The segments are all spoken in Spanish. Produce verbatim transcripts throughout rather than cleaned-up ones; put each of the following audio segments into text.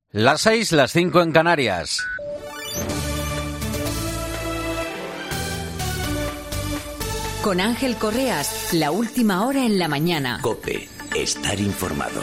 Las seis, las cinco en Canarias. Con Ángel Correas, la última hora en la mañana. COPE, estar informado.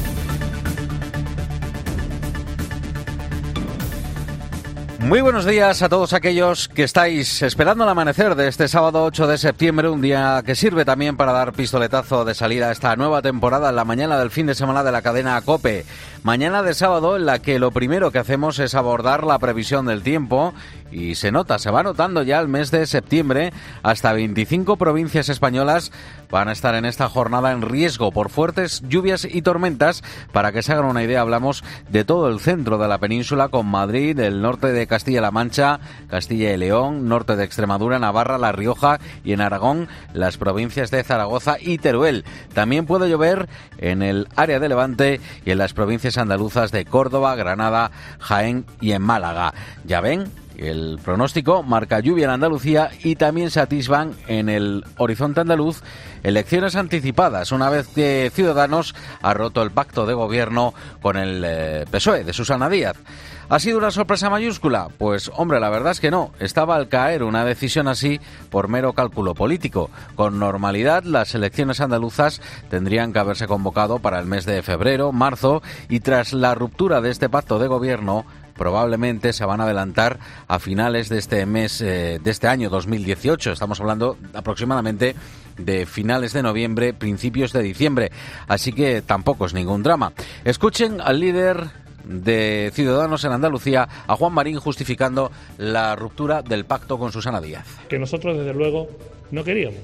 Muy buenos días a todos aquellos que estáis esperando el amanecer de este sábado ocho de septiembre, un día que sirve también para dar pistoletazo de salida a esta nueva temporada en la mañana del fin de semana de la cadena COPE. Mañana de sábado en la que lo primero que hacemos es abordar la previsión del tiempo y se nota, se va notando ya el mes de septiembre. Hasta veinticinco provincias españolas van a estar en esta jornada en riesgo por fuertes lluvias y tormentas. Para que se hagan una idea, hablamos de todo el centro de la península, con Madrid, el norte de Castilla-La Mancha, Castilla y León, norte de Extremadura, Navarra, La Rioja y en Aragón las provincias de Zaragoza y Teruel. También puede llover en el área de Levante y en las provincias andaluzas de Córdoba, Granada, Jaén y en Málaga. Ya ven, el pronóstico marca lluvia en Andalucía y también se atisban en el horizonte andaluz elecciones anticipadas, una vez que Ciudadanos ha roto el pacto de gobierno con el eh, P S O E de Susana Díaz. ¿Ha sido una sorpresa mayúscula? Pues hombre, la verdad es que no. Estaba al caer una decisión así por mero cálculo político. Con normalidad, las elecciones andaluzas tendrían que haberse convocado para el mes de febrero, marzo, y tras la ruptura de este pacto de gobierno, probablemente se van a adelantar a finales de este mes, eh, de este año dos mil dieciocho. Estamos hablando aproximadamente de finales de noviembre, principios de diciembre. Así que tampoco es ningún drama. Escuchen al líder de Ciudadanos en Andalucía, a Juan Marín, justificando la ruptura del pacto con Susana Díaz. Que nosotros, desde luego, no queríamos.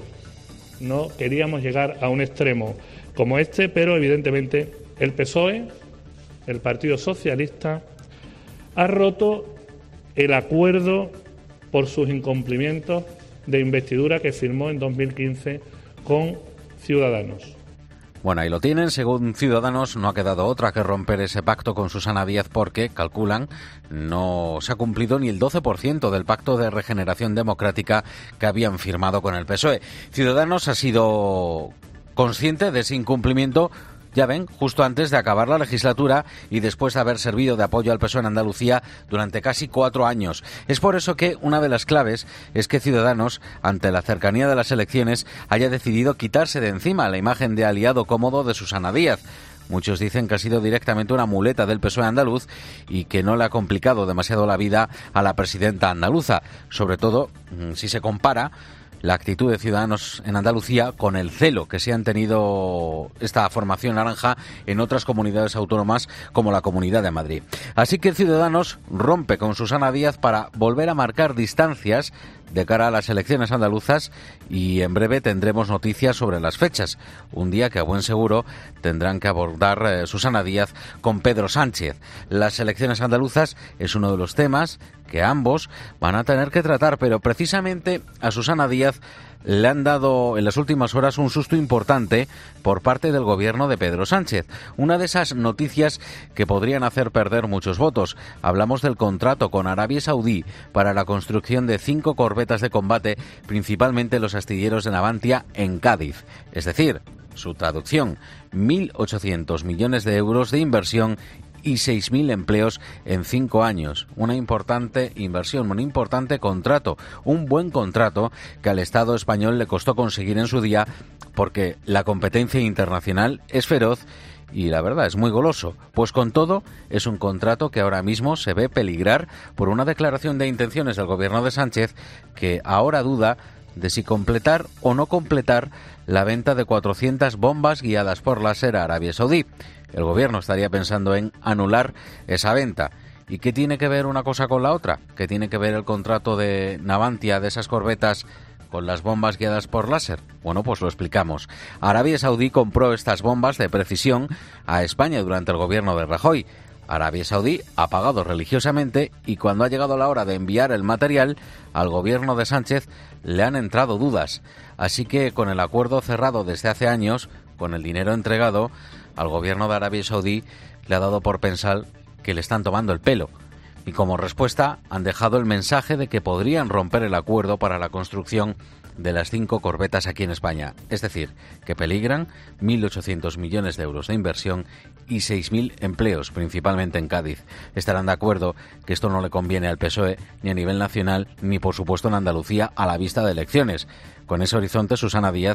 No queríamos llegar a un extremo como este, pero evidentemente el P S O E, el Partido Socialista, ha roto el acuerdo por sus incumplimientos de investidura que firmó en dos mil quince con Ciudadanos. Bueno, ahí lo tienen. Según Ciudadanos, no ha quedado otra que romper ese pacto con Susana Díaz porque, calculan, no se ha cumplido ni el doce por ciento del pacto de regeneración democrática que habían firmado con el P S O E. Ciudadanos ha sido consciente de ese incumplimiento, ya ven, justo antes de acabar la legislatura y después de haber servido de apoyo al P S O E en Andalucía durante casi cuatro años. Es por eso que una de las claves es que Ciudadanos, ante la cercanía de las elecciones, haya decidido quitarse de encima la imagen de aliado cómodo de Susana Díaz. Muchos dicen que ha sido directamente una muleta del P S O E andaluz y que no le ha complicado demasiado la vida a la presidenta andaluza, sobre todo si se compara la actitud de Ciudadanos en Andalucía con el celo que se han tenido esta formación naranja en otras comunidades autónomas como la Comunidad de Madrid. Así que Ciudadanos rompe con Susana Díaz para volver a marcar distancias de cara a las elecciones andaluzas y en breve tendremos noticias sobre las fechas. Un día que a buen seguro tendrán que abordar eh, Susana Díaz con Pedro Sánchez. Las elecciones andaluzas es uno de los temas que ambos van a tener que tratar, pero precisamente a Susana Díaz le han dado en las últimas horas un susto importante por parte del gobierno de Pedro Sánchez. Una de esas noticias que podrían hacer perder muchos votos. Hablamos del contrato con Arabia Saudí para la construcción de cinco corbetas de combate, principalmente los astilleros de Navantia en Cádiz. Es decir, su traducción, mil ochocientos millones de euros de inversión y seis mil empleos en cinco años. Una importante inversión, un importante contrato, un buen contrato que al Estado español le costó conseguir en su día porque la competencia internacional es feroz y la verdad es muy goloso. Pues con todo, es un contrato que ahora mismo se ve peligrar por una declaración de intenciones del gobierno de Sánchez que ahora duda de si completar o no completar la venta de cuatrocientas bombas guiadas por láser a Arabia Saudí. El gobierno estaría pensando en anular esa venta. ¿Y qué tiene que ver una cosa con la otra? ¿Qué tiene que ver el contrato de Navantia, de esas corbetas, con las bombas guiadas por láser? Bueno, pues lo explicamos. Arabia Saudí compró estas bombas de precisión a España durante el gobierno de Rajoy. Arabia Saudí ha pagado religiosamente y cuando ha llegado la hora de enviar el material, al gobierno de Sánchez le han entrado dudas. Así que con el acuerdo cerrado desde hace años, con el dinero entregado, al gobierno de Arabia Saudí le ha dado por pensar que le están tomando el pelo. Y como respuesta han dejado el mensaje de que podrían romper el acuerdo para la construcción de las cinco corbetas aquí en España. Es decir, que peligran mil ochocientos millones de euros de inversión y seis mil empleos, principalmente en Cádiz. Estarán de acuerdo que esto no le conviene al P S O E ni a nivel nacional, ni por supuesto en Andalucía a la vista de elecciones. Con ese horizonte, Susana Díaz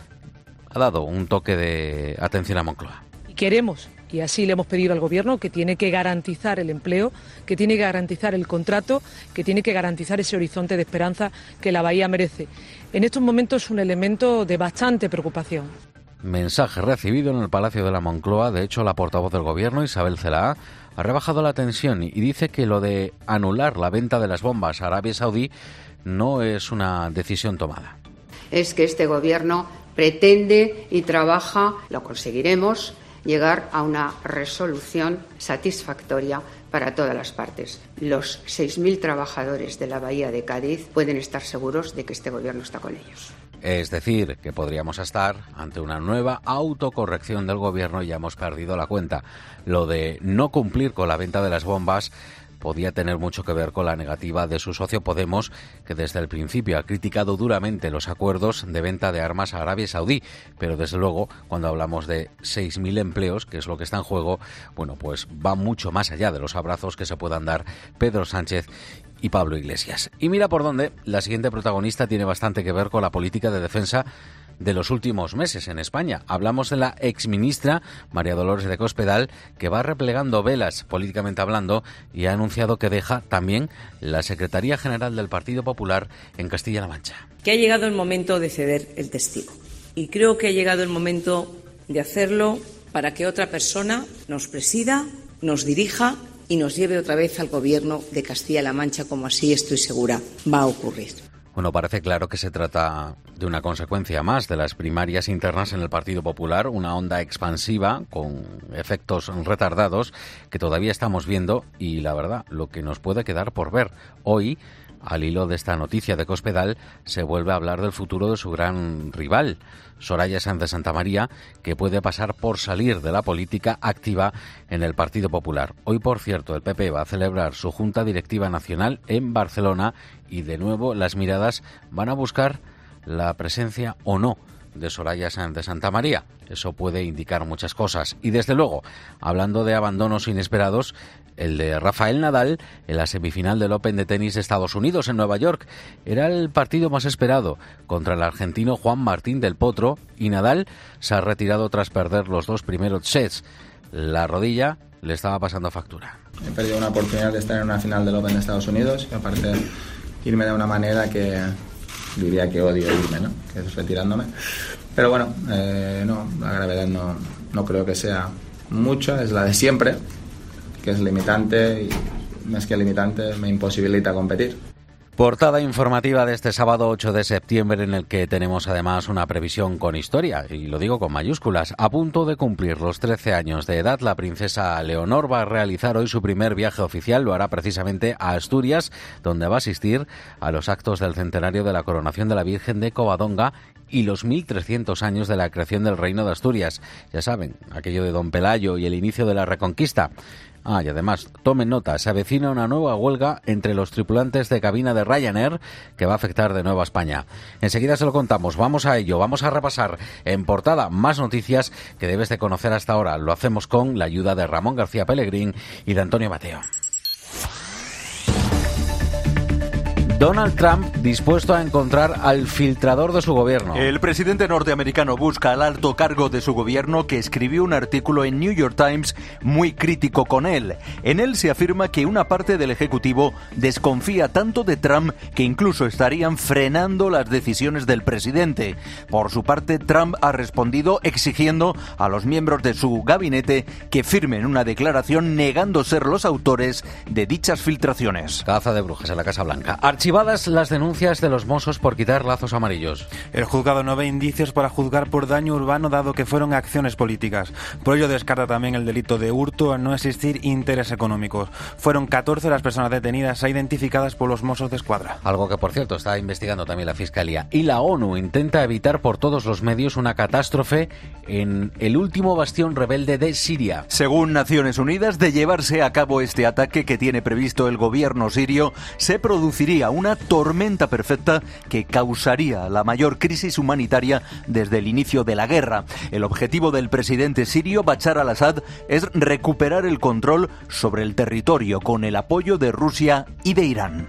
ha dado un toque de atención a Moncloa. Y queremos, y así le hemos pedido al Gobierno, que tiene que garantizar el empleo, que tiene que garantizar el contrato, que tiene que garantizar ese horizonte de esperanza que la Bahía merece. En estos momentos es un elemento de bastante preocupación. Mensaje recibido en el Palacio de la Moncloa. De hecho, la portavoz del Gobierno, Isabel Celaá, ha rebajado la tensión y dice que lo de anular la venta de las bombas a Arabia Saudí no es una decisión tomada. Es que este Gobierno pretende y trabaja, lo conseguiremos, llegar a una resolución satisfactoria para todas las partes. Los seis mil trabajadores de la Bahía de Cádiz pueden estar seguros de que este Gobierno está con ellos. Es decir, que podríamos estar ante una nueva autocorrección del Gobierno y ya hemos perdido la cuenta. Lo de no cumplir con la venta de las bombas podía tener mucho que ver con la negativa de su socio Podemos, que desde el principio ha criticado duramente los acuerdos de venta de armas a Arabia Saudí. Pero desde luego, cuando hablamos de seis mil empleos, que es lo que está en juego, bueno, pues va mucho más allá de los abrazos que se puedan dar Pedro Sánchez y Pablo Iglesias. Y mira por dónde, la siguiente protagonista tiene bastante que ver con la política de defensa de los últimos meses en España. Hablamos de la exministra María Dolores de Cospedal, que va replegando velas políticamente hablando y ha anunciado que deja también la Secretaría General del Partido Popular en Castilla-La Mancha. Que ha llegado el momento de ceder el testigo. Y creo que ha llegado el momento de hacerlo para que otra persona nos presida, nos dirija y nos lleve otra vez al Gobierno de Castilla-La Mancha, como así estoy segura va a ocurrir. Bueno, parece claro que se trata de una consecuencia más de las primarias internas en el Partido Popular, una onda expansiva con efectos retardados que todavía estamos viendo y, la verdad, lo que nos puede quedar por ver. Hoy, al hilo de esta noticia de Cospedal, se vuelve a hablar del futuro de su gran rival, Soraya Sáenz de Santamaría, que puede pasar por salir de la política activa en el Partido Popular. Hoy, por cierto, el P P va a celebrar su Junta Directiva Nacional en Barcelona y, de nuevo, las miradas van a buscar la presencia o no de Soraya Sáenz de Santamaría. Eso puede indicar muchas cosas. Y, desde luego, hablando de abandonos inesperados, el de Rafael Nadal en la semifinal del Open de tenis de Estados Unidos en Nueva York era el partido más esperado contra el argentino Juan Martín del Potro, y Nadal se ha retirado tras perder los dos primeros sets. La rodilla le estaba pasando factura. He perdido una oportunidad de estar en una final del Open de Estados Unidos y aparte irme de una manera que diría que odio irme, ¿no? Que es retirándome. Pero bueno, eh, no, la gravedad no, no creo que sea mucha, es la de siempre, que es limitante y más que limitante me imposibilita competir. Portada informativa de este sábado ocho de septiembre, en el que tenemos además una previsión con historia, y lo digo con mayúsculas. A punto de cumplir los trece años de edad, la princesa Leonor va a realizar hoy su primer viaje oficial. Lo hará precisamente a Asturias, donde va a asistir a los actos del centenario de la coronación de la Virgen de Covadonga y los mil trescientos años de la creación del Reino de Asturias. Ya saben, aquello de Don Pelayo y el inicio de la Reconquista. Ah, y además, tomen nota, se avecina una nueva huelga entre los tripulantes de cabina de Ryanair que va a afectar de nuevo a España. Enseguida se lo contamos, vamos a ello, vamos a repasar en portada más noticias que debes de conocer hasta ahora. Lo hacemos con la ayuda de Ramón García Pellegrín y de Antonio Mateo. Donald Trump dispuesto a encontrar al filtrador de su gobierno. El presidente norteamericano busca al alto cargo de su gobierno, que escribió un artículo en New York Times muy crítico con él. En él se afirma que una parte del Ejecutivo desconfía tanto de Trump que incluso estarían frenando las decisiones del presidente. Por su parte, Trump ha respondido exigiendo a los miembros de su gabinete que firmen una declaración negando ser los autores de dichas filtraciones. Caza de brujas en la Casa Blanca. Archivadas las denuncias de los Mossos por quitar lazos amarillos. El juzgado no ve indicios para juzgar por daño urbano, dado que fueron acciones políticas. Por ello descarta también el delito de hurto al no existir intereses económicos. Fueron catorce las personas detenidas e identificadas por los Mossos de Escuadra. Algo que, por cierto, está investigando también la Fiscalía. Y la ONU intenta evitar por todos los medios una catástrofe en el último bastión rebelde de Siria. Según Naciones Unidas, de llevarse a cabo este ataque que tiene previsto el gobierno sirio, se produciría un una tormenta perfecta que causaría la mayor crisis humanitaria desde el inicio de la guerra. El objetivo del presidente sirio Bashar al-Assad es recuperar el control sobre el territorio con el apoyo de Rusia y de Irán.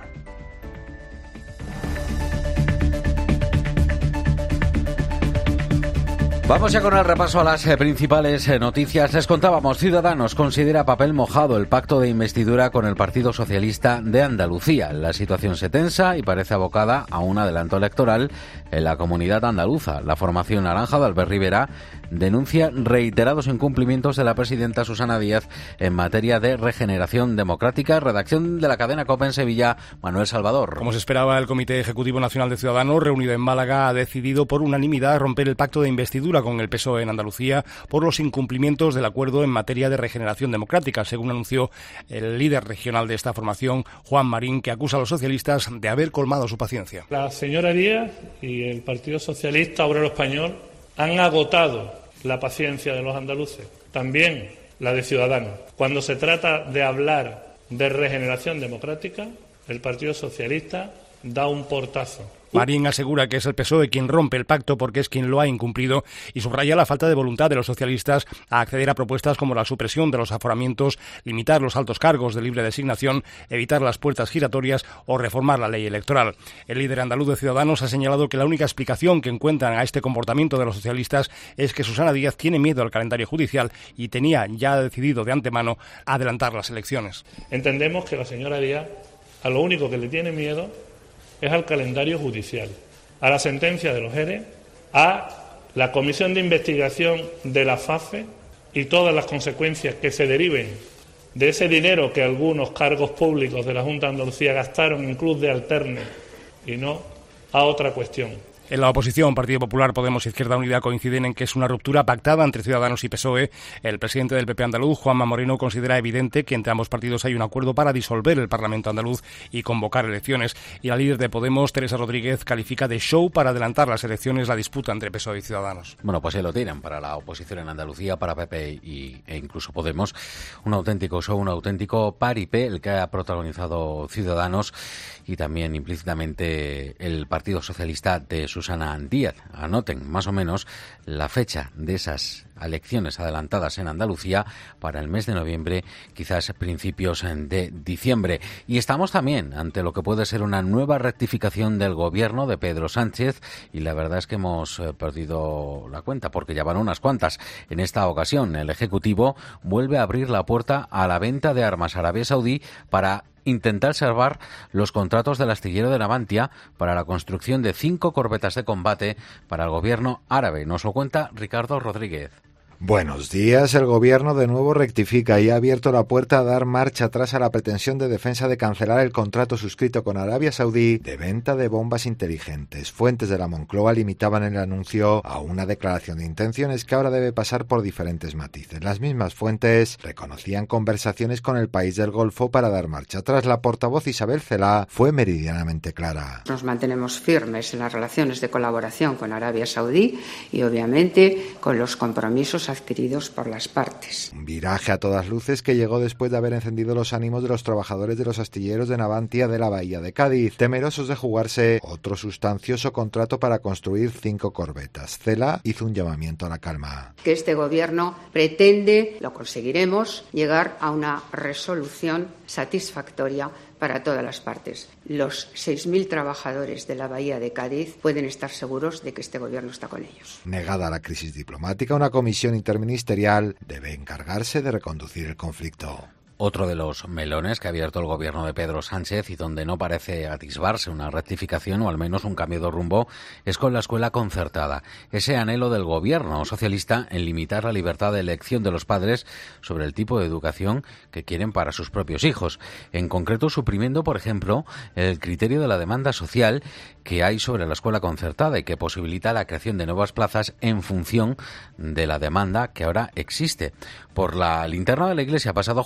Vamos ya con el repaso a las eh, principales eh, noticias. Les contábamos, Ciudadanos considera papel mojado el pacto de investidura con el Partido Socialista de Andalucía. La situación se tensa y parece abocada a un adelanto electoral en la comunidad andaluza. La formación naranja de Albert Rivera denuncia reiterados incumplimientos de la presidenta Susana Díaz en materia de regeneración democrática. Redacción de la cadena COPE en Sevilla, Manuel Salvador. Como se esperaba, el Comité Ejecutivo Nacional de Ciudadanos, reunido en Málaga, ha decidido por unanimidad romper el pacto de investidura con el P S O E en Andalucía por los incumplimientos del acuerdo en materia de regeneración democrática, según anunció el líder regional de esta formación, Juan Marín, que acusa a los socialistas de haber colmado su paciencia. La señora Díaz y el Partido Socialista Obrero Español han agotado la paciencia de los andaluces, también la de Ciudadanos. Cuando se trata de hablar de regeneración democrática, el Partido Socialista da un portazo. Marín asegura que es el P S O E quien rompe el pacto porque es quien lo ha incumplido y subraya la falta de voluntad de los socialistas a acceder a propuestas como la supresión de los aforamientos, limitar los altos cargos de libre designación, evitar las puertas giratorias o reformar la ley electoral. El líder andaluz de Ciudadanos ha señalado que la única explicación que encuentran a este comportamiento de los socialistas es que Susana Díaz tiene miedo al calendario judicial y tenía ya decidido de antemano adelantar las elecciones. Entendemos que la señora Díaz a lo único que le tiene miedo es al calendario judicial, a la sentencia de los ERE, a la comisión de investigación de la FAFE y todas las consecuencias que se deriven de ese dinero que algunos cargos públicos de la Junta de Andalucía gastaron en Club de Alterne y no a otra cuestión. En la oposición, Partido Popular, Podemos y Izquierda Unida coinciden en que es una ruptura pactada entre Ciudadanos y P S O E. El presidente del P P andaluz, Juanma Moreno, considera evidente que entre ambos partidos hay un acuerdo para disolver el Parlamento andaluz y convocar elecciones. Y la líder de Podemos, Teresa Rodríguez, califica de show para adelantar las elecciones la disputa entre P S O E y Ciudadanos. Bueno, pues ahí lo tienen para la oposición en Andalucía, para P P y, e incluso Podemos. Un auténtico show, un auténtico paripé el que ha protagonizado Ciudadanos y también implícitamente el Partido Socialista de Susana Díaz. Anoten más o menos la fecha de esas elecciones adelantadas en Andalucía para el mes de noviembre, quizás principios de diciembre. Y estamos también ante lo que puede ser una nueva rectificación del gobierno de Pedro Sánchez y la verdad es que hemos perdido la cuenta porque ya van unas cuantas. En esta ocasión el Ejecutivo vuelve a abrir la puerta a la venta de armas a Arabia Saudí para intentar salvar los contratos del astillero de Navantia para la construcción de cinco corbetas de combate para el gobierno árabe. Nos lo cuenta Ricardo Rodríguez. Buenos días. El gobierno de nuevo rectifica y ha abierto la puerta a dar marcha atrás a la pretensión de defensa de cancelar el contrato suscrito con Arabia Saudí de venta de bombas inteligentes. Fuentes de la Moncloa limitaban el anuncio a una declaración de intenciones que ahora debe pasar por diferentes matices. Las mismas fuentes reconocían conversaciones con el país del Golfo para dar marcha atrás. La portavoz Isabel Celaá fue meridianamente clara. Nos mantenemos firmes en las relaciones de colaboración con Arabia Saudí y obviamente con los compromisos adquiridos por las partes. Un viraje a todas luces que llegó después de haber encendido los ánimos de los trabajadores de los astilleros de Navantia de la Bahía de Cádiz, temerosos de jugarse otro sustancioso contrato para construir cinco corbetas. Celaá hizo un llamamiento a la calma. Que este gobierno pretende, lo conseguiremos, llegar a una resolución satisfactoria para todas las partes. Los seis mil trabajadores de la Bahía de Cádiz pueden estar seguros de que este gobierno está con ellos. Negada la crisis diplomática, una comisión interministerial debe encargarse de reconducir el conflicto. Otro de los melones que ha abierto el gobierno de Pedro Sánchez y donde no parece atisbarse una rectificación o al menos un cambio de rumbo es con la escuela concertada. Ese anhelo del gobierno socialista en limitar la libertad de elección de los padres sobre el tipo de educación que quieren para sus propios hijos. En concreto, suprimiendo, por ejemplo, el criterio de la demanda social que hay sobre la escuela concertada y que posibilita la creación de nuevas plazas en función de la demanda que ahora existe. Por la linterna de la Iglesia ha pasado Juan Carlos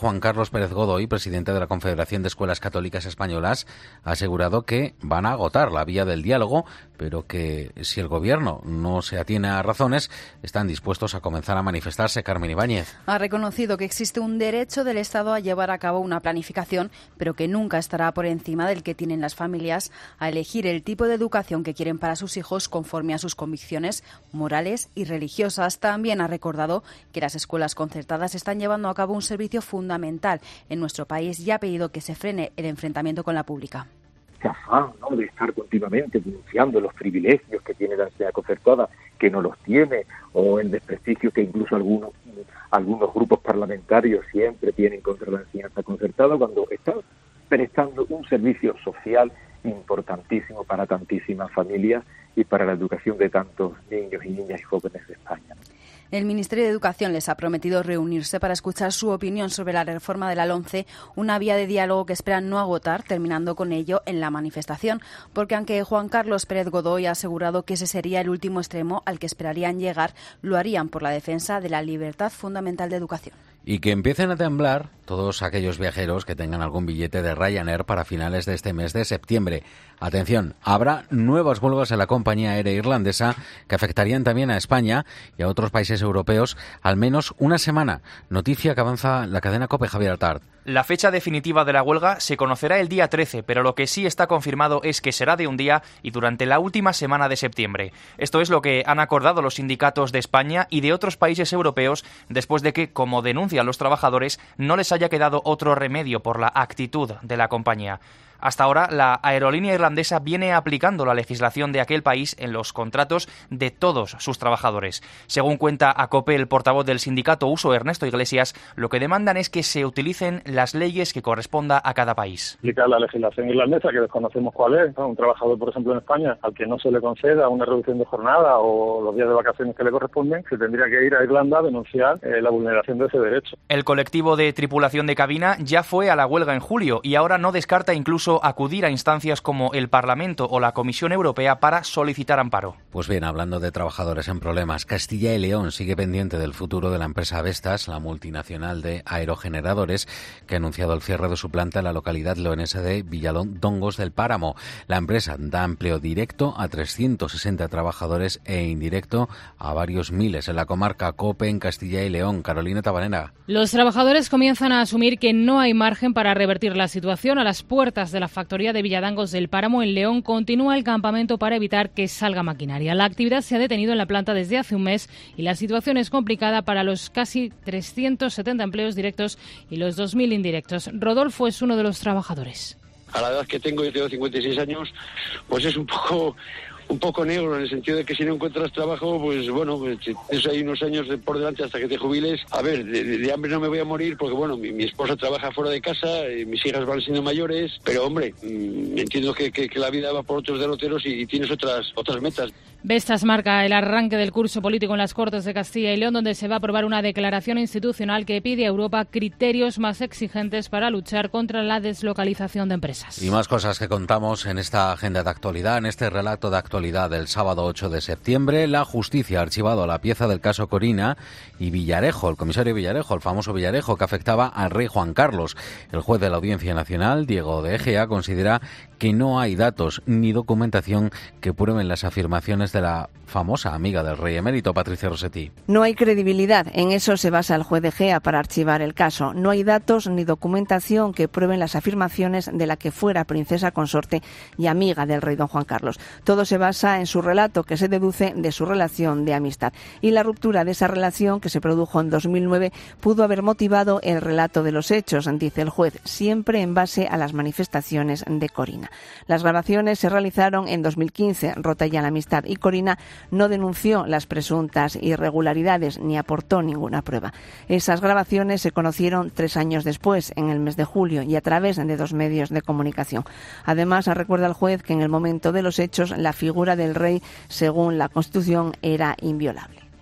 Carlos Pérez Godoy, presidente de la Confederación de Escuelas Católicas Españolas, ha asegurado que van a agotar la vía del diálogo, pero que si el Gobierno no se atiene a razones, están dispuestos a comenzar a manifestarse. Carmen Ibáñez. Ha reconocido que existe un derecho del Estado a llevar a cabo una planificación, pero que nunca estará por encima del que tienen las familias a elegir el tipo de educación que quieren para sus hijos conforme a sus convicciones morales y religiosas. También ha recordado que las escuelas concertadas están llevando a cabo un servicio fundamental en nuestro país y ha pedido que se frene el enfrentamiento con la pública. Este afán, ¿no?, de estar continuamente denunciando los privilegios que tiene la enseñanza concertada, que no los tiene, o el desprestigio que incluso algunos algunos grupos parlamentarios siempre tienen contra la enseñanza concertada, cuando está prestando un servicio social importantísimo para tantísimas familias y para la educación de tantos niños y niñas y jóvenes de España. El Ministerio de Educación les ha prometido reunirse para escuchar su opinión sobre la reforma de la LOMCE, una vía de diálogo que esperan no agotar, terminando con ello en la manifestación, porque aunque Juan Carlos Pérez Godoy ha asegurado que ese sería el último extremo al que esperarían llegar, lo harían por la defensa de la libertad fundamental de educación. Y que empiecen a temblar todos aquellos viajeros que tengan algún billete de Ryanair para finales de este mes de septiembre. Atención, habrá nuevas huelgas en la compañía aérea irlandesa que afectarían también a España y a otros países europeos al menos una semana. Noticia que avanza la cadena COPE. Javier Altart. La fecha definitiva de la huelga se conocerá el día trece, pero lo que sí está confirmado es que será de un día y durante la última semana de septiembre. Esto es lo que han acordado los sindicatos de España y de otros países europeos después de que, como denuncian los trabajadores, no les haya quedado otro remedio por la actitud de la compañía. Hasta ahora, la aerolínea irlandesa viene aplicando la legislación de aquel país en los contratos de todos sus trabajadores. Según cuenta a COPE el portavoz del sindicato Uso, Ernesto Iglesias, lo que demandan es que se utilicen las leyes que corresponda a cada país. Aplicar la legislación irlandesa, que desconocemos cuál es, ¿no? Un trabajador, por ejemplo, en España, al que no se le conceda una reducción de jornada o los días de vacaciones que le corresponden, se tendría que ir a Irlanda a denunciar eh, la vulneración de ese derecho. El colectivo de tripulación de cabina ya fue a la huelga en julio y ahora no descarta incluso acudir a instancias como el Parlamento o la Comisión Europea para solicitar amparo. Pues bien, hablando de trabajadores en problemas, Castilla y León sigue pendiente del futuro de la empresa Vestas, la multinacional de aerogeneradores, que ha anunciado el cierre de su planta en la localidad leonesa de Villadongos del Páramo. La empresa da empleo directo a trescientos sesenta trabajadores e indirecto a varios miles en la comarca. COPE en Castilla y León. Carolina Tabanera. Los trabajadores comienzan a asumir que no hay margen para revertir la situación. A las puertas de la factoría de Villadongos del Páramo en León continúa el campamento para evitar que salga maquinaria. La actividad se ha detenido en la planta desde hace un mes y la situación es complicada para los casi trescientos setenta empleos directos y los dos mil indirectos. Rodolfo es uno de los trabajadores. A la edad que tengo, yo tengo cincuenta y seis años, pues es un poco... un poco negro, en el sentido de que si no encuentras trabajo, pues bueno, pues, tienes ahí unos años por delante hasta que te jubiles. A ver, de, de hambre no me voy a morir porque, bueno, mi, mi esposa trabaja fuera de casa, eh, mis hijas van siendo mayores, pero, hombre, mmm, entiendo que, que, que la vida va por otros derroteros y, y tienes otras otras metas. Vestas marca el arranque del curso político en las Cortes de Castilla y León, donde se va a aprobar una declaración institucional que pide a Europa criterios más exigentes para luchar contra la deslocalización de empresas. Y más cosas que contamos en esta agenda de actualidad, en este relato de actualidad del sábado ocho de septiembre. La justicia ha archivado la pieza del caso Corina y Villarejo, el comisario Villarejo, el famoso Villarejo, que afectaba al rey Juan Carlos. El juez de la Audiencia Nacional, Diego de Egea, considera que no hay datos ni documentación que prueben las afirmaciones de la famosa amiga del rey emérito, Patricia Rossetti. No hay credibilidad, en eso se basa el juez de Egea para archivar el caso. No hay datos ni documentación que prueben las afirmaciones de la que fuera princesa consorte y amiga del rey don Juan Carlos. Todo se basa en su relato, que se deduce de su relación de amistad. Y la ruptura de esa relación, que se produjo en dos mil nueve, pudo haber motivado el relato de los hechos, dice el juez, siempre en base a las manifestaciones de Corina. Las grabaciones se realizaron en dos mil quince, rota ya la amistad, y Corina no denunció las presuntas irregularidades ni aportó ninguna prueba. Esas grabaciones se conocieron tres años después, en el mes de julio, y a través de dos medios de comunicación. Además, recuerda el juez que en el momento de los hechos la figura del rey, según la Constitución, era inviolable.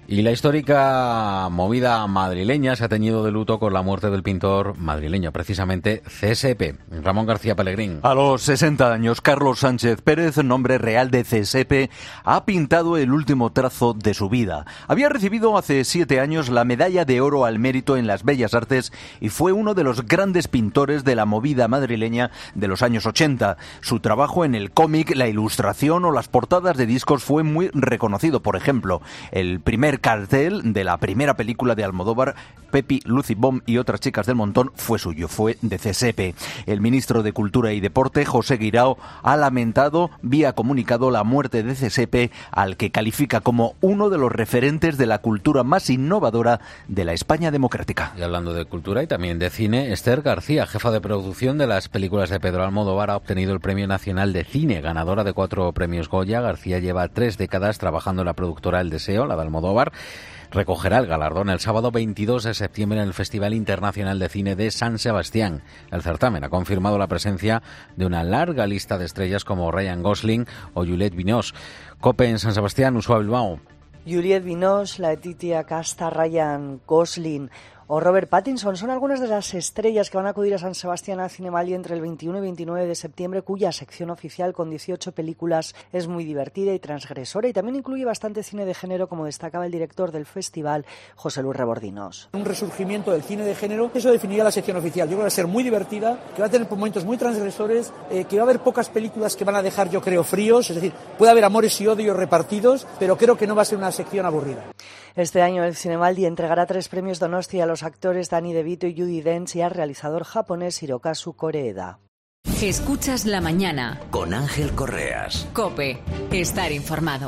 Y la histórica movida madrileña se ha teñido de luto con la muerte del pintor madrileño, precisamente C S P, Ramón García Pellegrín. A los sesenta años, Carlos Sánchez Pérez, nombre real de C S P, ha pintado el último trazo de su vida. Había recibido hace siete años la medalla de oro al mérito en las Bellas Artes y fue uno de los grandes pintores de la movida madrileña de los años ochenta. Su trabajo en el cómic, la ilustración o las portadas de discos fue muy reconocido. Por ejemplo, el primer cartel de la primera película de Almodóvar, Pepi, Lucy Bomb y otras chicas del montón, fue suyo, fue de C S P. El ministro de Cultura y Deporte, José Guirao, ha lamentado vía comunicado la muerte de C S P, al que califica como uno de los referentes de la cultura más innovadora de la España democrática. Y hablando de cultura y también de cine, Esther García, jefa de producción de las películas de Pedro Almodóvar, ha obtenido el Premio Nacional de Cine, ganadora de cuatro premios Goya. García lleva tres décadas trabajando en la productora El Deseo, la de Almodóvar. Recogerá el galardón el sábado veintidós de septiembre en el Festival Internacional de Cine de San Sebastián. El certamen ha confirmado la presencia de una larga lista de estrellas como Ryan Gosling o Juliette Binoche. COPE en San Sebastián, Usual Bilbao. Juliette Binoche, Laetitia Casta, Ryan Gosling o Robert Pattinson son algunas de las estrellas que van a acudir a San Sebastián al Cinemalí entre el veintiuno y veintinueve de septiembre, cuya sección oficial con dieciocho películas es muy divertida y transgresora y también incluye bastante cine de género, como destacaba el director del festival, José Luis Rebordinos. Un resurgimiento del cine de género, eso definiría la sección oficial. Yo creo que va a ser muy divertida, que va a tener momentos muy transgresores, eh, que va a haber pocas películas que van a dejar, yo creo, fríos, es decir, puede haber amores y odios repartidos, pero creo que no va a ser una sección aburrida. Este año el Cinemaldi entregará tres premios Donosti a los actores Danny DeVito y Judi Dench y al realizador japonés Hirokazu Koreeda. Escuchas la mañana con Ángel Correas. COPE. Estar informado.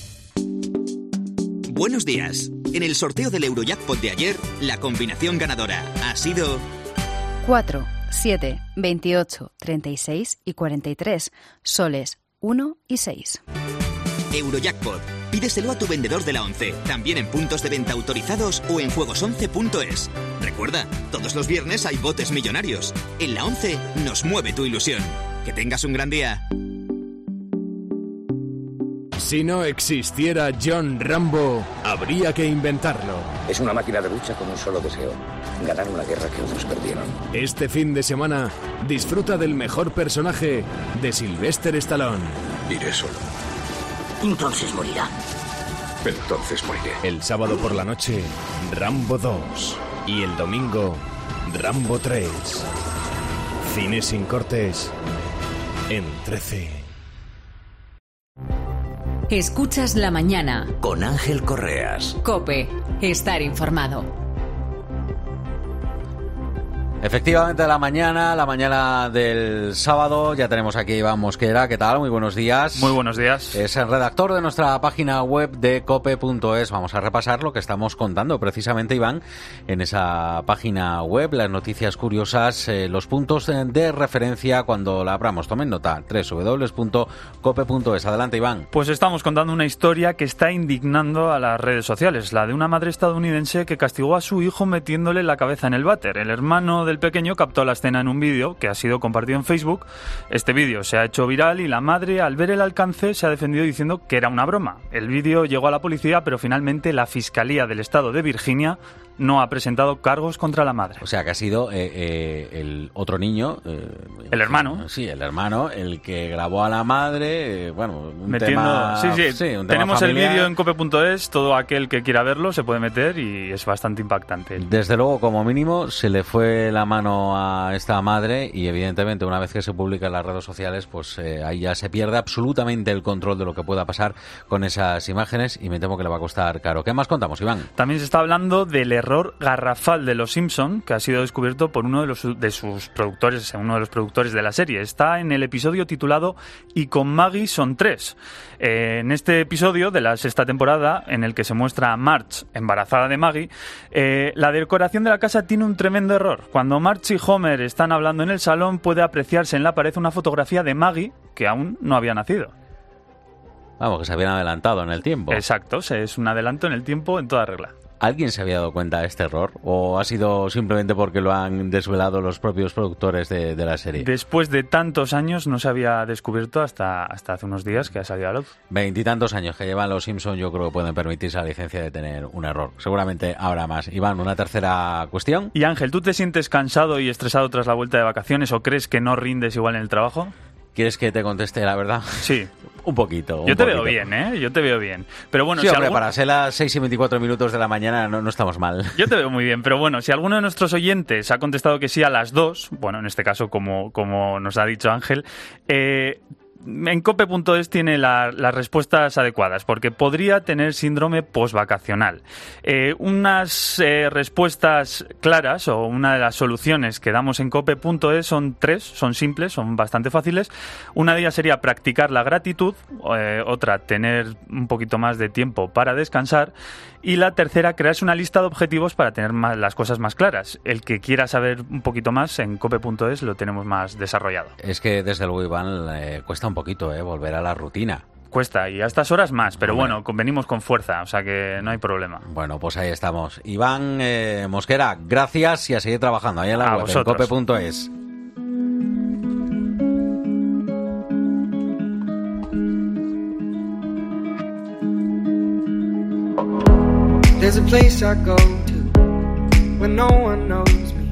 Buenos días. En el sorteo del Eurojackpot de ayer, la combinación ganadora ha sido cuatro, siete, veintiocho, treinta y seis y cuarenta y tres. Soles uno y seis. Eurojackpot. Pídeselo a tu vendedor de la ONCE, también en puntos de venta autorizados o en juegos once punto es. Recuerda, todos los viernes hay botes millonarios. En la ONCE nos mueve tu ilusión. Que tengas un gran día. Si no existiera John Rambo, habría que inventarlo. Es una máquina de lucha con un solo deseo: ganar una guerra que otros perdieron. Este fin de semana, disfruta del mejor personaje de Sylvester Stallone. Iré solo. Entonces morirá. Entonces moriré. El sábado por la noche, Rambo dos. Y el domingo, Rambo tres. Cine sin cortes en trece. Escuchas la mañana con Ángel Correas. COPE. Estar informado. Efectivamente, la mañana, la mañana del sábado, ya tenemos aquí a Iván Mosquera. ¿Qué tal? Muy buenos días. Muy buenos días. Es el redactor de nuestra página web de cope punto es. Vamos a repasar lo que estamos contando precisamente, Iván, en esa página web, las noticias curiosas, eh, los puntos de referencia cuando la abramos. Tomen nota, doble u doble u doble u punto cope punto es. Adelante, Iván. Pues estamos contando una historia que está indignando a las redes sociales, la de una madre estadounidense que castigó a su hijo metiéndole la cabeza en el váter. El hermano del pequeño captó la escena en un vídeo que ha sido compartido en Facebook. Este vídeo se ha hecho viral y la madre, al ver el alcance, se ha defendido diciendo que era una broma. El vídeo llegó a la policía, pero finalmente la Fiscalía del Estado de Virginia no ha presentado cargos contra la madre. O sea, que ha sido eh, eh, el otro niño... Eh, el hermano. Sí, el hermano, el que grabó a la madre, eh, bueno, un Metiendo, tema... Sí, sí, sí un tenemos tema el vídeo en cope punto es, todo aquel que quiera verlo se puede meter y es bastante impactante. Desde luego, como mínimo, se le fue la mano a esta madre y evidentemente una vez que se publica en las redes sociales, pues eh, ahí ya se pierde absolutamente el control de lo que pueda pasar con esas imágenes y me temo que le va a costar caro. ¿Qué más contamos, Iván? También se está hablando del error garrafal de Los Simpson, que ha sido descubierto por uno de, los, de sus productores, uno de los productores de la serie. Está en el episodio titulado "Y con Maggie son tres". Eh, en este episodio de la sexta temporada, en el que se muestra a Marge embarazada de Maggie, eh, la decoración de la casa tiene un tremendo error. Cuando Marge y Homer están hablando en el salón, puede apreciarse en la pared una fotografía de Maggie que aún no había nacido. Vamos, que se habían adelantado en el tiempo. Exacto, es un adelanto en el tiempo en toda regla. ¿Alguien se había dado cuenta de este error? ¿O ha sido simplemente porque lo han desvelado los propios productores de, de la serie? Después de tantos años no se había descubierto hasta, hasta hace unos días que ha salido a la luz. Veintitantos años que llevan los Simpsons, yo creo que pueden permitirse la licencia de tener un error. Seguramente habrá más. Iván, una tercera cuestión. Y Ángel, ¿tú te sientes cansado y estresado tras la vuelta de vacaciones o crees que no rindes igual en el trabajo? ¿Quieres que te conteste la verdad? Sí. Un poquito. Un Yo te poquito. veo bien, ¿eh? Yo te veo bien. Pero bueno, sí, si hombre, algún... para ser las seis y veinticuatro minutos de la mañana no, no estamos mal. Yo te veo muy bien, pero bueno, si alguno de nuestros oyentes ha contestado que sí a las dos, bueno, en este caso, como, como nos ha dicho Ángel, eh... en cope punto es tiene la, las respuestas adecuadas, porque podría tener síndrome postvacacional. Eh, unas eh, respuestas claras o una de las soluciones que damos en cope punto es son tres, son simples, son bastante fáciles. Una de ellas sería practicar la gratitud, eh, otra, tener un poquito más de tiempo para descansar, y la tercera, crearse una lista de objetivos para tener más, las cosas más claras. El que quiera saber un poquito más, en cope punto es lo tenemos más desarrollado. Es que desde luego, Iván, eh, cuesta un poquito eh, volver a la rutina. Cuesta, y a estas horas más, pero bueno, bueno, venimos con fuerza, o sea que no hay problema. Bueno, pues ahí estamos. Iván eh, Mosquera, gracias y a seguir trabajando ahí en la a web, vosotros. en cope punto es. There's a place I go to when no one knows me.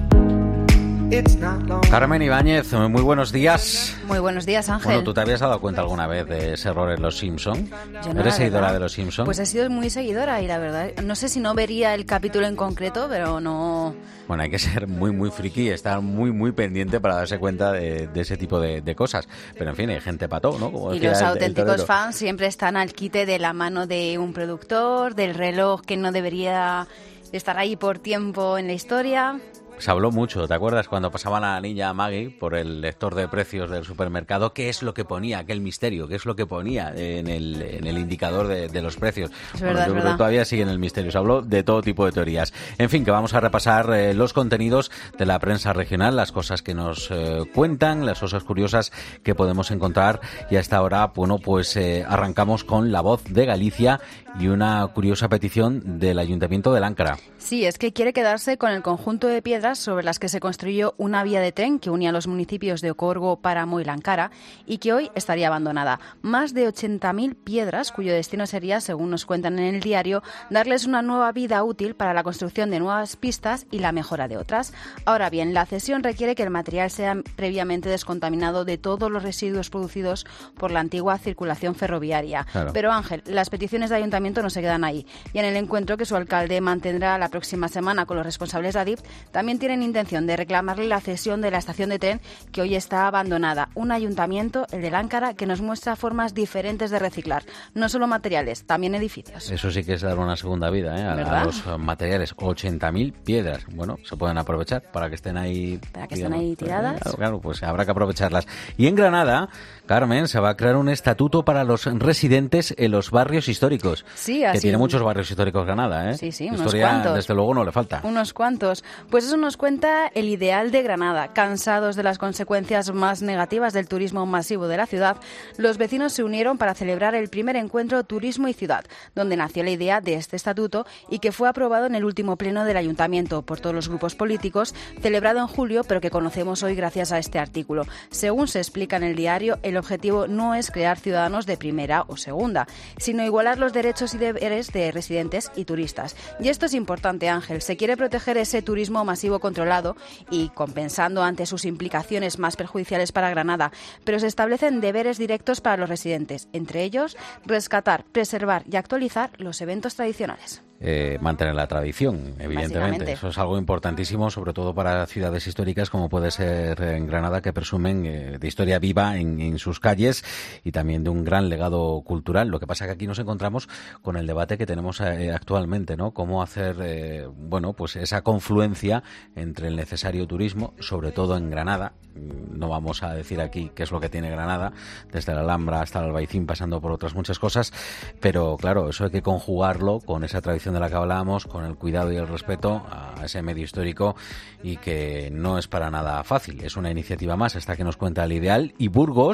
It's not long. Carmen Ibáñez, muy buenos días. Muy buenos días, Ángel. Bueno, ¿tú te habías dado cuenta alguna vez de ese error en Los Simpson? Yo no, ¿Eres seguidora verdad. de Los Simpson? Pues he sido muy seguidora y la verdad, no sé si no vería el capítulo en concreto, pero no... Bueno, hay que ser muy, muy friki y estar muy, muy pendiente para darse cuenta de, de ese tipo de, de cosas. Pero, en fin, hay gente pató, ¿no? Como Y decía los el- el auténticos torero. fans siempre están al quite de la mano de un productor, del reloj que no debería estar ahí por tiempo en la historia. Se habló mucho, ¿te acuerdas? Cuando pasaban a la niña Maggie por el lector de precios del supermercado, ¿qué es lo que ponía? Aquel misterio, ¿qué es lo que ponía en el, en el indicador de, de los precios? Es Bueno, verdad, yo es creo que verdad. todavía sigue en el misterio. Se habló de todo tipo de teorías. En fin, que vamos a repasar eh, los contenidos de la prensa regional, las cosas que nos eh, cuentan, las cosas curiosas que podemos encontrar. Y hasta ahora, bueno, pues eh, arrancamos con La Voz de Galicia y una curiosa petición del Ayuntamiento de Láncara. Sí, es que quiere quedarse con el conjunto de piedras sobre las que se construyó una vía de tren que unía los municipios de Ocorgo, Páramo y Láncara y que hoy estaría abandonada. Más de ochenta mil piedras cuyo destino sería, según nos cuentan en el diario, darles una nueva vida útil para la construcción de nuevas pistas y la mejora de otras. Ahora bien, la cesión requiere que el material sea previamente descontaminado de todos los residuos producidos por la antigua circulación ferroviaria. Claro. Pero Ángel, las peticiones de ayuntamiento no se quedan ahí. Y en el encuentro que su alcalde mantendrá la próxima semana con los responsables de Adif, también tienen intención de reclamarle la cesión de la estación de tren que hoy está abandonada. Un ayuntamiento, el de Láncara, que nos muestra formas diferentes de reciclar. No solo materiales, también edificios. Eso sí que es dar una segunda vida, ¿eh? a, ¿Verdad? a los eh, materiales. ochenta mil piedras. Bueno, se pueden aprovechar para que estén ahí. Para que estén ahí tiradas. Claro, claro, pues habrá que aprovecharlas. Y en Granada, Carmen, se va a crear un estatuto para los residentes en los barrios históricos. Sí, que así. tiene muchos barrios históricos Granada, ¿eh? Sí, sí, unos Historia, cuantos. desde luego, no le falta. Unos cuantos. Pues eso nos cuenta el ideal de Granada. Cansados de las consecuencias más negativas del turismo masivo de la ciudad, los vecinos se unieron para celebrar el primer encuentro Turismo y Ciudad, donde nació la idea de este estatuto y que fue aprobado en el último pleno del Ayuntamiento por todos los grupos políticos, celebrado en julio, pero que conocemos hoy gracias a este artículo. Según se explica en el diario, el objetivo no es crear ciudadanos de primera o segunda, sino igualar los derechos y deberes de residentes y turistas. Y esto es importante, Ángel. Se quiere proteger ese turismo masivo controlado y compensando ante sus implicaciones más perjudiciales para Granada, pero se establecen deberes directos para los residentes, entre ellos rescatar, preservar y actualizar los eventos tradicionales. Eh, mantener la tradición, evidentemente. Básicamente. Eso es algo importantísimo, sobre todo para ciudades históricas como puede ser en Granada, que presumen eh, de historia viva en, en sus calles y también de un gran legado cultural. Lo que pasa que aquí nos encontramos con el debate que tenemos eh, actualmente, ¿no? Cómo hacer, eh, bueno, pues esa confluencia entre el necesario turismo, sobre todo en Granada. No vamos a decir aquí qué es lo que tiene Granada, desde la Alhambra hasta el Albaicín, pasando por otras muchas cosas, pero claro, eso hay que conjugarlo con esa tradición de la que hablábamos, con el cuidado y el respeto a ese medio histórico, y que no es para nada fácil. Es una iniciativa más esta que nos cuenta el ideal, y Burgos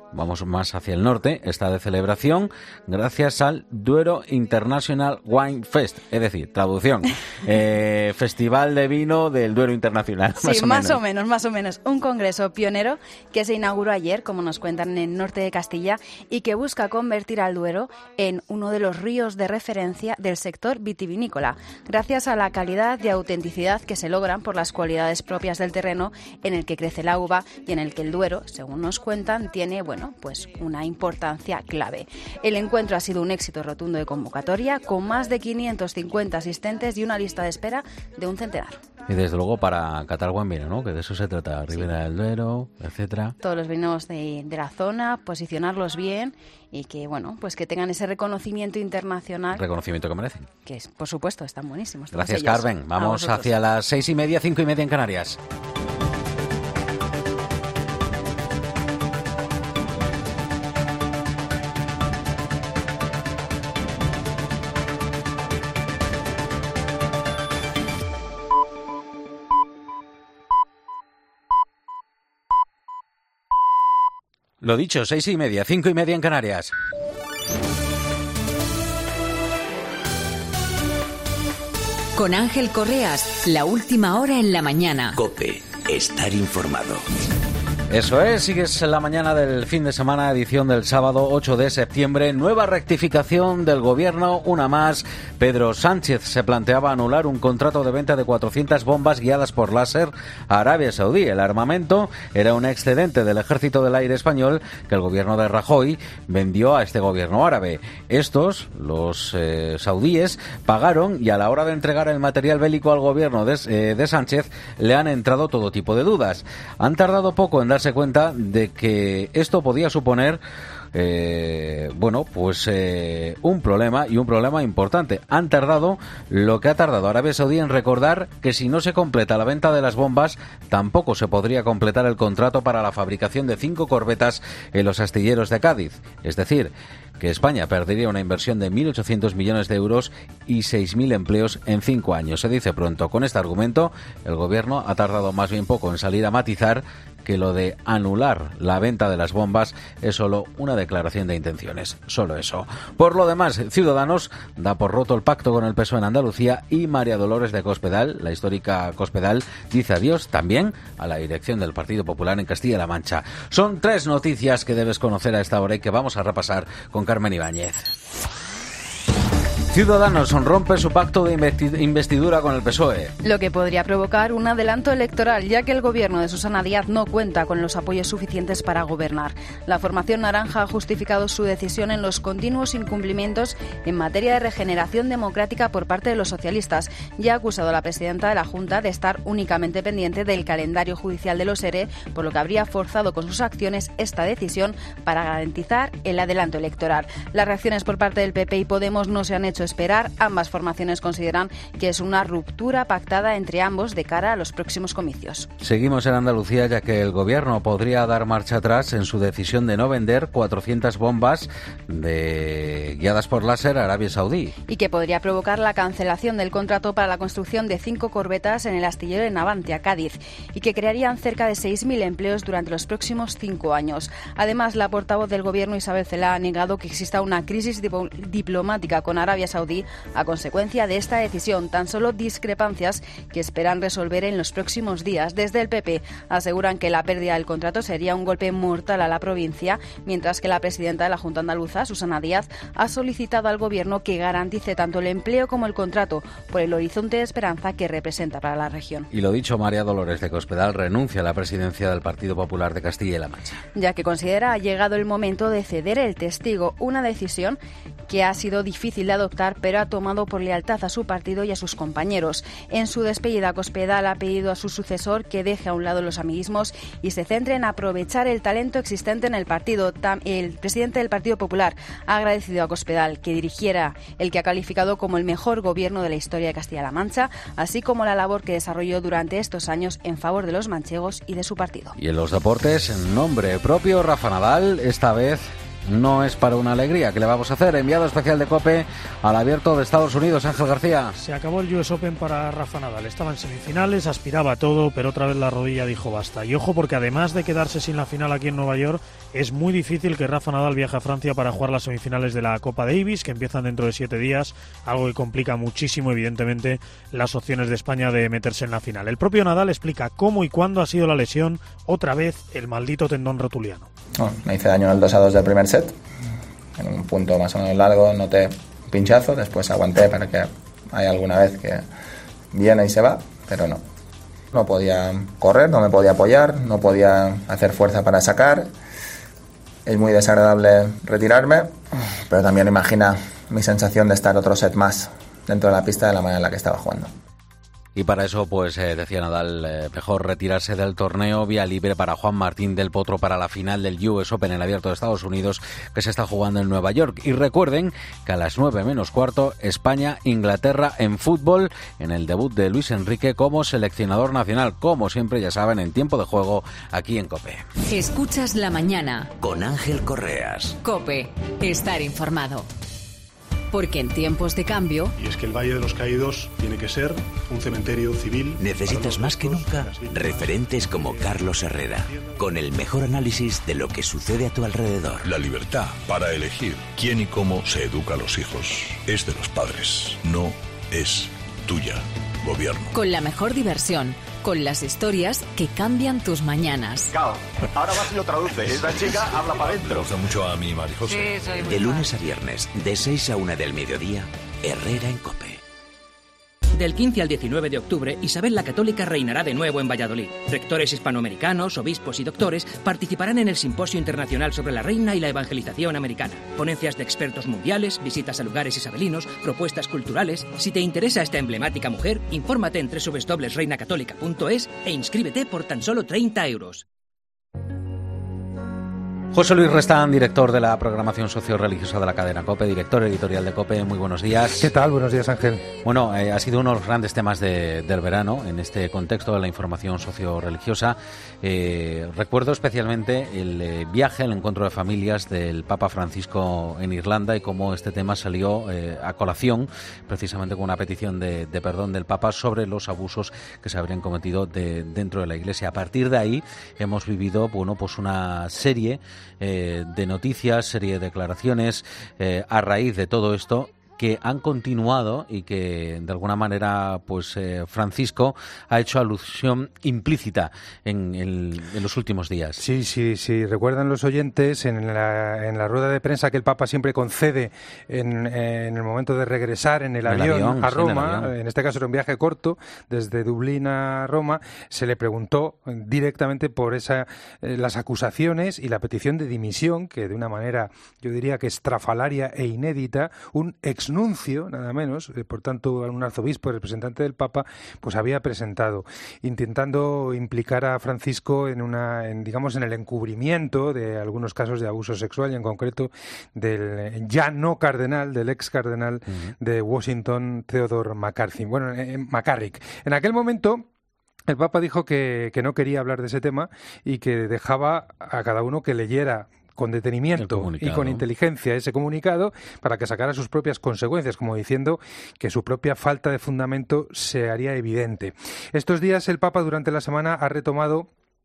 vamos más hacia el norte, está de celebración gracias al Duero International Wine Fest, es decir, traducción, eh, Festival de Vino del Duero Internacional. Sí, más, o, más menos. o menos, más o menos. Un congreso pionero que se inauguró ayer, como nos cuentan, en el norte de Castilla y que busca convertir al Duero en uno de los ríos de referencia del sector vitivinícola, gracias a la calidad y autenticidad que se logran por las cualidades propias del terreno en el que crece la uva y en el que el Duero, según nos cuentan, tiene, bueno, pues una importancia clave. El encuentro ha sido un éxito rotundo de convocatoria, con más de quinientos cincuenta asistentes y una lista de espera de un centenar. Y desde luego para catar buen vino, ¿no? Que de eso se trata, Ribera sí. del Duero, etcétera. Todos los vinos de, de la zona, posicionarlos bien y que, bueno, pues que tengan ese reconocimiento internacional. Reconocimiento que merecen. Que, es, por supuesto, están buenísimos. Gracias, Carmen. Vamos hacia las seis y media, cinco y media en Canarias. Lo dicho, seis y media, cinco y media en Canarias. Con Ángel Correas, la última hora en la mañana. COPE, estar informado. Eso es, sigues en la mañana del fin de semana, edición del sábado ocho de septiembre, nueva rectificación del gobierno, una más. Pedro Sánchez se planteaba anular un contrato de venta de cuatrocientas bombas guiadas por láser a Arabia Saudí. El armamento era un excedente del Ejército del Aire español que el gobierno de Rajoy vendió a este gobierno árabe. Estos, los eh, saudíes, pagaron y a la hora de entregar el material bélico al gobierno de, eh, de Sánchez le han entrado todo tipo de dudas. Han tardado poco en dar darse cuenta de que esto podía suponer eh, bueno, pues eh, un problema y un problema importante. Han tardado lo que ha tardado Arabia Saudí en recordar que si no se completa la venta de las bombas, tampoco se podría completar el contrato para la fabricación de cinco corbetas en los astilleros de Cádiz. Es decir, que España perdería una inversión de mil ochocientos millones de euros y seis mil empleos en cinco años. Se dice pronto. Con este argumento, el gobierno ha tardado más bien poco en salir a matizar que lo de anular la venta de las bombas es solo una declaración de intenciones. Solo eso. Por lo demás, Ciudadanos da por roto el pacto con el P S O E en Andalucía y María Dolores de Cospedal, la histórica Cospedal, dice adiós también a la dirección del Partido Popular en Castilla-La Mancha. Son tres noticias que debes conocer a esta hora y que vamos a repasar con Carmen Ibáñez. Ciudadanos rompe su pacto de investidura con el P S O E. Lo que podría provocar un adelanto electoral, ya que el gobierno de Susana Díaz no cuenta con los apoyos suficientes para gobernar. La formación naranja ha justificado su decisión en los continuos incumplimientos en materia de regeneración democrática por parte de los socialistas y ha acusado a la presidenta de la Junta de estar únicamente pendiente del calendario judicial de los E R E, por lo que habría forzado con sus acciones esta decisión para garantizar el adelanto electoral. Las reacciones por parte del P P y Podemos no se han hecho esperar. Ambas formaciones consideran que es una ruptura pactada entre ambos de cara a los próximos comicios. Seguimos en Andalucía, ya que el gobierno podría dar marcha atrás en su decisión de no vender cuatrocientas bombas de... guiadas por láser a Arabia Saudí. Y que podría provocar la cancelación del contrato para la construcción de cinco corbetas en el astillero de Navantia, Cádiz, y que crearían cerca de seis mil empleos durante los próximos cinco años. Además, la portavoz del gobierno, Isabel Celaá, ha negado que exista una crisis dip- diplomática con Arabia Saudí a consecuencia de esta decisión, tan solo discrepancias que esperan resolver en los próximos días. Desde el P P aseguran que la pérdida del contrato sería un golpe mortal a la provincia, mientras que la presidenta de la Junta Andaluza, Susana Díaz, ha solicitado al gobierno que garantice tanto el empleo como el contrato por el horizonte de esperanza que representa para la región. Y lo dicho, María Dolores de Cospedal renuncia a la presidencia del Partido Popular de Castilla-La Mancha, ya que considera ha llegado el momento de ceder el testigo, una decisión que ha sido difícil de adoptar, pero ha tomado por lealtad a su partido y a sus compañeros. En su despedida, Cospedal ha pedido a su sucesor que deje a un lado los amiguismos y se centre en aprovechar el talento existente en el partido. El presidente del Partido Popular ha agradecido a Cospedal que dirigiera el que ha calificado como el mejor gobierno de la historia de Castilla-La Mancha, así como la labor que desarrolló durante estos años en favor de los manchegos y de su partido. Y en los deportes, en nombre propio, Rafa Nadal, esta vez no es para una alegría. ¿Qué le vamos a hacer? Enviado especial de COPE al Abierto de Estados Unidos, Ángel García. Se acabó el U S Open para Rafa Nadal. Estaba en semifinales, aspiraba a todo, pero otra vez la rodilla dijo basta. Y ojo, porque además de quedarse sin la final aquí en Nueva York, es muy difícil que Rafa Nadal viaje a Francia para jugar las semifinales de la Copa Davis, que empiezan dentro de siete días, algo que complica muchísimo, evidentemente, las opciones de España de meterse en la final. El propio Nadal explica cómo y cuándo ha sido la lesión, otra vez el maldito tendón rotuliano. Oh, me hice daño en el dos a dos del primer set, en un punto más o menos largo, noté pinchazo, después aguanté para que haya alguna vez que viene y se va, pero no. No podía correr, no me podía apoyar, no podía hacer fuerza para sacar. Es muy desagradable retirarme, pero también imagina mi sensación de estar otro set más dentro de la pista de la manera en la que estaba jugando. Y para eso, pues eh, decía Nadal, eh, mejor retirarse del torneo. Vía libre para Juan Martín del Potro para la final del U S Open en el Abierto de Estados Unidos, que se está jugando en Nueva York. Y recuerden que a las nueve menos cuarto, España-Inglaterra en fútbol, en el debut de Luis Enrique como seleccionador nacional. Como siempre, ya saben, en tiempo de juego, aquí en COPE. Escuchas la mañana. Con Ángel Correas. COPE. Estar informado. Porque en tiempos de cambio... Y es que el Valle de los Caídos tiene que ser un cementerio civil... Necesitas más que nunca referentes como Carlos Herrera, con el mejor análisis de lo que sucede a tu alrededor. La libertad para elegir quién y cómo se educa a los hijos es de los padres, no es tuya, gobierno. Con la mejor diversión, con las historias que cambian tus mañanas. Cao, ahora vas y lo traduce. Esta chica habla para adentro. Me gusta mucho a mi Marijose. Sí, de lunes a viernes, de seis a una del mediodía, Herrera en COPE. Del quince al diecinueve de octubre, Isabel la Católica reinará de nuevo en Valladolid. Rectores hispanoamericanos, obispos y doctores participarán en el Simposio Internacional sobre la Reina y la Evangelización Americana. Ponencias de expertos mundiales, visitas a lugares isabelinos, propuestas culturales. Si te interesa esta emblemática mujer, infórmate en doble u doble u doble u punto reina católica punto es e inscríbete por tan solo treinta euros. José Luis Restán, director de la programación socio-religiosa de la cadena COPE, director editorial de COPE. Muy buenos días. ¿Qué tal? Buenos días, Ángel. Bueno, eh, ha sido uno de los grandes temas de, del verano en este contexto de la información socio-religiosa. Eh, recuerdo especialmente el eh, viaje, el encuentro de familias del Papa Francisco en Irlanda y cómo este tema salió eh, a colación precisamente con una petición de, de perdón del Papa sobre los abusos que se habrían cometido de, dentro de la Iglesia. A partir de ahí hemos vivido, bueno, pues una serie Eh, de noticias, serie de declaraciones eh, a raíz de todo esto que han continuado y que de alguna manera pues eh, Francisco ha hecho alusión implícita en, el, en los últimos días. Sí, sí, sí. Recuerdan los oyentes en la, en la rueda de prensa que el Papa siempre concede en, en el momento de regresar en el, el avión, avión a Roma, sí, en, avión. En este caso era un viaje corto desde Dublín a Roma, se le preguntó directamente por esa, eh, las acusaciones y la petición de dimisión que de una manera, yo diría que estrafalaria e inédita, un ex nuncio, nada menos, eh, por tanto un arzobispo, representante del Papa, pues había presentado, intentando implicar a Francisco en una, en, digamos, en el encubrimiento de algunos casos de abuso sexual y en concreto del ya no cardenal, del ex cardenal uh-huh. de Washington, Theodore McCarthy. Bueno, eh, McCarrick. En aquel momento el Papa dijo que, que no quería hablar de ese tema y que dejaba a cada uno que leyera con detenimiento y con inteligencia ese comunicado para que sacara sus propias consecuencias, como diciendo que su propia falta de fundamento se haría evidente. Estos días el Papa durante la semana ha retomado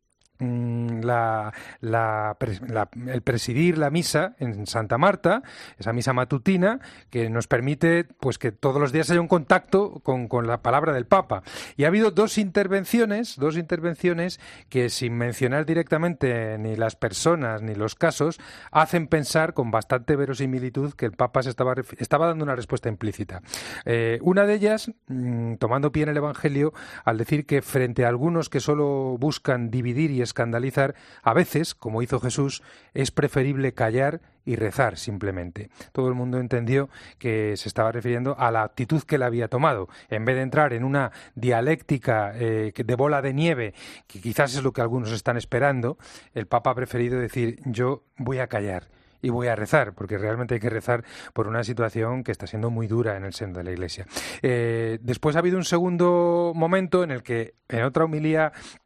La, la, la, el presidir la misa en Santa Marta, esa misa matutina que nos permite pues que todos los días haya un contacto con, con la palabra del Papa. Y ha habido dos intervenciones, dos intervenciones que sin mencionar directamente ni las personas ni los casos, hacen pensar con bastante verosimilitud que el Papa se estaba, estaba dando una respuesta implícita. Eh, una de ellas, mmm, tomando pie en el Evangelio, al decir que frente a algunos que solo buscan dividir y escandalizar, a veces, como hizo Jesús, es preferible callar y rezar simplemente. Todo el mundo entendió que se estaba refiriendo a la actitud que él había tomado. En vez de entrar en una dialéctica eh, de bola de nieve, que quizás es lo que algunos están esperando, el Papa ha preferido decir: yo voy a callar y voy a rezar, porque realmente hay que rezar por una situación que está siendo muy dura en el seno de la Iglesia. Eh, después ha habido un segundo momento en el que, en otra homilía,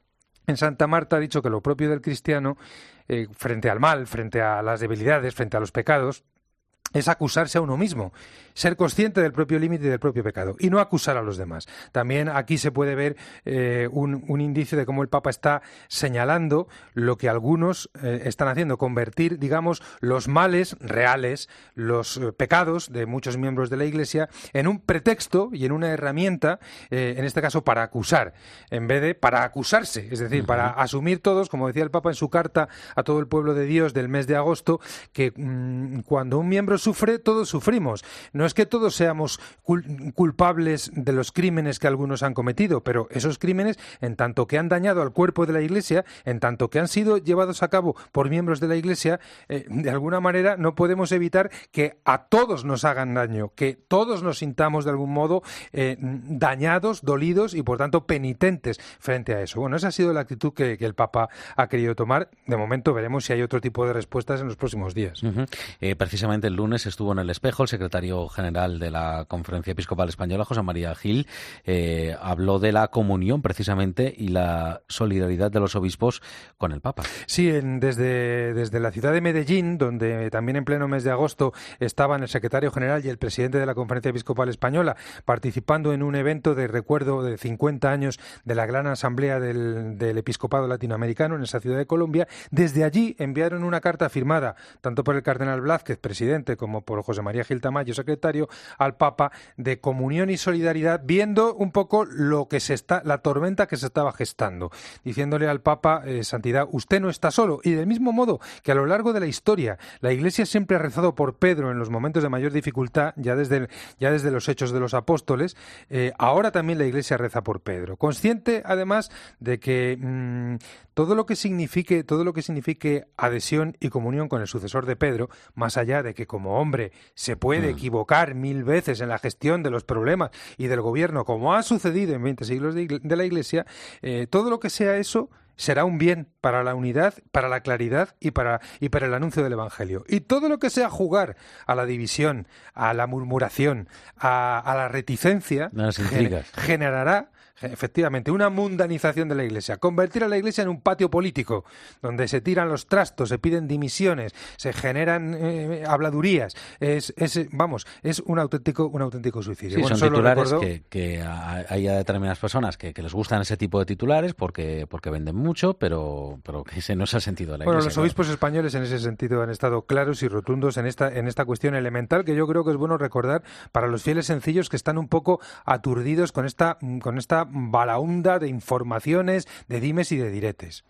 en Santa Marta ha dicho que lo propio del cristiano, eh, frente al mal, frente a las debilidades, frente a los pecados, es acusarse a uno mismo, ser consciente del propio límite y del propio pecado, y no acusar a los demás. También aquí se puede ver eh, un, un indicio de cómo el Papa está señalando lo que algunos eh, están haciendo, convertir, digamos, los males reales, los eh, pecados de muchos miembros de la Iglesia, en un pretexto y en una herramienta, eh, en este caso para acusar, en vez de para acusarse, es decir, uh-huh. para asumir todos, como decía el Papa en su carta a todo el pueblo de Dios del mes de agosto, que mmm, cuando un miembro sufre, todos sufrimos. No es que todos seamos cul- culpables de los crímenes que algunos han cometido, pero esos crímenes, en tanto que han dañado al cuerpo de la Iglesia, en tanto que han sido llevados a cabo por miembros de la Iglesia, eh, de alguna manera no podemos evitar que a todos nos hagan daño, que todos nos sintamos de algún modo eh, dañados, dolidos y por tanto penitentes frente a eso. Bueno, esa ha sido la actitud que, que el Papa ha querido tomar. De momento veremos si hay otro tipo de respuestas en los próximos días. Uh-huh. Eh, precisamente el lunes estuvo en El Espejo el secretario general de la Conferencia Episcopal Española, José María Gil, eh, habló de la comunión precisamente y la solidaridad de los obispos con el Papa. Sí, en, desde, desde la ciudad de Medellín, donde también en pleno mes de agosto estaban el secretario general y el presidente de la Conferencia Episcopal Española participando en un evento de recuerdo de cincuenta años de la gran asamblea del, del episcopado latinoamericano en esa ciudad de Colombia. Desde allí enviaron una carta firmada tanto por el cardenal Blázquez, presidente, como por José María Gil Tamayo, secretario, al Papa, de comunión y solidaridad, viendo un poco lo que se está, la tormenta que se estaba gestando, diciéndole al Papa, eh, Santidad, usted no está solo. Y del mismo modo que a lo largo de la historia la Iglesia siempre ha rezado por Pedro en los momentos de mayor dificultad, ya desde, el, ya desde los Hechos de los Apóstoles, eh, ahora también la Iglesia reza por Pedro, consciente además de que mmm, todo lo que signifique, todo lo que signifique adhesión y comunión con el sucesor de Pedro, más allá de que como hombre se puede equivocar mil veces en la gestión de los problemas y del gobierno, como ha sucedido en veinte siglos de, de la Iglesia, eh, todo lo que sea eso será un bien para la unidad, para la claridad y para, y para el anuncio del Evangelio. Y todo lo que sea jugar a la división, a la murmuración, a, a la reticencia, gener, generará efectivamente una mundanización de la Iglesia, convertir a la Iglesia en un patio político donde se tiran los trastos, se piden dimisiones, se generan eh, habladurías. Es, es vamos, es un auténtico un auténtico suicidio. Sí, bueno, son titulares recuerdo... que, que hay a determinadas personas que, que les gustan ese tipo de titulares porque porque venden mucho, pero pero que ese no es el sentido de la bueno, Iglesia. Bueno, los obispos claro. españoles en ese sentido han estado claros y rotundos en esta en esta cuestión elemental que yo creo que es bueno recordar para los fieles sencillos que están un poco aturdidos con esta con esta balaúnda de informaciones, de dimes y de diretes.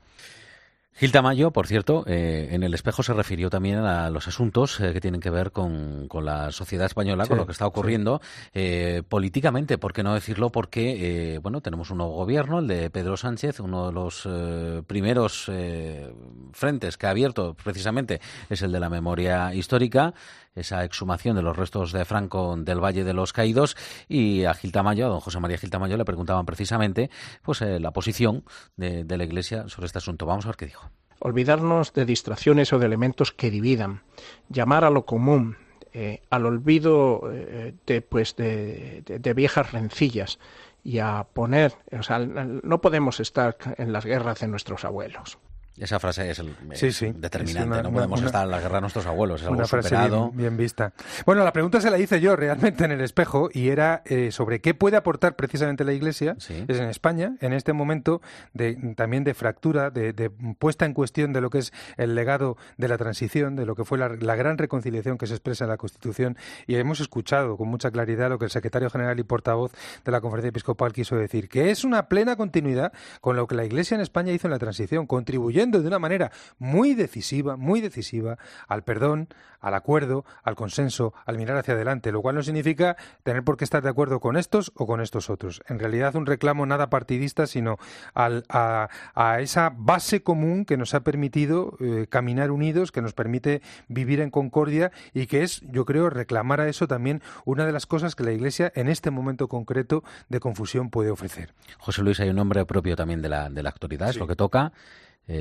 Gil Tamayo, por cierto, eh, en El Espejo se refirió también a los asuntos eh, que tienen que ver con, con la sociedad española, sí, con lo que está ocurriendo sí. eh, políticamente, ¿por qué no decirlo? Porque, eh, bueno, tenemos un nuevo gobierno, el de Pedro Sánchez, uno de los eh, primeros eh, frentes que ha abierto precisamente es el de la memoria histórica, esa exhumación de los restos de Franco del Valle de los Caídos, y a Gil Tamayo, a don José María Gil Tamayo, le preguntaban precisamente pues eh, la posición de, de la Iglesia sobre este asunto. Vamos a ver qué dijo. Olvidarnos de distracciones o de elementos que dividan, llamar a lo común, eh, al olvido eh, de, pues de, de, de viejas rencillas y a poner, o sea, no podemos estar en las guerras de nuestros abuelos. Esa frase es, el, sí, sí, determinante. Es una, no podemos una, estar en la guerra de nuestros abuelos. Es algo una frase superado. Bien, bien vista. Bueno, la pregunta se la hice yo realmente en El Espejo y era eh, sobre qué puede aportar precisamente la Iglesia sí. es en España en este momento de también de fractura, de, de puesta en cuestión de lo que es el legado de la transición, de lo que fue la, la gran reconciliación que se expresa en la Constitución, y hemos escuchado con mucha claridad lo que el secretario general y portavoz de la Conferencia Episcopal quiso decir, que es una plena continuidad con lo que la Iglesia en España hizo en la transición, contribuyendo de una manera muy decisiva, muy decisiva al perdón, al acuerdo, al consenso, al mirar hacia adelante, lo cual no significa tener por qué estar de acuerdo con estos o con estos otros. En realidad un reclamo nada partidista, sino al, a, a esa base común que nos ha permitido eh, caminar unidos, que nos permite vivir en concordia y que es, yo creo, reclamar a eso también una de las cosas que la Iglesia en este momento concreto de confusión puede ofrecer. José Luis, hay un nombre propio también de la, de la actualidad, sí. Es lo que toca. Eh,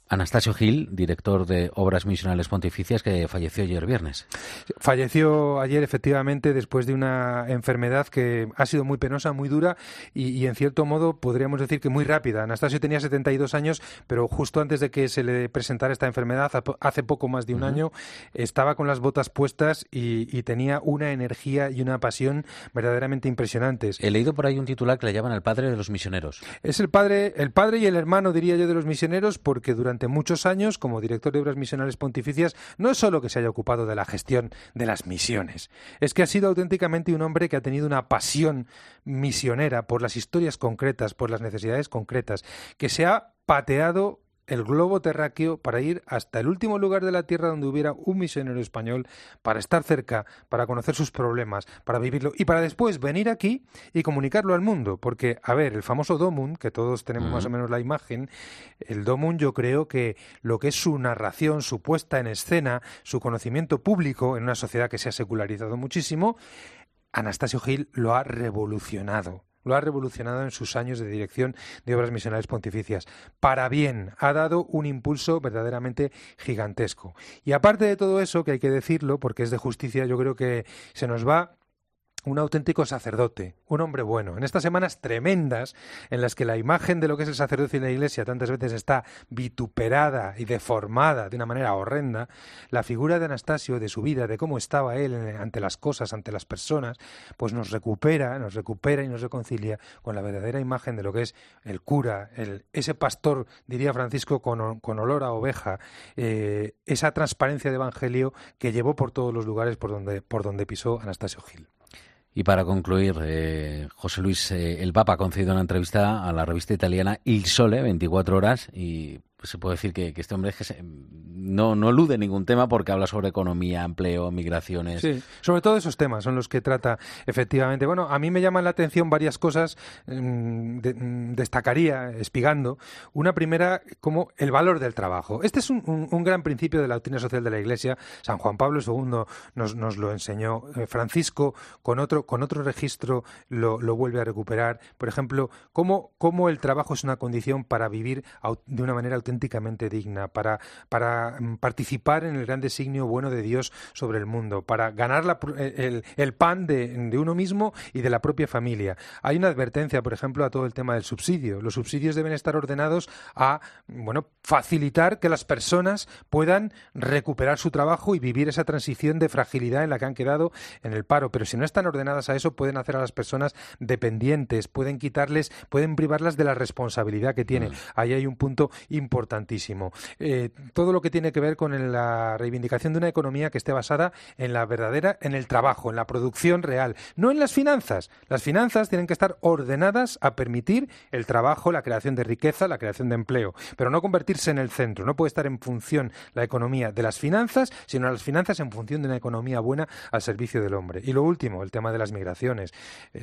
Anastasio Gil, director de Obras Misionales Pontificias, que falleció ayer viernes. Falleció ayer, efectivamente, después de una enfermedad que ha sido muy penosa, muy dura y, y en cierto modo podríamos decir que muy rápida. Anastasio tenía setenta y dos años, pero justo antes de que se le presentara esta enfermedad, hace poco más de un uh-huh. año, estaba con las botas puestas y, y tenía una energía y una pasión verdaderamente impresionantes. He leído por ahí un titular que le llaman al padre de los misioneros. Es el padre, el padre y el hermano, diría yo, de los misioneros, porque durante muchos años, como director de Obras Misionales Pontificias, no es solo que se haya ocupado de la gestión de las misiones, es que ha sido auténticamente un hombre que ha tenido una pasión misionera por las historias concretas, por las necesidades concretas, que se ha pateado el globo terráqueo para ir hasta el último lugar de la tierra donde hubiera un misionero español, para estar cerca, para conocer sus problemas, para vivirlo y para después venir aquí y comunicarlo al mundo. Porque, a ver, el famoso Domum, que todos tenemos uh-huh. más o menos la imagen, el Domum, yo creo que lo que es su narración, su puesta en escena, su conocimiento público en una sociedad que se ha secularizado muchísimo, Anastasio Gil lo ha revolucionado. Lo ha revolucionado en sus años de dirección de Obras Misionales Pontificias. Para bien, ha dado un impulso verdaderamente gigantesco. Y aparte de todo eso, que hay que decirlo, porque es de justicia, yo creo que se nos va un auténtico sacerdote, un hombre bueno. En estas semanas tremendas en las que la imagen de lo que es el sacerdocio en la Iglesia tantas veces está vituperada y deformada de una manera horrenda, la figura de Anastasio, de su vida, de cómo estaba él ante las cosas, ante las personas, pues nos recupera, nos recupera y nos reconcilia con la verdadera imagen de lo que es el cura, el, ese pastor, diría Francisco, con, con olor a oveja, eh, esa transparencia de evangelio que llevó por todos los lugares por donde, por donde pisó Anastasio Gil. Y para concluir, eh, José Luis, eh, el Papa ha concedido una entrevista a la revista italiana Il Sole, veinticuatro horas, y pues se puede decir que, que este hombre es que se, no, no elude ningún tema porque habla sobre economía, empleo, migraciones. Sí, sobre todo esos temas son los que trata efectivamente. Bueno, a mí me llaman la atención varias cosas, mmm, de, mmm, destacaría, espigando. Una primera, como el valor del trabajo. Este es un, un, un gran principio de la doctrina social de la Iglesia. San Juan Pablo segundo nos, nos lo enseñó. Eh, Francisco, con otro, con otro registro, lo, lo vuelve a recuperar. Por ejemplo, cómo, cómo el trabajo es una condición para vivir de una manera auténtica auténticamente digna, para, para participar en el gran designio bueno de Dios sobre el mundo, para ganar la, el, el pan de, de uno mismo y de la propia familia. Hay una advertencia, por ejemplo, a todo el tema del subsidio. Los subsidios deben estar ordenados a, bueno, facilitar que las personas puedan recuperar su trabajo y vivir esa transición de fragilidad en la que han quedado en el paro. Pero si no están ordenadas a eso, pueden hacer a las personas dependientes, pueden quitarles, pueden privarlas de la responsabilidad que tienen. Mm. Ahí hay un punto importante. importantísimo. Eh, todo lo que tiene que ver con la reivindicación de una economía que esté basada en la verdadera, en el trabajo, en la producción real, no en las finanzas. Las finanzas tienen que estar ordenadas a permitir el trabajo, la creación de riqueza, la creación de empleo, pero no convertirse en el centro. No puede estar en función la economía de las finanzas, sino las finanzas en función de una economía buena al servicio del hombre. Y lo último, el tema de las migraciones.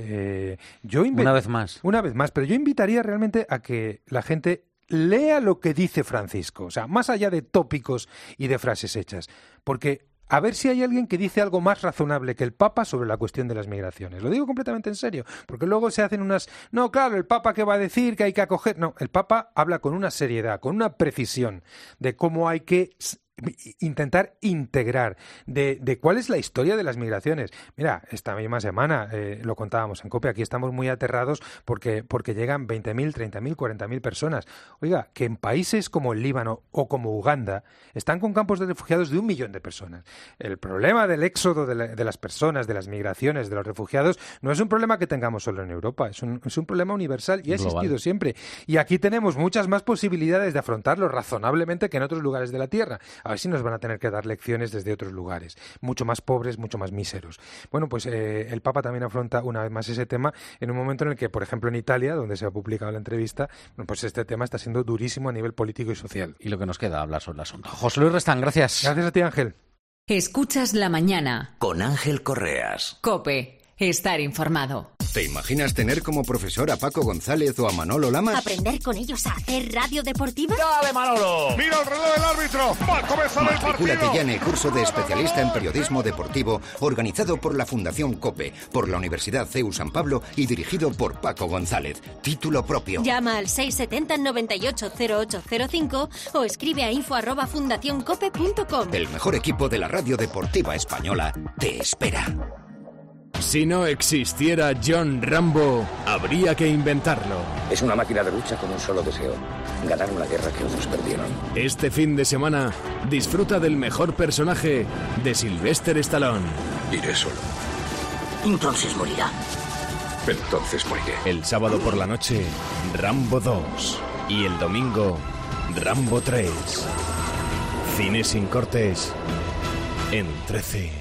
Eh, yo inv- una vez más. Una vez más, pero yo invitaría realmente a que la gente lea lo que dice Francisco, o sea, más allá de tópicos y de frases hechas, porque a ver si hay alguien que dice algo más razonable que el Papa sobre la cuestión de las migraciones. Lo digo completamente en serio, porque luego se hacen unas... No, claro, el Papa ¿qué va a decir? Que hay que acoger... No, el Papa habla con una seriedad, con una precisión de cómo hay que intentar integrar, de, de cuál es la historia de las migraciones. Mira, esta misma semana eh, lo contábamos en COPE, aquí estamos muy aterrados porque, porque llegan veinte mil, treinta mil, cuarenta mil personas. Oiga, que en países como el Líbano o como Uganda están con campos de refugiados de un millón de personas. El problema del éxodo de, la, de las personas, de las migraciones, de los refugiados, no es un problema que tengamos solo en Europa, es un, es un problema universal y ha existido siempre. Y aquí tenemos muchas más posibilidades de afrontarlo razonablemente que en otros lugares de la Tierra. A ver si nos van a tener que dar lecciones desde otros lugares, mucho más pobres, mucho más míseros. Bueno, pues eh, el Papa también afronta una vez más ese tema en un momento en el que, por ejemplo, en Italia, donde se ha publicado la entrevista, pues este tema está siendo durísimo a nivel político y social. Y lo que nos queda, hablar sobre el asunto. José Luis Restán, gracias. Gracias a ti, Ángel. Escuchas La Mañana. Con Ángel Correas. COPE. Estar informado. ¿Te imaginas tener como profesor a Paco González o a Manolo Lamas? ¿Aprender con ellos a hacer radio deportiva? ¡Dale, Manolo! ¡Mira el reloj del árbitro. Va a comenzar el partido. Matricúlate ya en el curso de especialista en periodismo deportivo organizado por la Fundación COPE, por la Universidad C E U San Pablo y dirigido por Paco González. Título propio. Llama al seis setenta noventa y ocho cero ocho cero cinco o escribe a info arroba fundacioncope punto com. El mejor equipo de la radio deportiva española te espera. Si no existiera John Rambo, habría que inventarlo. Es una máquina de lucha con un solo deseo: ganar una guerra que otros perdieron. Este fin de semana, disfruta del mejor personaje de Sylvester Stallone. Iré solo. Entonces morirá. Entonces moriré. El sábado por la noche, Rambo dos. Y el domingo, Rambo tres. Cine sin cortes en trece.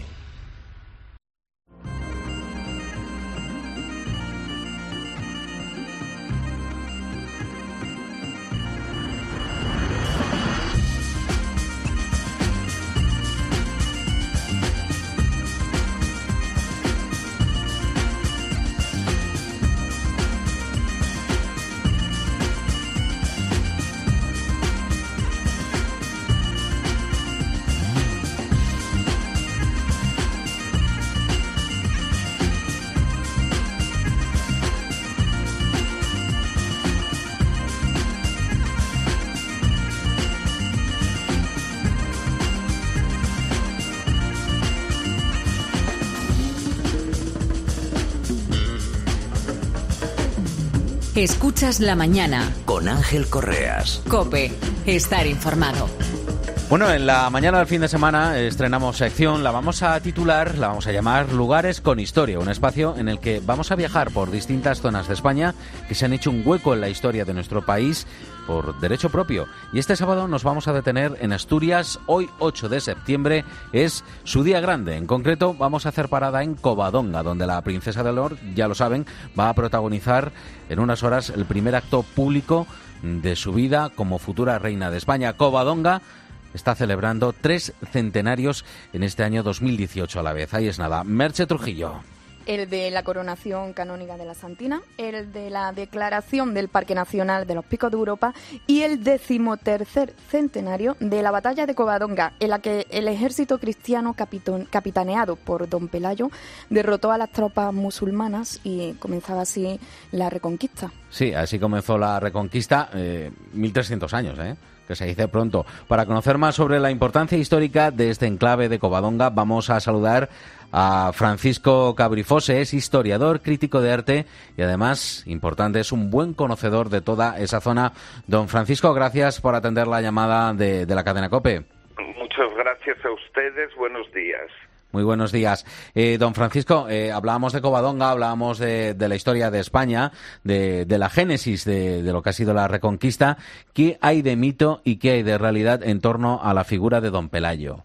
Escuchas la mañana. Con Ángel Correas. COPE. Estar informado. Bueno, en la mañana del fin de semana estrenamos sección, la vamos a titular, la vamos a llamar Lugares con Historia, un espacio en el que vamos a viajar por distintas zonas de España que se han hecho un hueco en la historia de nuestro país por derecho propio. Y este sábado nos vamos a detener en Asturias. Hoy, ocho de septiembre, es su día grande. En concreto, vamos a hacer parada en Covadonga, donde la princesa de León, ya lo saben, va a protagonizar en unas horas el primer acto público de su vida como futura reina de España. Covadonga está celebrando tres centenarios en este año dos mil dieciocho a la vez. Ahí es nada. Merche Trujillo. El de la coronación canónica de la Santina, el de la declaración del Parque Nacional de los Picos de Europa y el decimotercer centenario de la batalla de Covadonga, en la que el ejército cristiano capitón, capitaneado por don Pelayo derrotó a las tropas musulmanas y comenzaba así la Reconquista. Sí, así comenzó la Reconquista, eh, mil trescientos años, ¿eh? que se dice pronto. Para conocer más sobre la importancia histórica de este enclave de Covadonga, vamos a saludar a Francisco Cabrifose. Es historiador, crítico de arte y además, importante, es un buen conocedor de toda esa zona. Don Francisco, gracias por atender la llamada de, de la cadena COPE. Muchas gracias a ustedes, buenos días. Muy buenos días. Eh, don Francisco, eh, hablábamos de Covadonga, hablábamos de, de la historia de España, de, de la génesis de, de lo que ha sido la Reconquista. ¿Qué hay de mito y qué hay de realidad en torno a la figura de don Pelayo?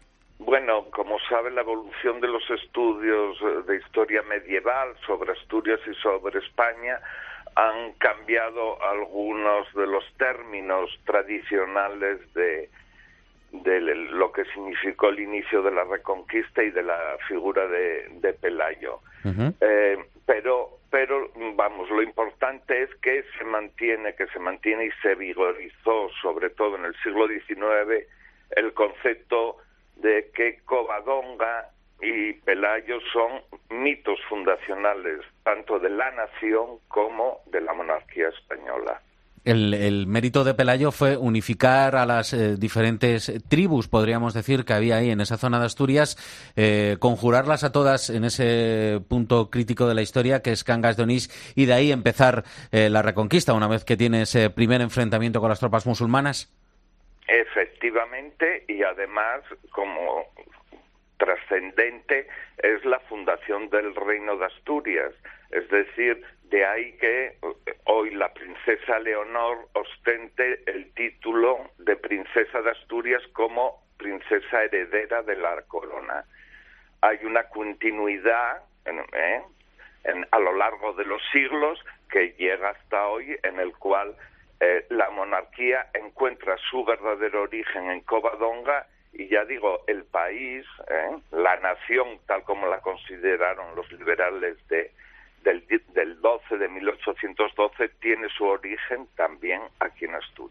Bueno, como saben, la evolución de los estudios de historia medieval sobre Asturias y sobre España han cambiado algunos de los términos tradicionales de de lo que significó el inicio de la Reconquista y de la figura de, de Pelayo. Uh-huh. Eh, pero, pero, vamos, lo importante es que se mantiene, que se mantiene y se vigorizó, sobre todo en el siglo diecinueve, el concepto de que Covadonga y Pelayo son mitos fundacionales, tanto de la nación como de la monarquía española. El, el mérito de Pelayo fue unificar a las eh, diferentes tribus, podríamos decir, que había ahí en esa zona de Asturias, eh, conjurarlas a todas en ese punto crítico de la historia que es Cangas de Onís, y de ahí empezar eh, la Reconquista una vez que tiene ese primer enfrentamiento con las tropas musulmanas. Efectivamente, y además, como trascendente, es la fundación del Reino de Asturias, es decir, de ahí que hoy la princesa Leonor ostente el título de princesa de Asturias como princesa heredera de la corona. Hay una continuidad ¿eh? en, a lo largo de los siglos que llega hasta hoy, en el cual eh, la monarquía encuentra su verdadero origen en Covadonga y, ya digo, el país, ¿eh? la nación, tal como la consideraron los liberales de Del, del doce de mil ochocientos doce, tiene su origen también aquí en Asturias.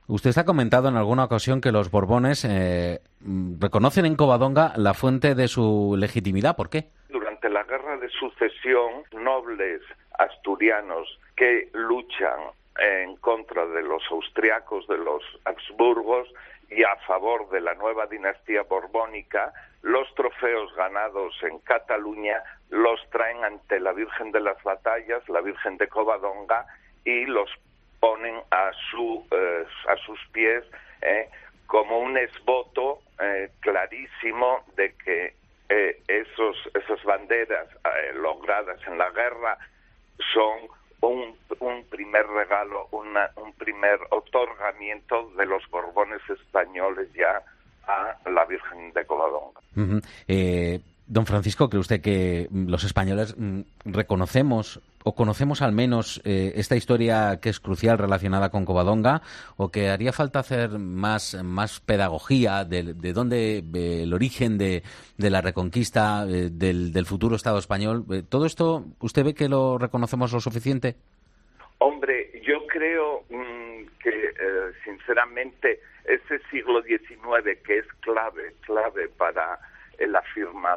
Usted ha comentado en alguna ocasión que los Borbones eh, reconocen en Covadonga la fuente de su legitimidad. ¿Por qué? Durante la Guerra de Sucesión, nobles asturianos que luchan en contra de los austriacos, de los Habsburgos, y a favor de la nueva dinastía borbónica, los trofeos ganados en Cataluña los traen ante la Virgen de las Batallas, la Virgen de Covadonga, y los ponen a su eh, a sus pies eh, como un esboto eh, clarísimo de que eh, esos esas banderas eh, logradas en la guerra son un, un primer regalo, una, un primer otorgamiento de los Borbones españoles ya a la Virgen de Covadonga. Uh-huh. eh, don Francisco, ¿cree usted que los españoles mm, reconocemos o conocemos al menos eh, esta historia que es crucial relacionada con Covadonga, o que haría falta hacer más, más pedagogía de, de dónde eh, el origen de, de la reconquista eh, del, del futuro Estado español? Eh, ¿Todo esto usted ve que lo reconocemos lo suficiente? Hombre, yo creo mmm, que eh, sinceramente ese siglo diecinueve, que es clave, clave para el afirmar,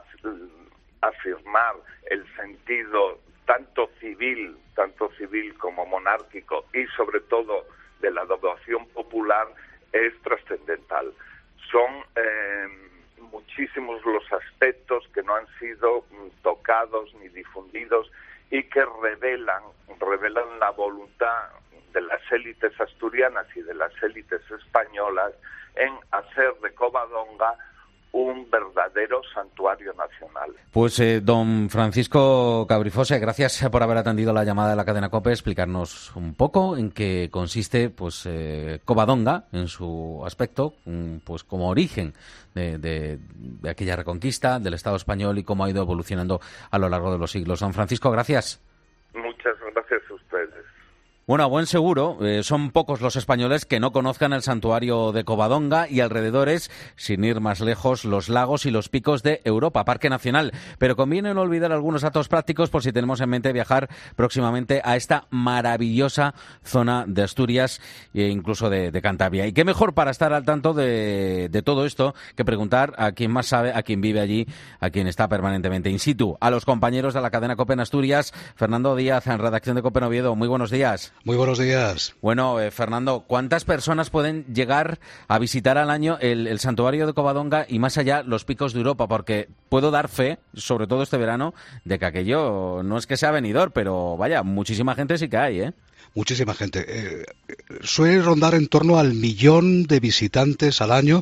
afirmar el sentido tanto civil, tanto civil como monárquico, y sobre todo de la devoción popular, es trascendental. Son eh, muchísimos los aspectos que no han sido tocados ni difundidos y que revelan, revelan la voluntad de las élites asturianas y de las élites españolas en hacer de Covadonga un verdadero santuario nacional. Pues eh, don Francisco Cabrifose, gracias por haber atendido la llamada de la cadena COPE, explicarnos un poco en qué consiste pues eh, Covadonga en su aspecto, pues como origen de, de, de aquella reconquista del Estado español y cómo ha ido evolucionando a lo largo de los siglos. Don Francisco, gracias. Muchas gracias a ustedes. Bueno, a buen seguro, eh, son pocos los españoles que no conozcan el santuario de Covadonga y alrededores, sin ir más lejos, los lagos y los picos de Europa, Parque Nacional. Pero conviene no olvidar algunos datos prácticos por si tenemos en mente viajar próximamente a esta maravillosa zona de Asturias e incluso de, de Cantabria. Y qué mejor para estar al tanto de, de todo esto que preguntar a quien más sabe, a quien vive allí, a quien está permanentemente in situ. A los compañeros de la cadena COPE en Asturias, Fernando Díaz, en redacción de COPE en Oviedo. Muy buenos días. Muy buenos días. Bueno, eh, Fernando, ¿cuántas personas pueden llegar a visitar al año el, el santuario de Covadonga y más allá los picos de Europa? Porque puedo dar fe, sobre todo este verano, de que aquello no es que sea venidor, pero vaya, muchísima gente sí que hay, ¿eh? Muchísima gente. Eh, suele rondar en torno al millón de visitantes al año.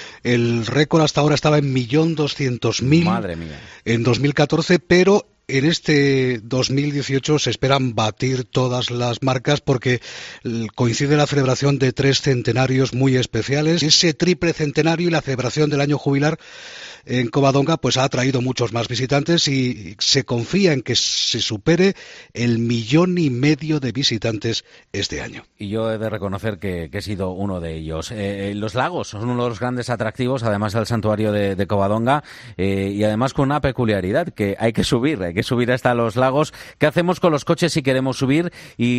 El récord hasta ahora estaba en un millón doscientos mil. Madre mía. En dos mil catorce, pero en este dos mil dieciocho se esperan batir todas las marcas porque coincide la celebración de tres centenarios muy especiales. Ese triple centenario y la celebración del año jubilar en Covadonga pues ha atraído muchos más visitantes y se confía en que se supere el millón y medio de visitantes este año. Y yo he de reconocer que, que he sido uno de ellos. Eh, los lagos son uno de los grandes atractivos, además del santuario de, de Covadonga, eh, y además con una peculiaridad, que hay que subir, hay que subir hasta los lagos. ¿Qué hacemos con los coches si queremos subir?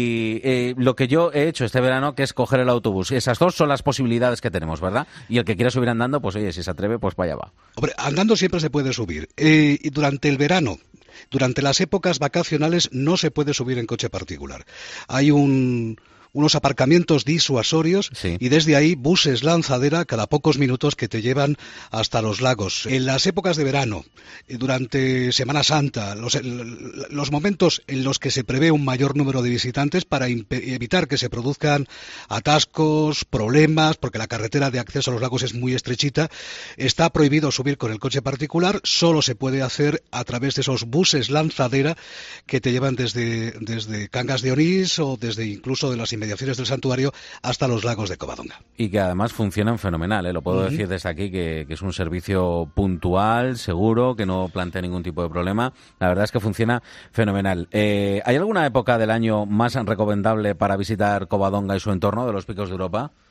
Y eh, lo que yo he hecho este verano, que es coger el autobús. Esas dos son las posibilidades que tenemos, ¿verdad? Y el que quiera subir andando, pues oye, si se atreve, pues vaya va. Hombre, andando siempre se puede subir. Eh, y durante el verano, durante las épocas vacacionales, no se puede subir en coche particular. Hay un... unos aparcamientos disuasorios sí. Y desde ahí buses lanzadera cada pocos minutos que te llevan hasta los lagos. En las épocas de verano, durante Semana Santa, los, los momentos en los que se prevé un mayor número de visitantes para evitar que se produzcan atascos, problemas, porque la carretera de acceso a los lagos es muy estrechita, está prohibido subir con el coche particular, solo se puede hacer a través de esos buses lanzadera que te llevan desde, desde Cangas de Onís o desde incluso de las inmediaciones del santuario hasta los lagos de Covadonga. Y que además funcionan fenomenal, ¿eh? Lo puedo uh-huh. decir desde aquí, que, que es un servicio puntual, seguro, que no plantea ningún tipo de problema. La verdad es que funciona fenomenal. Eh, ¿Hay alguna época del año más recomendable para visitar Covadonga y su entorno de los picos de Europa?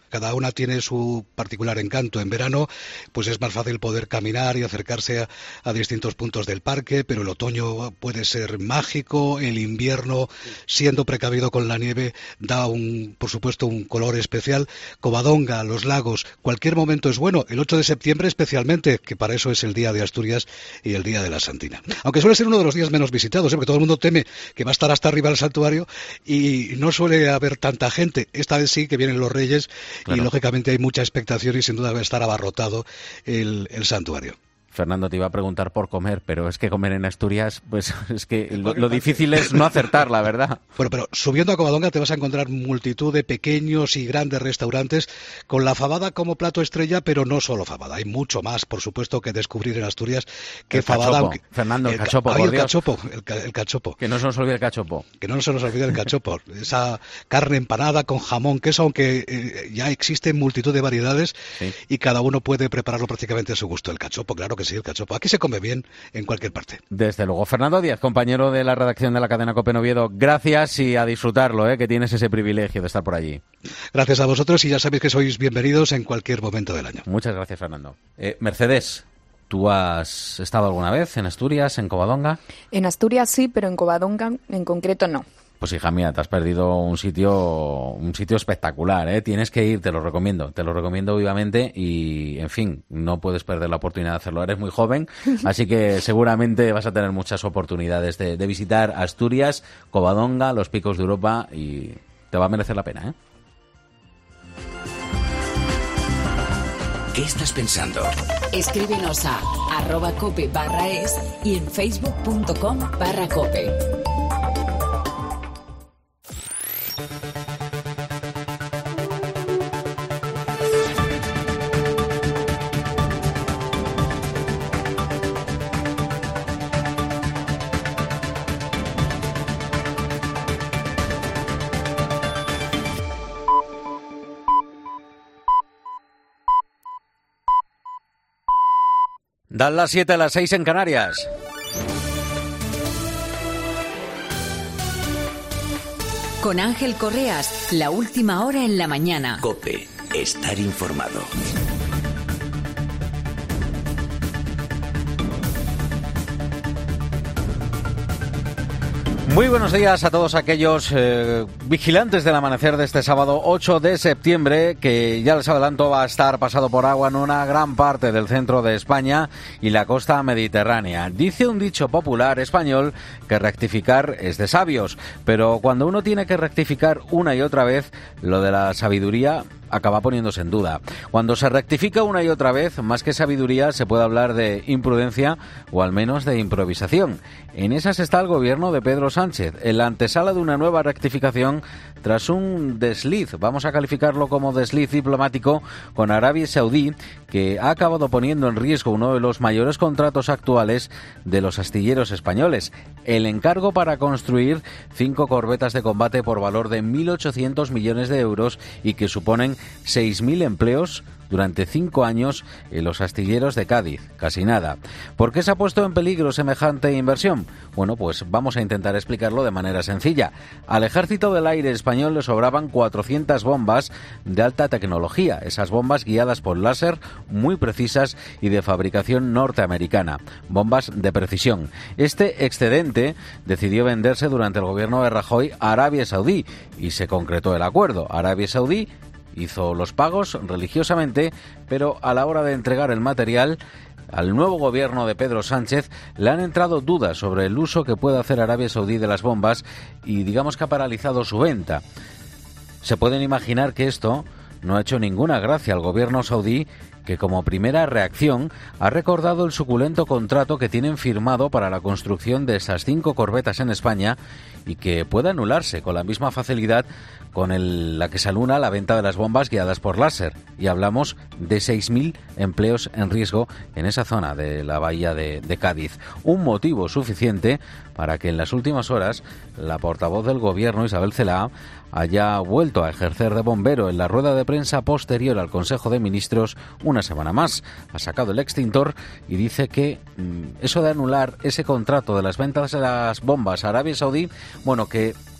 Cada una tiene su particular encanto. En verano, pues es más fácil poder caminar y acercarse a, a distintos puntos del parque, pero el otoño puede ser mágico, el invierno, siendo precavido con la nieve, da un, por supuesto, un color especial. Covadonga, los lagos, cualquier momento es bueno. El ocho de septiembre especialmente, que para eso es el Día de Asturias y el Día de la Santina. Aunque suele ser uno de los días menos visitados, ¿eh? Porque todo el mundo teme que va a estar hasta arriba el santuario y no suele haber tanta gente. Esta vez sí que vienen los Reyes. Claro. Y lógicamente hay mucha expectación y sin duda va a estar abarrotado el, el santuario. Fernando, te iba a preguntar por comer, pero es que comer en Asturias, pues es que lo, lo difícil es no acertar, la verdad. Bueno, pero subiendo a Covadonga te vas a encontrar multitud de pequeños y grandes restaurantes con la fabada como plato estrella, pero no solo fabada. Hay mucho más, por supuesto, que descubrir en Asturias que el fabada. Cachopo. Aunque, Fernando, el, el cachopo, ay, por el Dios. cachopo, el, el cachopo. Que no se nos olvide el cachopo. Que no se nos olvide el cachopo. Esa carne empanada con jamón, queso, aunque eh, ya existen multitud de variedades, sí, y cada uno puede prepararlo prácticamente a su gusto. El cachopo, claro que sí, el cachopo. Aquí se come bien en cualquier parte. Desde luego. Fernando Díaz, compañero de la redacción de la cadena COPE en Oviedo, gracias y a disfrutarlo, ¿eh? Que tienes ese privilegio de estar por allí. Gracias a vosotros y ya sabéis que sois bienvenidos en cualquier momento del año. Muchas gracias, Fernando. Eh, Mercedes, ¿tú has estado alguna vez en Asturias, en Covadonga? En Asturias sí, pero en Covadonga en concreto no. Pues hija mía, te has perdido un sitio un sitio espectacular, ¿eh? Tienes que ir, te lo recomiendo, te lo recomiendo vivamente y, en fin, no puedes perder la oportunidad de hacerlo. Eres muy joven, así que seguramente vas a tener muchas oportunidades de, de visitar Asturias, Covadonga, los picos de Europa y te va a merecer la pena, ¿eh? ¿Qué estás pensando? Escríbenos a arroba cope barra es y en facebook.com barra cope. Dan las siete a las seis en Canarias. Con Ángel Correas, la última hora en la mañana. COPE, estar informado. Muy buenos días a todos aquellos eh, vigilantes del amanecer de este sábado ocho de septiembre, que ya les adelanto va a estar pasado por agua en una gran parte del centro de España y la costa mediterránea. Dice un dicho popular español que rectificar es de sabios, pero cuando uno tiene que rectificar una y otra vez, lo de la sabiduría acaba poniéndose en duda. Cuando se rectifica una y otra vez, más que sabiduría, se puede hablar de imprudencia o al menos de improvisación. En esas está el gobierno de Pedro Sánchez, en la antesala de una nueva rectificación tras un desliz, vamos a calificarlo como desliz diplomático, con Arabia Saudí, que ha acabado poniendo en riesgo uno de los mayores contratos actuales de los astilleros españoles, el encargo para construir cinco corbetas de combate por valor de mil ochocientos millones de euros y que suponen seis mil empleos durante cinco años en los astilleros de Cádiz. Casi nada. ¿Por qué se ha puesto en peligro semejante inversión? Bueno, pues vamos a intentar explicarlo de manera sencilla. Al Ejército del Aire español le sobraban cuatrocientas bombas de alta tecnología. Esas bombas guiadas por láser muy precisas y de fabricación norteamericana. Bombas de precisión. Este excedente decidió venderse durante el gobierno de Rajoy a Arabia Saudí y se concretó el acuerdo. Arabia Saudí hizo los pagos religiosamente, pero a la hora de entregar el material al nuevo gobierno de Pedro Sánchez le han entrado dudas sobre el uso que puede hacer Arabia Saudí de las bombas y digamos que ha paralizado su venta. Se pueden imaginar que esto no ha hecho ninguna gracia al gobierno saudí, que como primera reacción ha recordado el suculento contrato que tienen firmado para la construcción de esas cinco corbetas en España y que puede anularse con la misma facilidad con el, la que se anula la venta de las bombas guiadas por láser. Y hablamos de seis mil empleos en riesgo en esa zona de la bahía de, de Cádiz. Un motivo suficiente para que en las últimas horas la portavoz del gobierno, Isabel Celaá, haya vuelto a ejercer de bombero en la rueda de prensa posterior al Consejo de Ministros una semana más. Ha sacado el extintor y dice que mmm, eso de anular ese contrato de las ventas de las bombas a Arabia Saudí, bueno, que,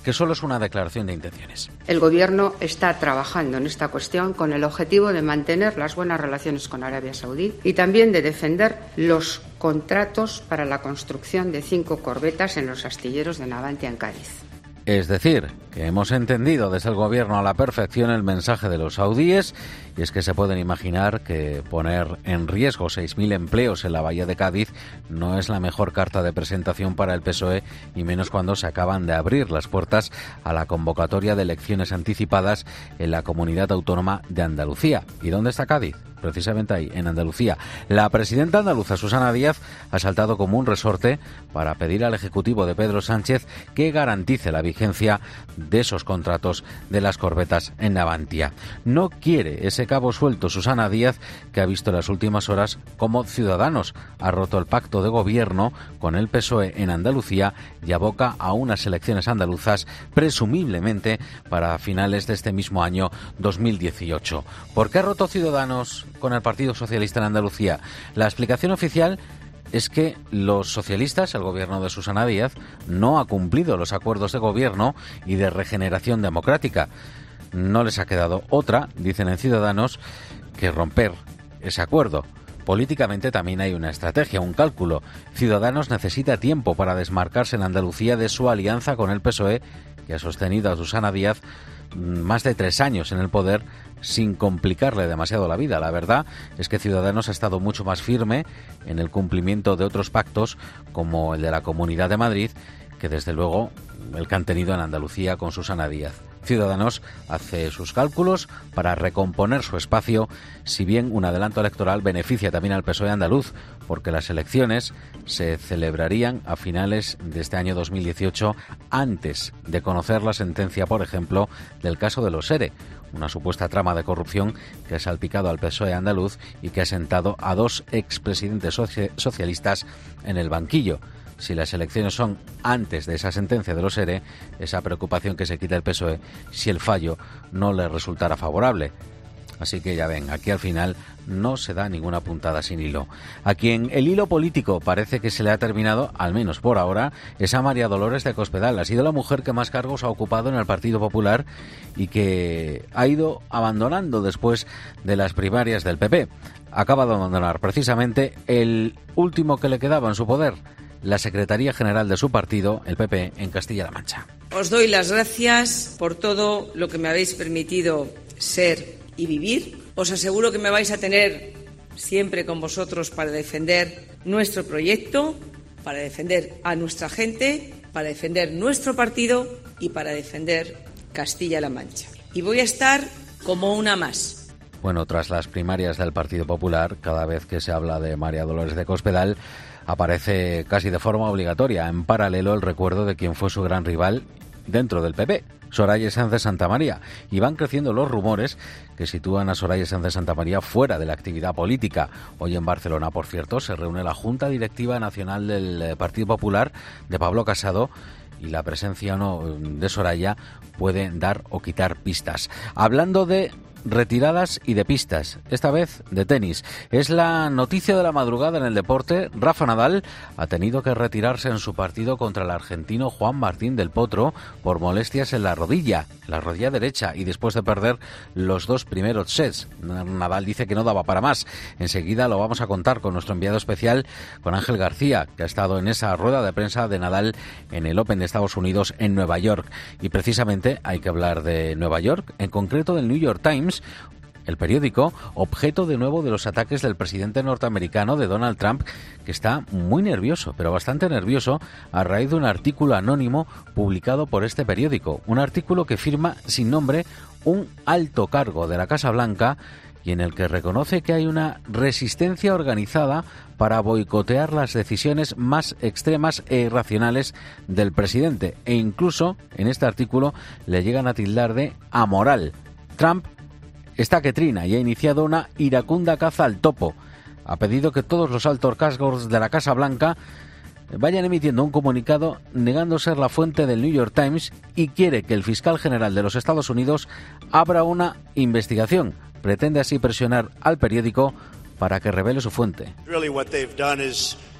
que solo es una declaración de intenciones. El Gobierno está trabajando en esta cuestión con el objetivo de mantener las buenas relaciones con Arabia Saudí y también de defender los contratos para la construcción de cinco corbetas en los astilleros de Navantia en Cádiz. Es decir, que hemos entendido desde el Gobierno a la perfección el mensaje de los saudíes, y es que se pueden imaginar que poner en riesgo seis mil empleos en la bahía de Cádiz no es la mejor carta de presentación para el P S O E, y menos cuando se acaban de abrir las puertas a la convocatoria de elecciones anticipadas en la comunidad autónoma de Andalucía. ¿Y dónde está Cádiz? Precisamente ahí, en Andalucía. La presidenta andaluza, Susana Díaz, ha saltado como un resorte para pedir al Ejecutivo de Pedro Sánchez que garantice la vigencia de esos contratos de las corbetas en Navantia. No quiere ese cabo suelto Susana Díaz, que ha visto en las últimas horas cómo Ciudadanos ha roto el pacto de gobierno con el P S O E en Andalucía y aboca a unas elecciones andaluzas, presumiblemente para finales de este mismo año dos mil dieciocho. ¿Por qué ha roto Ciudadanos con el Partido Socialista en Andalucía? La explicación oficial es que los socialistas, el gobierno de Susana Díaz, no ha cumplido los acuerdos de gobierno y de regeneración democrática. No les ha quedado otra, dicen en Ciudadanos, que romper ese acuerdo. Políticamente también hay una estrategia, un cálculo. Ciudadanos necesita tiempo para desmarcarse en Andalucía de su alianza con el P S O E, que ha sostenido a Susana Díaz más de tres años en el poder sin complicarle demasiado la vida. La verdad es que Ciudadanos ha estado mucho más firme en el cumplimiento de otros pactos, como el de la Comunidad de Madrid, que desde luego el que han tenido en Andalucía con Susana Díaz. Ciudadanos hace sus cálculos para recomponer su espacio, si bien un adelanto electoral beneficia también al P S O E andaluz, porque las elecciones se celebrarían a finales de este año dos mil dieciocho, antes de conocer la sentencia, por ejemplo, del caso de los ERE, una supuesta trama de corrupción que ha salpicado al P S O E andaluz y que ha sentado a dos expresidentes socialistas en el banquillo. Si las elecciones son antes de esa sentencia de los ERE, esa preocupación que se quita el P S O E si el fallo no le resultara favorable. Así que ya ven, aquí al final no se da ninguna puntada sin hilo. A quien el hilo político parece que se le ha terminado, al menos por ahora, es a María Dolores de Cospedal. Ha sido la mujer que más cargos ha ocupado en el Partido Popular y que ha ido abandonando después de las primarias del P P. Acaba de abandonar precisamente el último que le quedaba en su poder, la Secretaría General de su partido, el P P, en Castilla-La Mancha. Os doy las gracias por todo lo que me habéis permitido ser y vivir. Os aseguro que me vais a tener siempre con vosotros para defender nuestro proyecto, para defender a nuestra gente, para defender nuestro partido y para defender Castilla-La Mancha. Y voy a estar como una más. Bueno, tras las primarias del Partido Popular, cada vez que se habla de María Dolores de Cospedal, aparece casi de forma obligatoria en paralelo el recuerdo de quien fue su gran rival dentro del P P, Soraya Sáenz de Santamaría, y van creciendo los rumores que sitúan a Soraya Sáenz de Santamaría fuera de la actividad política. Hoy en Barcelona, por cierto, se reúne la Junta Directiva Nacional del Partido Popular de Pablo Casado, y la presencia o no de Soraya puede dar o quitar pistas. Hablando de retiradas y de pistas, esta vez de tenis. Es la noticia de la madrugada en el deporte. Rafa Nadal ha tenido que retirarse en su partido contra el argentino Juan Martín del Potro por molestias en la rodilla, la rodilla derecha, y después de perder los dos primeros sets. Nadal dice que no daba para más. Enseguida lo vamos a contar con nuestro enviado especial, con Ángel García, que ha estado en esa rueda de prensa de Nadal en el Open de Estados Unidos en Nueva York. Y precisamente hay que hablar de Nueva York, en concreto del New York Times, el periódico, objeto de nuevo de los ataques del presidente norteamericano, de Donald Trump, que está muy nervioso, pero bastante nervioso, a raíz de un artículo anónimo publicado por este periódico. Un artículo que firma sin nombre un alto cargo de la Casa Blanca y en el que reconoce que hay una resistencia organizada para boicotear las decisiones más extremas e irracionales del presidente. E incluso, en este artículo, le llegan a tildar de amoral. Trump está que trina y ha iniciado una iracunda caza al topo. Ha pedido que todos los altos cargos de la Casa Blanca vayan emitiendo un comunicado negando ser la fuente del New York Times y quiere que el fiscal general de los Estados Unidos abra una investigación. Pretende así presionar al periódico para que revele su fuente. Really what they've done is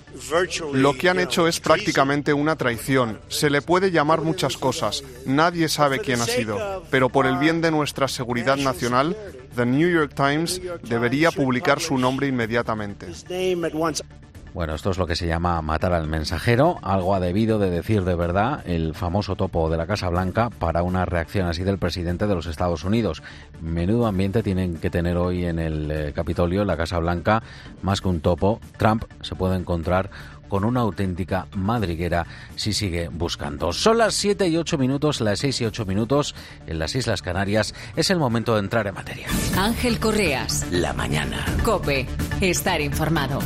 Lo que han hecho es prácticamente una traición. Se le puede llamar muchas cosas. Nadie sabe quién ha sido. Pero por el bien de nuestra seguridad nacional, The New York Times debería publicar su nombre inmediatamente. Bueno, esto es lo que se llama matar al mensajero. Algo ha debido de decir de verdad el famoso topo de la Casa Blanca para una reacción así del presidente de los Estados Unidos. Menudo ambiente tienen que tener hoy en el eh, Capitolio, en la Casa Blanca. Más que un topo, Trump se puede encontrar con una auténtica madriguera si sigue buscando. Son las siete y ocho minutos, las seis y ocho minutos en las Islas Canarias. Es el momento de entrar en materia. Ángel Correas. La mañana. COPE. Estar informado.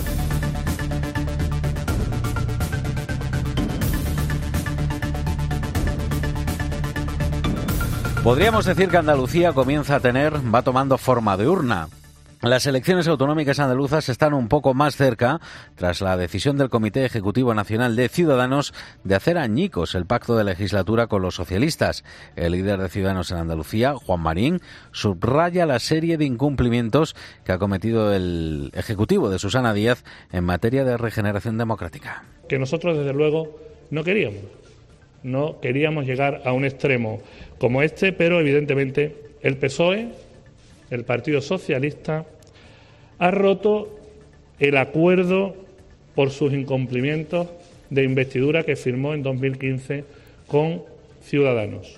Podríamos decir que Andalucía comienza a tener, va tomando forma de urna. Las elecciones autonómicas andaluzas están un poco más cerca tras la decisión del Comité Ejecutivo Nacional de Ciudadanos de hacer añicos el pacto de legislatura con los socialistas. El líder de Ciudadanos en Andalucía, Juan Marín, subraya la serie de incumplimientos que ha cometido el Ejecutivo de Susana Díaz en materia de regeneración democrática. Que nosotros, desde luego, no queríamos. No queríamos llegar a un extremo como este, pero evidentemente el P S O E, el Partido Socialista, ha roto el acuerdo por sus incumplimientos de investidura que firmó en dos mil quince con Ciudadanos.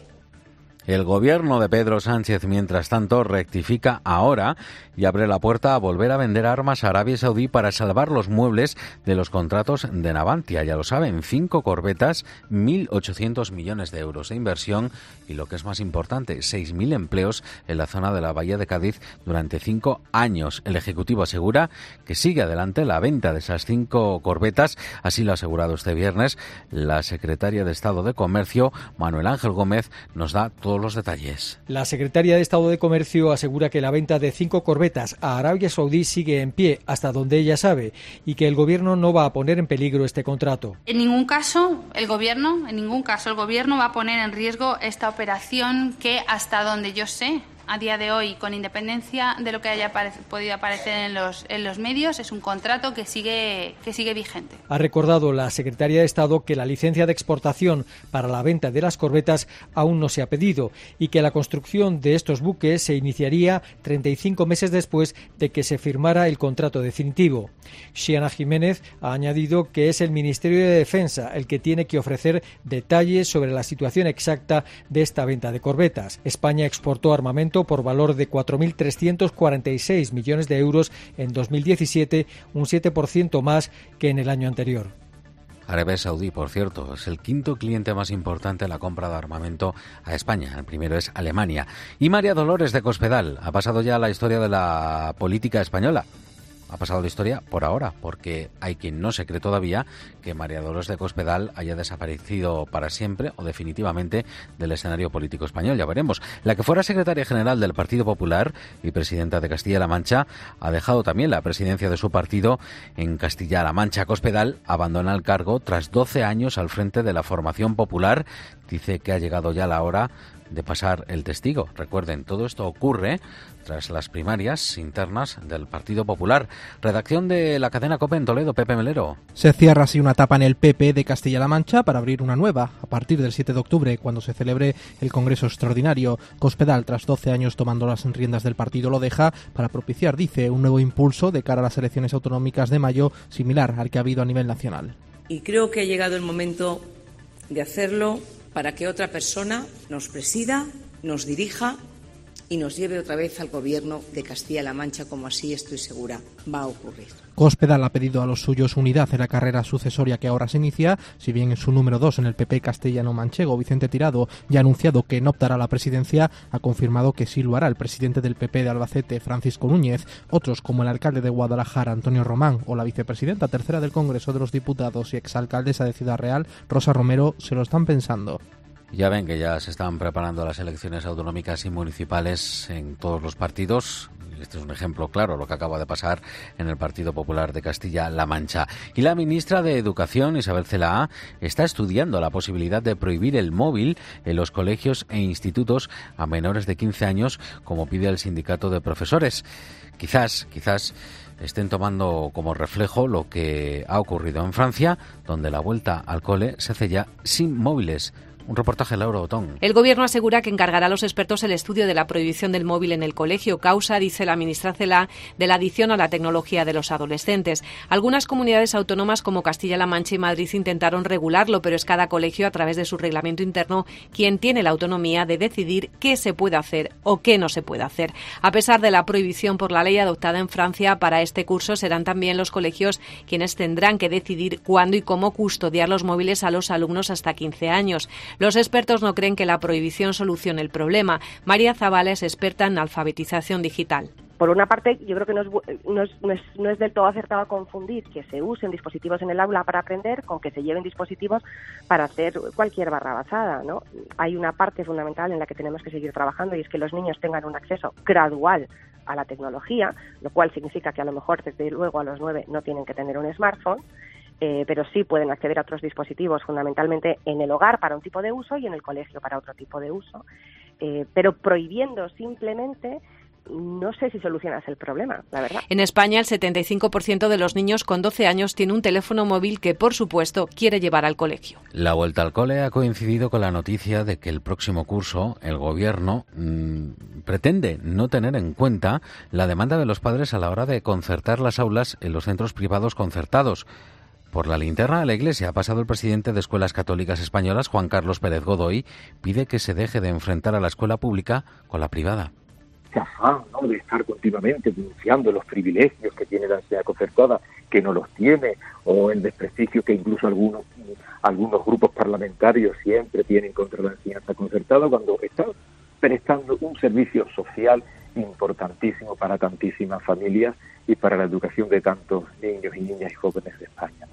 El gobierno de Pedro Sánchez, mientras tanto, rectifica ahora y abre la puerta a volver a vender armas a Arabia Saudí para salvar los muebles de los contratos de Navantia. Ya lo saben, cinco corbetas, mil ochocientos millones de euros de inversión y, lo que es más importante, seis mil empleos en la zona de la Bahía de Cádiz durante cinco años. El Ejecutivo asegura que sigue adelante la venta de esas cinco corbetas. Así lo ha asegurado este viernes la secretaria de Estado de Comercio, Manuel Ángel Gómez, nos da todo los detalles. La secretaria de Estado de Comercio asegura que la venta de cinco corbetas a Arabia Saudí sigue en pie hasta donde ella sabe y que el gobierno no va a poner en peligro este contrato. En ningún caso el gobierno, en ningún caso el gobierno va a poner en riesgo esta operación que, hasta donde yo sé, a día de hoy, con independencia de lo que haya podido aparecer en los, en los medios, es un contrato que sigue, que sigue vigente. Ha recordado la secretaria de Estado que la licencia de exportación para la venta de las corbetas aún no se ha pedido y que la construcción de estos buques se iniciaría treinta y cinco meses después de que se firmara el contrato definitivo. Xiana Jiménez ha añadido que es el Ministerio de Defensa el que tiene que ofrecer detalles sobre la situación exacta de esta venta de corbetas. España exportó armamento por valor de cuatro mil trescientos cuarenta y seis millones de euros en dos mil diecisiete, un siete por ciento más que en el año anterior. Arabia Saudí, por cierto, es el quinto cliente más importante en la compra de armamento a España. El primero es Alemania. Y María Dolores de Cospedal ha pasado ya a la historia de la política española. Ha pasado la historia por ahora, porque hay quien no se cree todavía que María Dolores de Cospedal haya desaparecido para siempre o definitivamente del escenario político español. Ya veremos. La que fuera secretaria general del Partido Popular y presidenta de Castilla-La Mancha ha dejado también la presidencia de su partido en Castilla-La Mancha. Cospedal abandona el cargo tras doce años al frente de la formación popular. Dice que ha llegado ya la hora de pasar el testigo. Recuerden, todo esto ocurre tras las primarias internas del Partido Popular. Redacción de la cadena COPE en Toledo, Pepe Melero. Se cierra así una etapa en el P P de Castilla-La Mancha para abrir una nueva a partir del siete de octubre, cuando se celebre el Congreso Extraordinario. Cospedal, tras doce años tomando las riendas del partido, lo deja para propiciar, dice, un nuevo impulso de cara a las elecciones autonómicas de mayo, similar al que ha habido a nivel nacional. Y creo que ha llegado el momento de hacerlo para que otra persona nos presida, nos dirija y nos lleve otra vez al gobierno de Castilla-La Mancha, como así estoy segura va a ocurrir. Cospedal ha pedido a los suyos unidad en la carrera sucesoria que ahora se inicia. Si bien en su número dos en el P P castellano-manchego, Vicente Tirado, ya ha anunciado que no optará a la presidencia, ha confirmado que sí lo hará el presidente del P P de Albacete, Francisco Núñez. Otros, como el alcalde de Guadalajara, Antonio Román, o la vicepresidenta tercera del Congreso de los Diputados y exalcaldesa de Ciudad Real, Rosa Romero, se lo están pensando. Ya ven que ya se están preparando las elecciones autonómicas y municipales en todos los partidos. Este es un ejemplo claro, lo que acaba de pasar en el Partido Popular de Castilla-La Mancha. Y la ministra de Educación, Isabel Celaá, está estudiando la posibilidad de prohibir el móvil en los colegios e institutos a menores de quince años, como pide el sindicato de profesores. Quizás, quizás estén tomando como reflejo lo que ha ocurrido en Francia, donde la vuelta al cole se hace ya sin móviles. Un reportaje de Laura Otón. El Gobierno asegura que encargará a los expertos el estudio de la prohibición del móvil en el colegio, causa, dice la ministra Celaá, de la adicción a la tecnología de los adolescentes. Algunas comunidades autónomas como Castilla-La Mancha y Madrid intentaron regularlo, pero es cada colegio, a través de su reglamento interno, quien tiene la autonomía de decidir qué se puede hacer o qué no se puede hacer. A pesar de la prohibición por la ley adoptada en Francia, para este curso serán también los colegios quienes tendrán que decidir cuándo y cómo custodiar los móviles a los alumnos hasta quince años. Los expertos no creen que la prohibición solucione el problema. María Zavala es experta en alfabetización digital. Por una parte, yo creo que no es, no, es, no, es, no es del todo acertado confundir que se usen dispositivos en el aula para aprender con que se lleven dispositivos para hacer cualquier barrabasada, ¿no? Hay una parte fundamental en la que tenemos que seguir trabajando y es que los niños tengan un acceso gradual a la tecnología, lo cual significa que a lo mejor desde luego a los nueve no tienen que tener un smartphone, Eh, pero sí pueden acceder a otros dispositivos, fundamentalmente en el hogar para un tipo de uso y en el colegio para otro tipo de uso. Eh, pero prohibiendo simplemente, no sé si solucionas el problema, la verdad. En España, el setenta y cinco por ciento de los niños con doce años tiene un teléfono móvil que, por supuesto, quiere llevar al colegio. La vuelta al cole ha coincidido con la noticia de que el próximo curso el Gobierno mmm, pretende no tener en cuenta la demanda de los padres a la hora de concertar las aulas en los centros privados concertados. Por la linterna de la Iglesia ha pasado el presidente de Escuelas Católicas Españolas, Juan Carlos Pérez Godoy, pide que se deje de enfrentar a la escuela pública con la privada. Ese afán, ¿no?, de estar continuamente denunciando los privilegios que tiene la enseñanza concertada, que no los tiene, o el desprestigio que incluso algunos algunos grupos parlamentarios siempre tienen contra la enseñanza concertada, cuando están prestando un servicio social importantísimo para tantísimas familias y para la educación de tantos niños y niñas y jóvenes de España.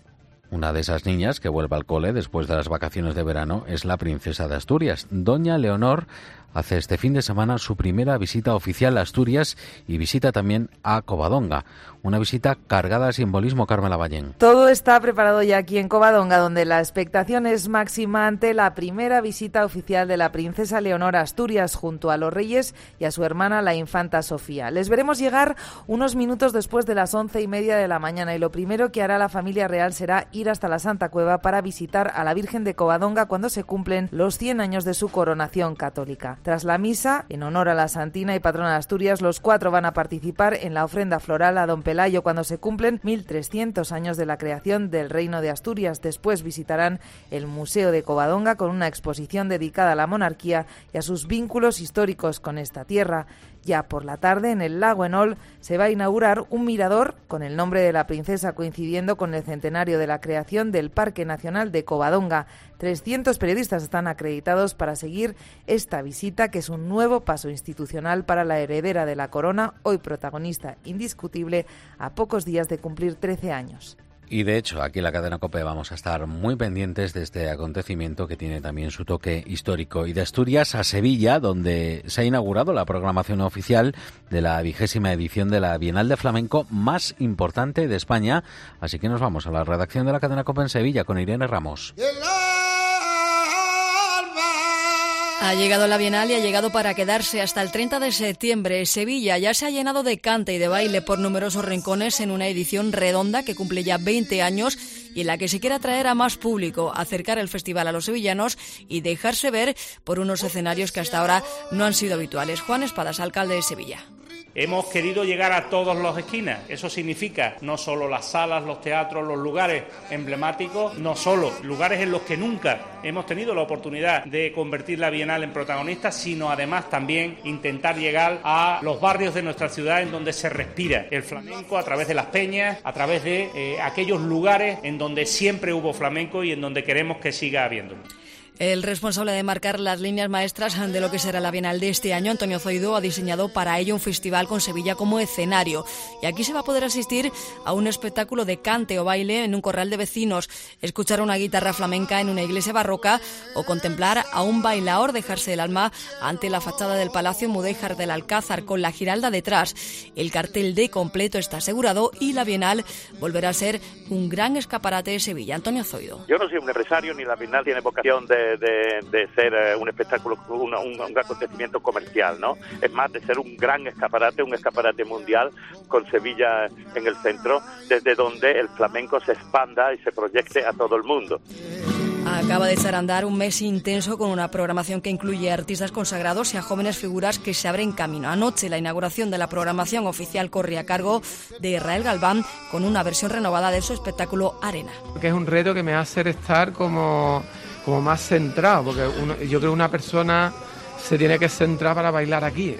Una de esas niñas que vuelve al cole después de las vacaciones de verano es la princesa de Asturias. Doña Leonor hace este fin de semana su primera visita oficial a Asturias y visita también a Covadonga. Una visita cargada de simbolismo, Carmela Ballén. Todo está preparado ya aquí en Covadonga, donde la expectación es máxima ante la primera visita oficial de la princesa Leonor a Asturias junto a los reyes y a su hermana, la infanta Sofía. Les veremos llegar unos minutos después de las once y media de la mañana y lo primero que hará la familia real será ir hasta la Santa Cueva para visitar a la Virgen de Covadonga cuando se cumplen los cien años de su coronación católica. Tras la misa, en honor a la santina y patrona de Asturias, los cuatro van a participar en la ofrenda floral a don Pelayo cuando se cumplen mil trescientos años de la creación del Reino de Asturias. Después visitarán el Museo de Covadonga con una exposición dedicada a la monarquía y a sus vínculos históricos con esta tierra. Ya por la tarde, en el lago Enol, se va a inaugurar un mirador con el nombre de la princesa, coincidiendo con el centenario de la creación del Parque Nacional de Covadonga. trescientos periodistas están acreditados para seguir esta visita, que es un nuevo paso institucional para la heredera de la corona, hoy protagonista indiscutible, a pocos días de cumplir trece años. Y de hecho, aquí en la cadena COPE vamos a estar muy pendientes de este acontecimiento que tiene también su toque histórico. Y de Asturias a Sevilla, donde se ha inaugurado la programación oficial de la vigésima edición de la Bienal de Flamenco más importante de España. Así que nos vamos a la redacción de la cadena COPE en Sevilla con Irene Ramos. Ha llegado la Bienal y ha llegado para quedarse hasta el treinta de septiembre. Sevilla ya se ha llenado de cante y de baile por numerosos rincones en una edición redonda que cumple ya veinte años y en la que se quiere atraer a más público, acercar el festival a los sevillanos y dejarse ver por unos escenarios que hasta ahora no han sido habituales. Juan Espadas, alcalde de Sevilla. Hemos querido llegar a todas las esquinas. Eso significa no solo las salas, los teatros, los lugares emblemáticos, no solo lugares en los que nunca hemos tenido la oportunidad de convertir la Bienal en protagonista, sino además también intentar llegar a los barrios de nuestra ciudad en donde se respira el flamenco, a través de las peñas, a través de eh, aquellos lugares en donde siempre hubo flamenco y en donde queremos que siga habiéndolo. El responsable de marcar las líneas maestras de lo que será la Bienal de este año, Antonio Zoido, ha diseñado para ello un festival con Sevilla como escenario. Y aquí se va a poder asistir a un espectáculo de cante o baile en un corral de vecinos, escuchar una guitarra flamenca en una iglesia barroca o contemplar a un bailaor dejarse el alma ante la fachada del Palacio Mudéjar del Alcázar con la Giralda detrás. El cartel de completo está asegurado y la Bienal volverá a ser un gran escaparate de Sevilla. Antonio Zoido. Yo no soy un empresario ni la Bienal tiene vocación de de, de, de ser eh, un espectáculo, un, un, un acontecimiento comercial, ¿no? Es más, de ser un gran escaparate, un escaparate mundial, con Sevilla en el centro, desde donde el flamenco se expanda y se proyecte a todo el mundo. Acaba de echar a andar un mes intenso con una programación que incluye a artistas consagrados y a jóvenes figuras que se abren camino. Anoche la inauguración de la programación oficial corre a cargo de Israel Galván con una versión renovada de su espectáculo Arena. Que es un reto que me hace estar como, como más centrado, porque uno, yo creo que una persona se tiene que centrar para bailar aquí.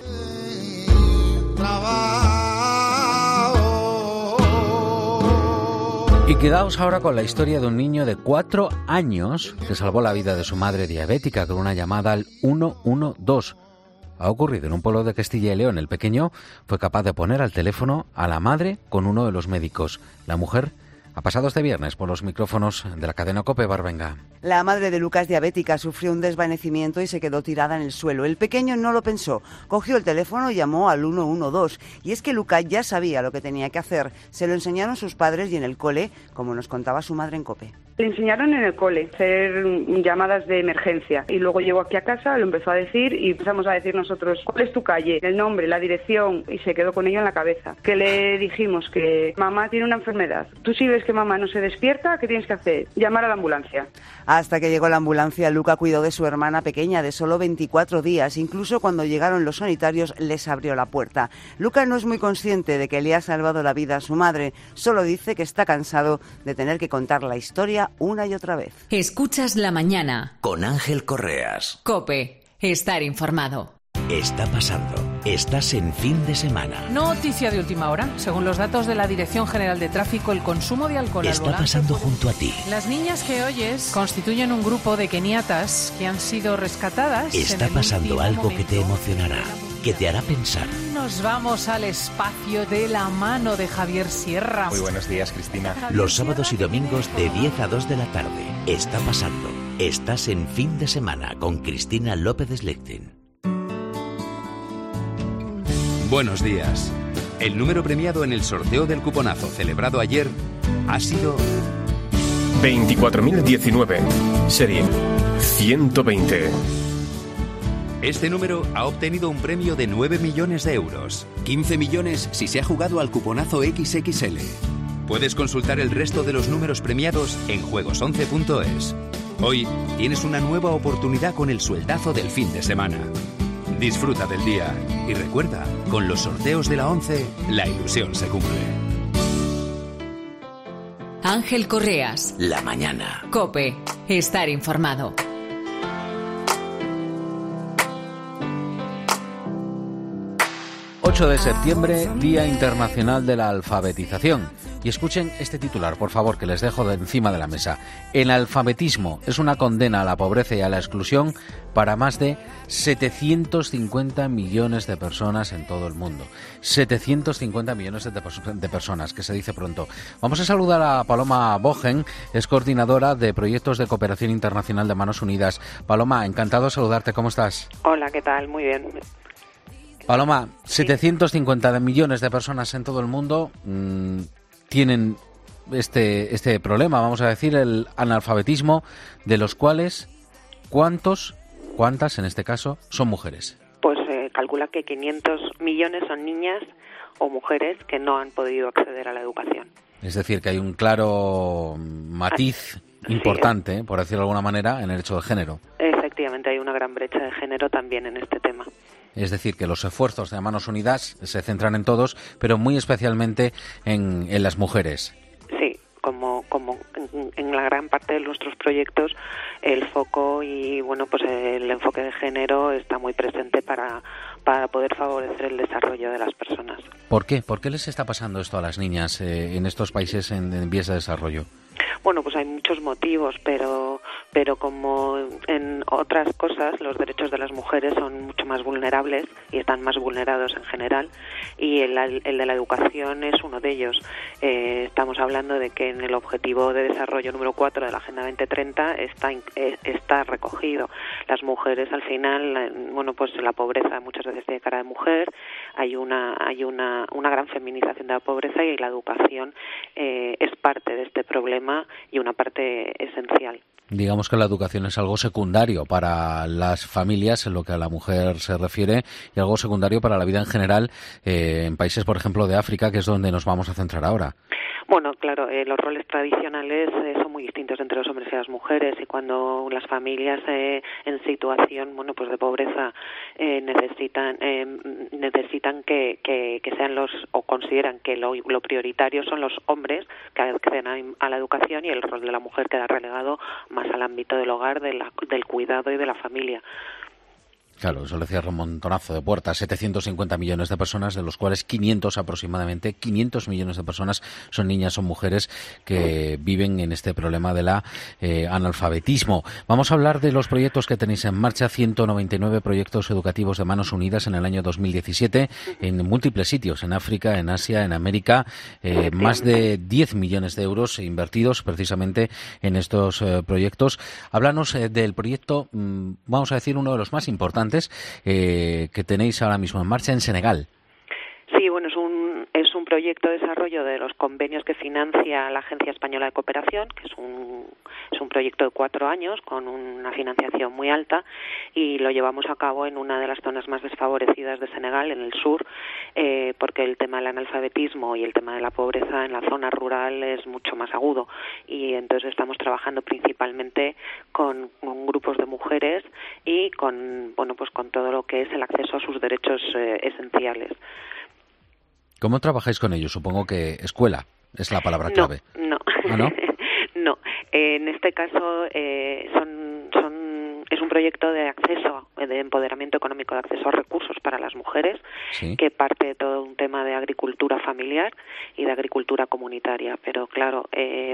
Y quedaos ahora con la historia de un niño de cuatro años que salvó la vida de su madre diabética con una llamada al uno uno dos. Ha ocurrido en un pueblo de Castilla y León. El pequeño fue capaz de poner al teléfono a la madre con uno de los médicos. La mujer ha pasado este viernes por los micrófonos de la cadena COPE. Barbenga. La madre de Lucas, diabética, sufrió un desvanecimiento y se quedó tirada en el suelo. El pequeño no lo pensó. Cogió el teléfono y llamó al uno uno dos. Y es que Lucas ya sabía lo que tenía que hacer. Se lo enseñaron sus padres y en el cole, como nos contaba su madre en COPE. Le enseñaron en el cole hacer llamadas de emergencia y luego llegó aquí a casa, lo empezó a decir y empezamos a decir nosotros cuál es tu calle, el nombre, la dirección, y se quedó con ello en la cabeza. Que le dijimos que mamá tiene una enfermedad. Tú si ves que mamá no se despierta, ¿qué tienes que hacer? Llamar a la ambulancia. Hasta que llegó la ambulancia, Luca cuidó de su hermana pequeña de solo veinticuatro días. Incluso cuando llegaron los sanitarios les abrió la puerta. Luca no es muy consciente de que le ha salvado la vida a su madre. Solo dice que está cansado de tener que contar la historia una y otra vez. Escuchas La Mañana. Con Ángel Correas. COPE. Estar informado. Está pasando. Estás en fin de semana. Noticia de última hora. Según los datos de la Dirección General de Tráfico, el consumo de alcohol al Está volante... pasando junto a ti. Las niñas que oyes constituyen un grupo de keniatas que han sido rescatadas. Está en el pasando algo momento. que te emocionará, que te hará pensar. Nos vamos al espacio de la mano de Javier Sierra. Muy buenos días, Cristina. Los sábados y domingos de diez a dos de la tarde. Está pasando. Estás en fin de semana con Cristina López Slectin. Buenos días. El número premiado en el sorteo del cuponazo celebrado ayer ha sido veinticuatro mil diecinueve, serie ciento veinte. Este número ha obtenido un premio de nueve millones de euros. quince millones si se ha jugado al cuponazo equis equis ele. Puedes consultar el resto de los números premiados en juegos once punto es. Hoy tienes una nueva oportunidad con el sueldazo del fin de semana. Disfruta del día y recuerda, con los sorteos de la once, la ilusión se cumple. Ángel Correas. La mañana. COPE. Estar informado. ocho de septiembre, Día Internacional de la Alfabetización. Y escuchen este titular, por favor, que les dejo de encima de la mesa. El alfabetismo es una condena a la pobreza y a la exclusión para más de setecientos cincuenta millones de personas en todo el mundo. setecientos cincuenta millones de, de personas, que se dice pronto. Vamos a saludar a Paloma Bogen, es coordinadora de proyectos de cooperación internacional de Manos Unidas. Paloma, encantado de saludarte, ¿cómo estás? Hola, ¿qué tal? Muy bien. Paloma, setecientos cincuenta millones de personas en todo el mundo mmm, tienen este este problema, vamos a decir, el analfabetismo, de los cuales, ¿cuántos, cuántas en este caso, son mujeres? Pues eh, calcula que quinientos millones son niñas o mujeres que no han podido acceder a la educación. Es decir, que hay un claro matiz ah, importante, sí, por decirlo de alguna manera, en el hecho de género. Efectivamente, hay una gran brecha de género también en este tema. Es decir, que los esfuerzos de Manos Unidas se centran en todos, pero muy especialmente en, en las mujeres. Sí, como, como en, en la gran parte de nuestros proyectos, el foco y bueno, pues el enfoque de género está muy presente para, para poder favorecer el desarrollo de las personas. ¿Por qué? ¿Por qué les está pasando esto a las niñas eh, en estos países en, en vías de desarrollo? Bueno, pues hay muchos motivos, pero pero como en otras cosas, los derechos de las mujeres son mucho más vulnerables y están más vulnerados en general, y el, el de la educación es uno de ellos. Eh, estamos hablando de que en el objetivo de desarrollo número cuatro de la Agenda veinte treinta está está recogido. Las mujeres, al final, bueno, pues la pobreza muchas veces tiene cara de mujer, hay una hay una una gran feminización de la pobreza, y la educación eh, es parte de este problema y una parte esencial. Digamos que la educación es algo secundario para las familias en lo que a la mujer se refiere y algo secundario para la vida en general eh, en países, por ejemplo, de África, que es donde nos vamos a centrar ahora. Bueno, claro, eh, los roles tradicionales eh, son muy distintos entre los hombres y las mujeres, y cuando las familias eh, en situación, bueno, pues de pobreza eh, necesitan eh, necesitan que, que, que sean los, o consideran que lo, lo prioritario son los hombres que acceden a, a la educación, y el rol de la mujer queda relegado más al ámbito del hogar, de la, del cuidado y de la familia. Claro, eso le cierra un montonazo de puertas. setecientos cincuenta millones de personas, de los cuales quinientos aproximadamente, quinientos millones de personas son niñas o mujeres que viven en este problema de la eh, analfabetismo. Vamos a hablar de los proyectos que tenéis en marcha, ciento noventa y nueve proyectos educativos de Manos Unidas en el año dos mil diecisiete, en múltiples sitios, en África, en Asia, en América, eh, más de diez millones de euros invertidos precisamente en estos eh, proyectos. Háblanos eh, del proyecto, mmm, vamos a decir, uno de los más importantes Eh, que tenéis ahora mismo en marcha en Senegal. Sí, bueno, es un es un proyecto de desarrollo de los convenios que financia la Agencia Española de Cooperación, que es un es un proyecto de cuatro años con una financiación muy alta, y lo llevamos a cabo en una de las zonas más desfavorecidas de Senegal, en el sur, eh, porque el tema del analfabetismo y el tema de la pobreza en la zona rural es mucho más agudo, y entonces estamos trabajando principalmente con, con grupos de mujeres y con bueno pues con todo lo que es el acceso a sus derechos eh, esenciales. ¿Cómo trabajáis con ellos? Supongo que escuela es la palabra clave. No, no. ¿Ah, no? No. Eh, en este caso eh, son, son es un proyecto de acceso, de empoderamiento económico, de acceso a recursos para las mujeres, sí, que parte de todo un tema de agricultura familiar y de agricultura comunitaria. Pero claro, eh,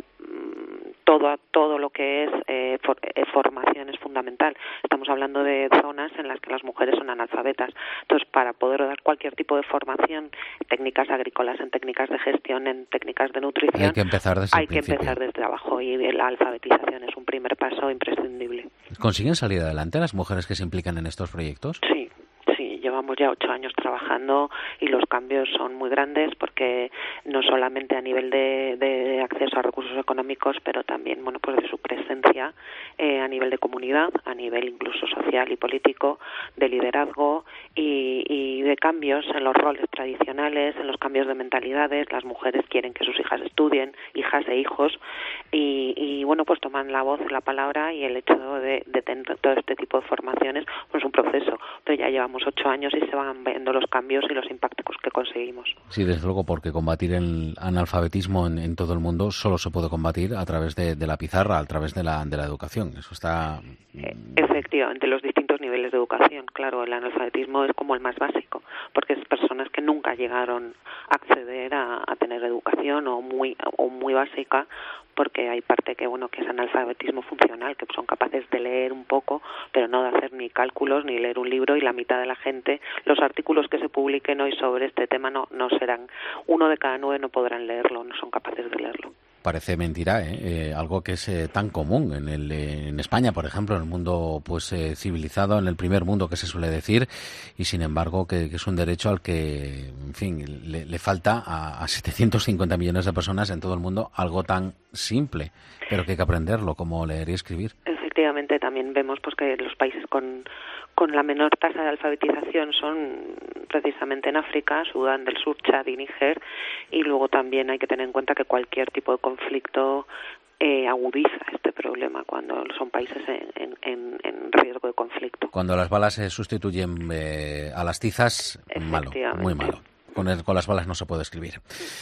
todo todo lo que es eh, for, eh, formación es fundamental. Estamos hablando de zonas en las que las mujeres son analfabetas. Entonces, para poder dar cualquier tipo de formación, técnicas agrícolas, en técnicas de gestión, en técnicas de nutrición, hay que empezar desde hay que empezar desde abajo, y la alfabetización es un primer paso imprescindible. ¿Consiguen salir adelante las mujeres que se implican en estos proyectos? Sí. Llevamos ya ocho años trabajando y los cambios son muy grandes, porque no solamente a nivel de, de acceso a recursos económicos, pero también bueno pues de su presencia eh, a nivel de comunidad, a nivel incluso social y político, de liderazgo y, y de cambios en los roles tradicionales, en los cambios de mentalidades. Las mujeres quieren que sus hijas estudien, hijas e hijos, y, y bueno pues toman la voz, la palabra, y el hecho de, de tener todo este tipo de formaciones pues es un proceso, pero ya llevamos ocho años y se van viendo los cambios y los impactos que conseguimos. Sí, desde luego, porque combatir el analfabetismo en, en todo el mundo solo se puede combatir a través de, de la pizarra, a través de la, de la educación. Eso está... Eh, efectivamente, los distintos niveles de educación. Claro, el analfabetismo es como el más básico, porque es personas que nunca llegaron a acceder a, a tener educación, o muy o muy básica, porque hay parte que bueno que es analfabetismo funcional, que son capaces de leer un poco, pero no de hacer ni cálculos ni leer un libro, y la mitad de la gente, los artículos que se publiquen hoy sobre este tema no no serán, uno de cada nueve no podrán leerlo, no son capaces de leerlo. Parece mentira, ¿eh? Eh, algo que es eh, tan común en el eh, en España, por ejemplo, en el mundo pues eh, civilizado, en el primer mundo, que se suele decir, y sin embargo que, que es un derecho al que, en fin, le, le falta a, a setecientos cincuenta millones de personas en todo el mundo algo tan simple, pero que hay que aprenderlo, como leer y escribir. Efectivamente, también vemos pues que los países con con la menor tasa de alfabetización son precisamente en África, Sudán del Sur, Chad y Níger, y luego también hay que tener en cuenta que cualquier tipo de conflicto eh, agudiza este problema cuando son países en, en, en riesgo de conflicto. Cuando las balas se sustituyen eh, a las tizas, malo, muy malo. Con, el, con las balas no se puede escribir.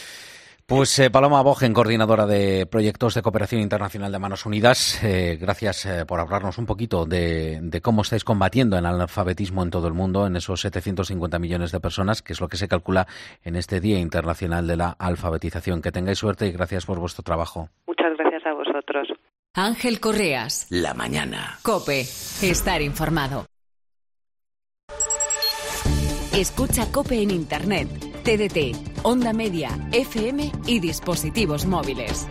Pues eh, Paloma Bogen, coordinadora de proyectos de cooperación internacional de Manos Unidas, eh, gracias eh, por hablarnos un poquito de, de cómo estáis combatiendo el analfabetismo en todo el mundo, en esos setecientos cincuenta millones de personas, que es lo que se calcula en este Día Internacional de la Alfabetización. Que tengáis suerte y gracias por vuestro trabajo. Muchas gracias a vosotros. Ángel Correas. La mañana. COPE. Estar informado. Escucha COPE en Internet, T D T, Onda Media, F M y dispositivos móviles.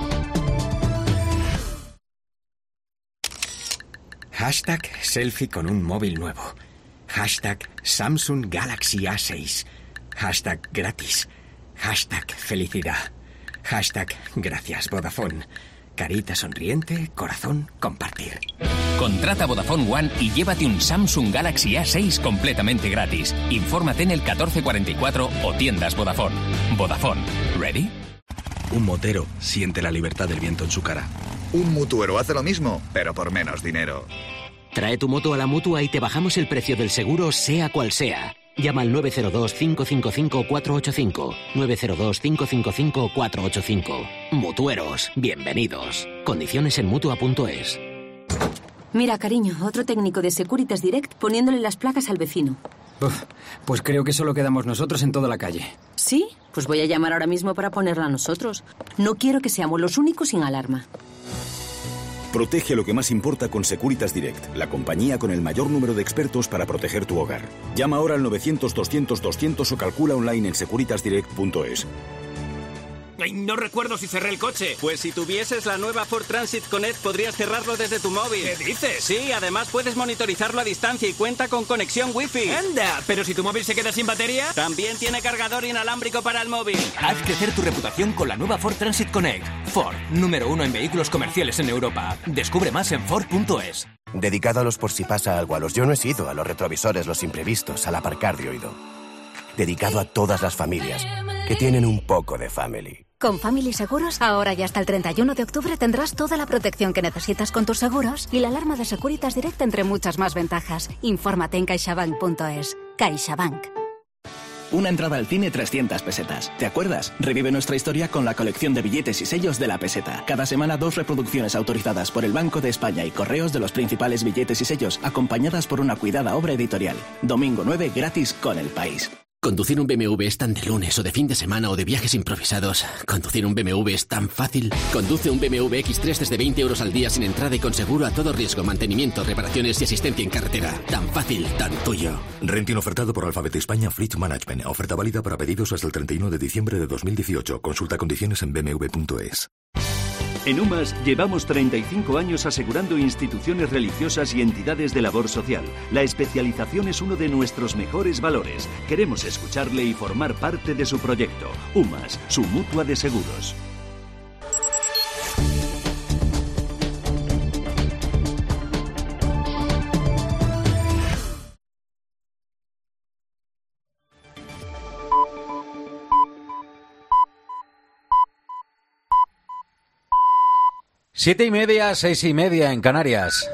Hashtag selfie con un móvil nuevo. Hashtag Samsung Galaxy A seis. Hashtag gratis. Hashtag felicidad. Hashtag gracias Vodafone. carita sonriente, corazón, compartir. Contrata Vodafone One y llévate un Samsung Galaxy A seis completamente gratis. Infórmate en el catorce cuarenta y cuatro o tiendas Vodafone. Vodafone. ¿Ready? Un motero siente la libertad del viento en su cara. Un mutuero hace lo mismo, pero por menos dinero. Trae tu moto a la Mutua y te bajamos el precio del seguro, sea cual sea. Llama al nueve cero dos, cinco cinco cinco, cuatro ocho cinco. nueve cero dos, cinco cinco cinco, cuatro ocho cinco. Mutueros, bienvenidos. Condiciones en Mutua punto es. Mira, cariño, otro técnico de Securitas Direct poniéndole las placas al vecino. Uf, pues creo que solo quedamos nosotros en toda la calle. ¿Sí? Pues voy a llamar ahora mismo para ponerla a nosotros. No quiero que seamos los únicos sin alarma. Protege lo que más importa con Securitas Direct, la compañía con el mayor número de expertos para proteger tu hogar. Llama ahora al novecientos, doscientos, doscientos o calcula online en securitas direct punto es. Ay, no recuerdo si cerré el coche. Pues si tuvieses la nueva Ford Transit Connect podrías cerrarlo desde tu móvil. ¿Qué dices? Sí, además puedes monitorizarlo a distancia y cuenta con conexión Wi-Fi. ¡Anda! ¿Pero si tu móvil se queda sin batería? También tiene cargador inalámbrico para el móvil. Haz crecer tu reputación con la nueva Ford Transit Connect. Ford, número uno en vehículos comerciales en Europa. Descubre más en Ford punto es. Dedicado a los por si pasa algo, a los yo no he sido, a los retrovisores, los imprevistos, al aparcar de oído. Dedicado a todas las familias que tienen un poco de family. Con Family Seguros, ahora y hasta el treinta y uno de octubre tendrás toda la protección que necesitas con tus seguros y la alarma de Securitas Direct entre muchas más ventajas. Infórmate en caixabank punto es. CaixaBank. Una entrada al cine, trescientas pesetas. ¿Te acuerdas? Revive nuestra historia con la colección de billetes y sellos de La Peseta. Cada semana dos reproducciones autorizadas por el Banco de España y correos de los principales billetes y sellos, acompañadas por una cuidada obra editorial. Domingo nueve, gratis con El País. Conducir un B M W es tan de lunes o de fin de semana o de viajes improvisados. Conducir un B M W es tan fácil. Conduce un B M W X tres desde veinte euros al día sin entrada y con seguro a todo riesgo, mantenimiento, reparaciones y asistencia en carretera. Tan fácil, tan tuyo. Renting ofertado por Alphabet España Fleet Management. Oferta válida para pedidos hasta el treinta y uno de diciembre de dos mil dieciocho. Consulta condiciones en b m w punto es. En UMAS llevamos treinta y cinco años asegurando instituciones religiosas y entidades de labor social. La especialización es uno de nuestros mejores valores. Queremos escucharle y formar parte de su proyecto. UMAS, su mutua de seguros. Siete y media, seis y media en Canarias.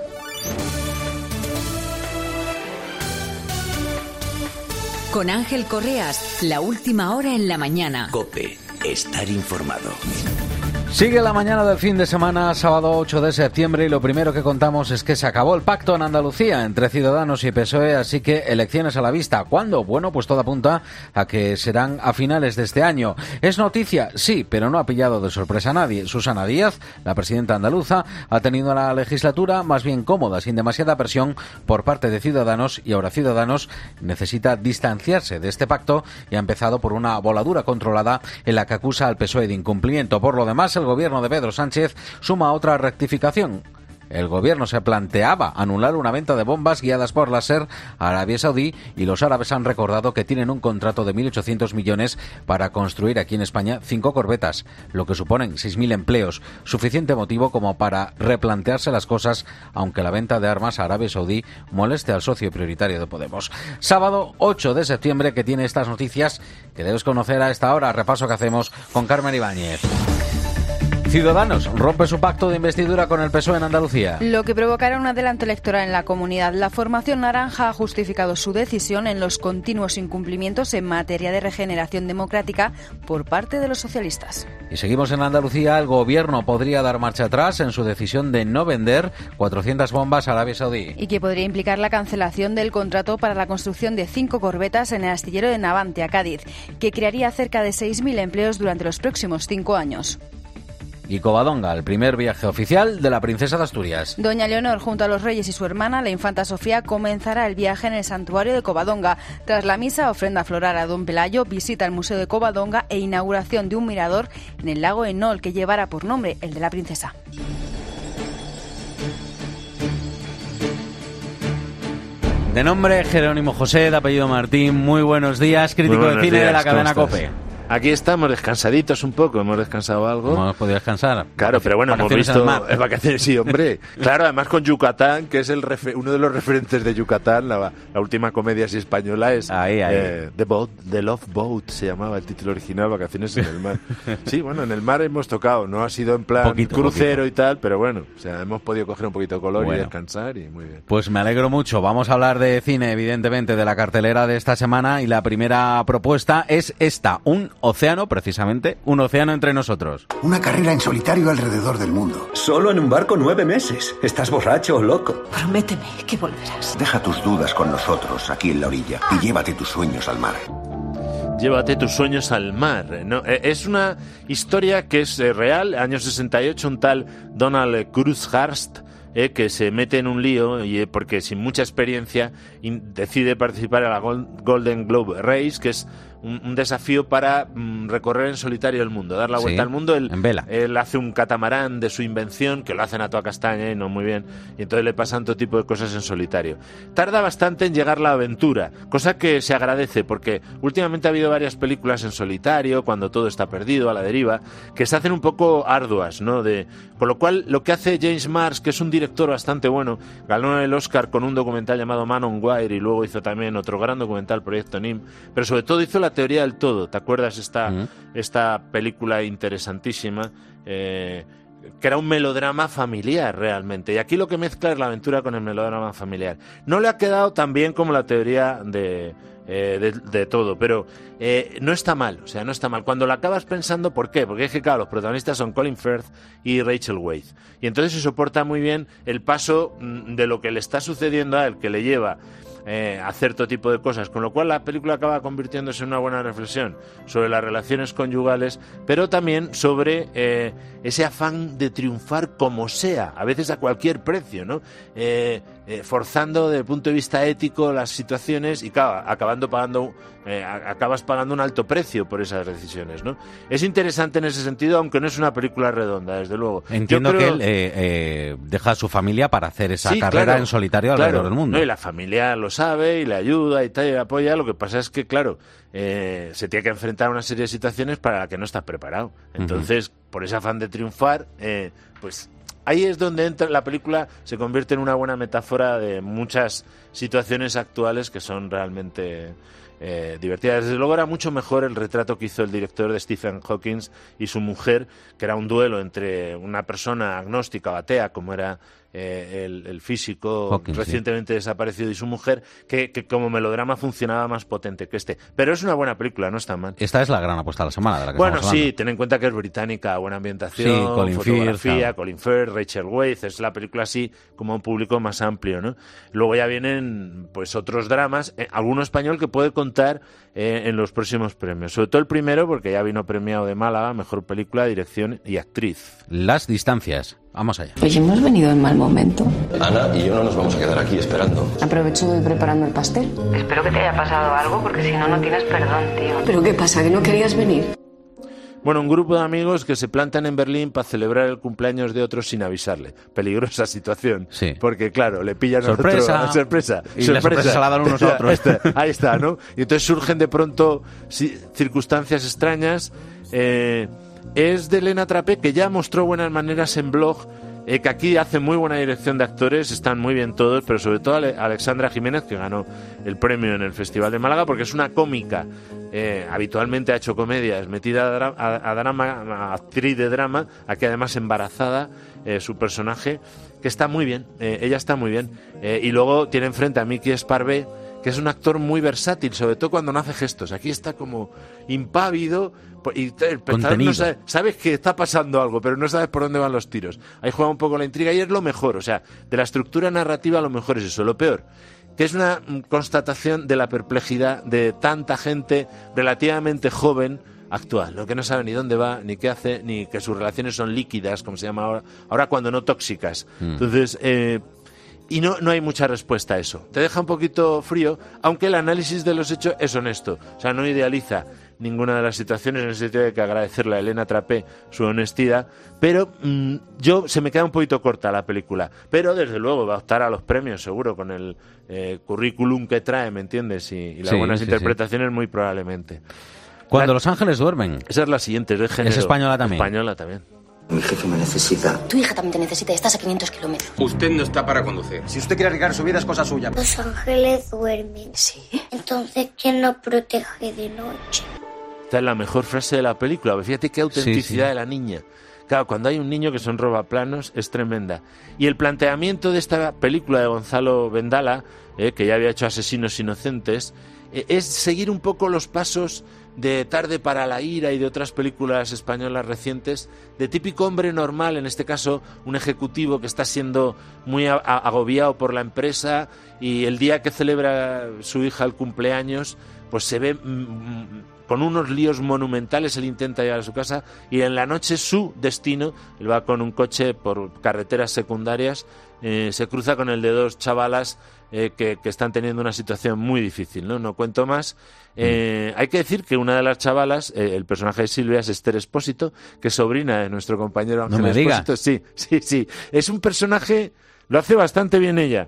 Con Ángel Correas, la última hora en la mañana. COPE, estar informado. Sigue la mañana del fin de semana, sábado ocho de septiembre, y lo primero que contamos es que se acabó el pacto en Andalucía entre Ciudadanos y P S O E, así que elecciones a la vista. ¿Cuándo? Bueno, pues todo apunta a que serán a finales de este año. ¿Es noticia? Sí, pero no ha pillado de sorpresa a nadie. Susana Díaz, la presidenta andaluza, ha tenido la legislatura más bien cómoda, sin demasiada presión por parte de Ciudadanos, y ahora Ciudadanos necesita distanciarse de este pacto y ha empezado por una voladura controlada en la que acusa al P S O E de incumplimiento. Por lo demás, el gobierno de Pedro Sánchez suma otra rectificación. El gobierno se planteaba anular una venta de bombas guiadas por láser a Arabia Saudí, y los árabes han recordado que tienen un contrato de mil ochocientos millones para construir aquí en España cinco corbetas, lo que suponen seis mil empleos, suficiente motivo como para replantearse las cosas, aunque la venta de armas a Arabia Saudí moleste al socio prioritario de Podemos. Sábado ocho de septiembre, que tiene estas noticias que debes conocer a esta hora. Repaso que hacemos con Carmen Ibáñez. Ciudadanos rompe su pacto de investidura con el P S O E en Andalucía. Lo que provocará un adelanto electoral en la comunidad. La formación naranja ha justificado su decisión en los continuos incumplimientos en materia de regeneración democrática por parte de los socialistas. Y seguimos en Andalucía. El gobierno podría dar marcha atrás en su decisión de no vender cuatrocientas bombas a Arabia Saudí. Y que podría implicar la cancelación del contrato para la construcción de cinco corbetas en el astillero de Navantia, Cádiz, que crearía cerca de seis mil empleos durante los próximos cinco años. Y Covadonga, el primer viaje oficial de la princesa de Asturias. Doña Leonor, junto a los reyes y su hermana, la infanta Sofía, comenzará el viaje en el santuario de Covadonga. Tras la misa, ofrenda floral a don Pelayo, visita al Museo de Covadonga e inauguración de un mirador en el lago Enol, que llevará por nombre el de la princesa. De nombre Jerónimo José, de apellido Martín, muy buenos días, crítico de cine días, de la cadena COPE. aquí estamos descansaditos un poco, hemos descansado algo. ¿Hemos podido descansar? Claro, pero bueno, hemos Vacaciones visto... al mar. Eh, vacaciones, sí, hombre. Claro, además con Yucatán, que es el refer- uno de los referentes de Yucatán, la, la última comedia así española es... Ahí, ahí. Eh, The Boat, The Love Boat se llamaba el título original, Vacaciones en el mar. Sí, bueno, en el mar hemos tocado, no ha sido en plan Poquito, crucero poquito. y tal, pero bueno, o sea, hemos podido coger un poquito de color Bueno. y descansar y muy bien. Pues me alegro mucho. Vamos a hablar de cine, evidentemente, de la cartelera de esta semana, y la primera propuesta es esta, un océano, precisamente, un océano entre nosotros. Una carrera en solitario alrededor del mundo. Solo en un barco nueve meses. ¿Estás borracho o loco? Prométeme que volverás. Deja tus dudas con nosotros aquí en la orilla y llévate tus sueños al mar. Llévate tus sueños al mar. ¿no? Es una historia que es eh, real. Año sesenta y ocho, un tal Donald Cruzhurst, eh, que se mete en un lío y eh, porque sin mucha experiencia in, decide participar en la Gol- Golden Globe Race, que es un, un desafío para mm, recorrer en solitario el mundo, dar la Sí, vuelta al mundo. Él, en vela. él hace un catamarán de su invención, que lo hacen a toda castaña y no muy bien, y entonces le pasan todo tipo de cosas en solitario. Tarda bastante en llegar la aventura, cosa que se agradece, porque últimamente ha habido varias películas en solitario, cuando todo está perdido, a la deriva, que se hacen un poco arduas, ¿no? De, con lo cual, lo que hace James Marsh, que es un director bastante bueno, ganó el Oscar con un documental llamado Man on Wire, y luego hizo también otro gran documental, Proyecto N I M, pero sobre todo hizo La teoría del todo. ¿Te acuerdas esta, uh-huh. esta película interesantísima? Eh, que era un melodrama familiar realmente, y aquí lo que mezcla es la aventura con el melodrama familiar. No le ha quedado tan bien como La teoría de, eh, de, de todo, pero eh, no está mal, o sea, no está mal. Cuando la acabas pensando, ¿por qué? Porque es que, claro, los protagonistas son Colin Firth y Rachel Weisz, y entonces se soporta muy bien el paso de lo que le está sucediendo a él, que le lleva Eh, hacer todo tipo de cosas, con lo cual la película acaba convirtiéndose en una buena reflexión sobre las relaciones conyugales, pero también sobre eh, ese afán de triunfar como sea, a veces a cualquier precio, ¿no? Eh, eh, forzando desde el punto de vista ético las situaciones y claro, acabando pagando eh, acabas pagando un alto precio por esas decisiones, ¿no? Es interesante en ese sentido, aunque no es una película redonda, desde luego. Entiendo Yo creo... que él eh, eh, deja a su familia para hacer esa Sí, carrera claro, en solitario claro, alrededor del mundo. ¿no? Y la familia lo sabe y le ayuda y tal, y le apoya. Lo que pasa es que, claro, eh, se tiene que enfrentar a una serie de situaciones para las que no está preparado. Entonces, uh-huh. por ese afán de triunfar, eh, pues ahí es donde entra la película, se convierte en una buena metáfora de muchas situaciones actuales que son realmente eh, divertidas. Desde luego era mucho mejor el retrato que hizo el director de Stephen Hawking y su mujer, que era un duelo entre una persona agnóstica o atea, como era eh, el, el físico Hawking, recientemente sí. desaparecido, y su mujer, que, que como melodrama funcionaba más potente que este. Pero es una buena película, no está mal. Esta es la gran apuesta de la semana de la que Bueno, estamos hablando. sí, ten en cuenta que es británica, buena ambientación, sí, Colin fotografía, Firth, claro. Colin Firth, Rachel Weisz, es la película así como un público más amplio, ¿no? Luego ya vienen pues otros dramas, eh, alguno español que puede contar eh, en los próximos premios, sobre todo el primero porque ya vino premiado de Málaga, mejor película, dirección y actriz. Las distancias. Vamos allá. Pues hemos venido en mal momento. Ana y yo no nos vamos a quedar aquí esperando. Aprovecho de ir preparando el pastel. Espero que te haya pasado algo, porque si no, no tienes perdón, tío. ¿Pero qué pasa, que no querías venir? Bueno, un grupo de amigos que se plantan en Berlín para celebrar el cumpleaños de otros sin avisarle. Peligrosa situación. Sí. Porque, claro, le pillan sorpresa. a otro... Sorpresa. Y sorpresa. la sorpresa se la dan unos a otros. Ahí está, ahí está, ¿no? Y entonces surgen de pronto si, circunstancias extrañas. Eh, es de Elena Trapé, que ya mostró buenas maneras en Blog, eh, que aquí hace muy buena dirección de actores, están muy bien todos, pero sobre todo Ale- Alexandra Jiménez, que ganó el premio en el Festival de Málaga, porque es una cómica. Eh, habitualmente ha hecho comedias, metida a, dra- a, a drama, a actriz de drama, aquí además embarazada, eh, su personaje, que está muy bien, eh, ella está muy bien. Eh, y luego tiene enfrente a Miki Esparvé, que es un actor muy versátil, sobre todo cuando no hace gestos. Aquí está como impávido y el espectador no sabe, sabes que está pasando algo, pero no sabes por dónde van los tiros. Ahí juega un poco la intriga y es lo mejor, o sea, de la estructura narrativa lo mejor es eso. Lo peor, que es una constatación de la perplejidad de tanta gente relativamente joven actual, lo que no sabe ni dónde va, ni qué hace, ni que sus relaciones son líquidas, como se llama ahora, ahora cuando no tóxicas. Mm. Entonces, eh, y no, no hay mucha respuesta a eso. Te deja un poquito frío, aunque el análisis de los hechos es honesto. O sea, no idealiza ninguna de las situaciones, en el sentido de que agradecerle a Elena Trapé su honestidad, pero mmm, yo se me queda un poquito corta la película. Pero desde luego va a optar a los premios, seguro, con el eh, currículum que trae, ¿me entiendes? Y, y las sí, buenas sí, interpretaciones, sí. muy probablemente. Cuando la... los ángeles duermen. Esa es la siguiente, es de género. Es española también. Española también. Mi jefe me necesita. Tu hija también te necesita, estás a quinientos kilómetros. Usted no está para conducir. Si usted quiere arriesgar su vida es cosa suya. Los ángeles duermen. ¿Sí? Entonces, ¿quién nos protege de noche? Esta es la mejor frase de la película. Fíjate qué autenticidad sí, sí. de la niña. Claro, cuando hay un niño que son robaplanos es tremenda. Y el planteamiento de esta película de Gonzalo Vendala, eh, que ya había hecho Asesinos Inocentes, eh, es seguir un poco los pasos de Tarde para la ira y de otras películas españolas recientes, de típico hombre normal, en este caso un ejecutivo que está siendo muy a- agobiado por la empresa y el día que celebra su hija el cumpleaños, pues se ve mmm, con unos líos monumentales, él intenta llegar a su casa y en la noche su destino, él va con un coche por carreteras secundarias, eh, se cruza con el de dos chavalas eh, que, que están teniendo una situación muy difícil, ¿no? No cuento más. Eh, hay que decir que una de las chavalas, eh, el personaje de Silvia, es Esther Espósito, que es sobrina de nuestro compañero Ángel no me Espósito. Sí, sí, sí. Es un personaje, lo hace bastante bien ella.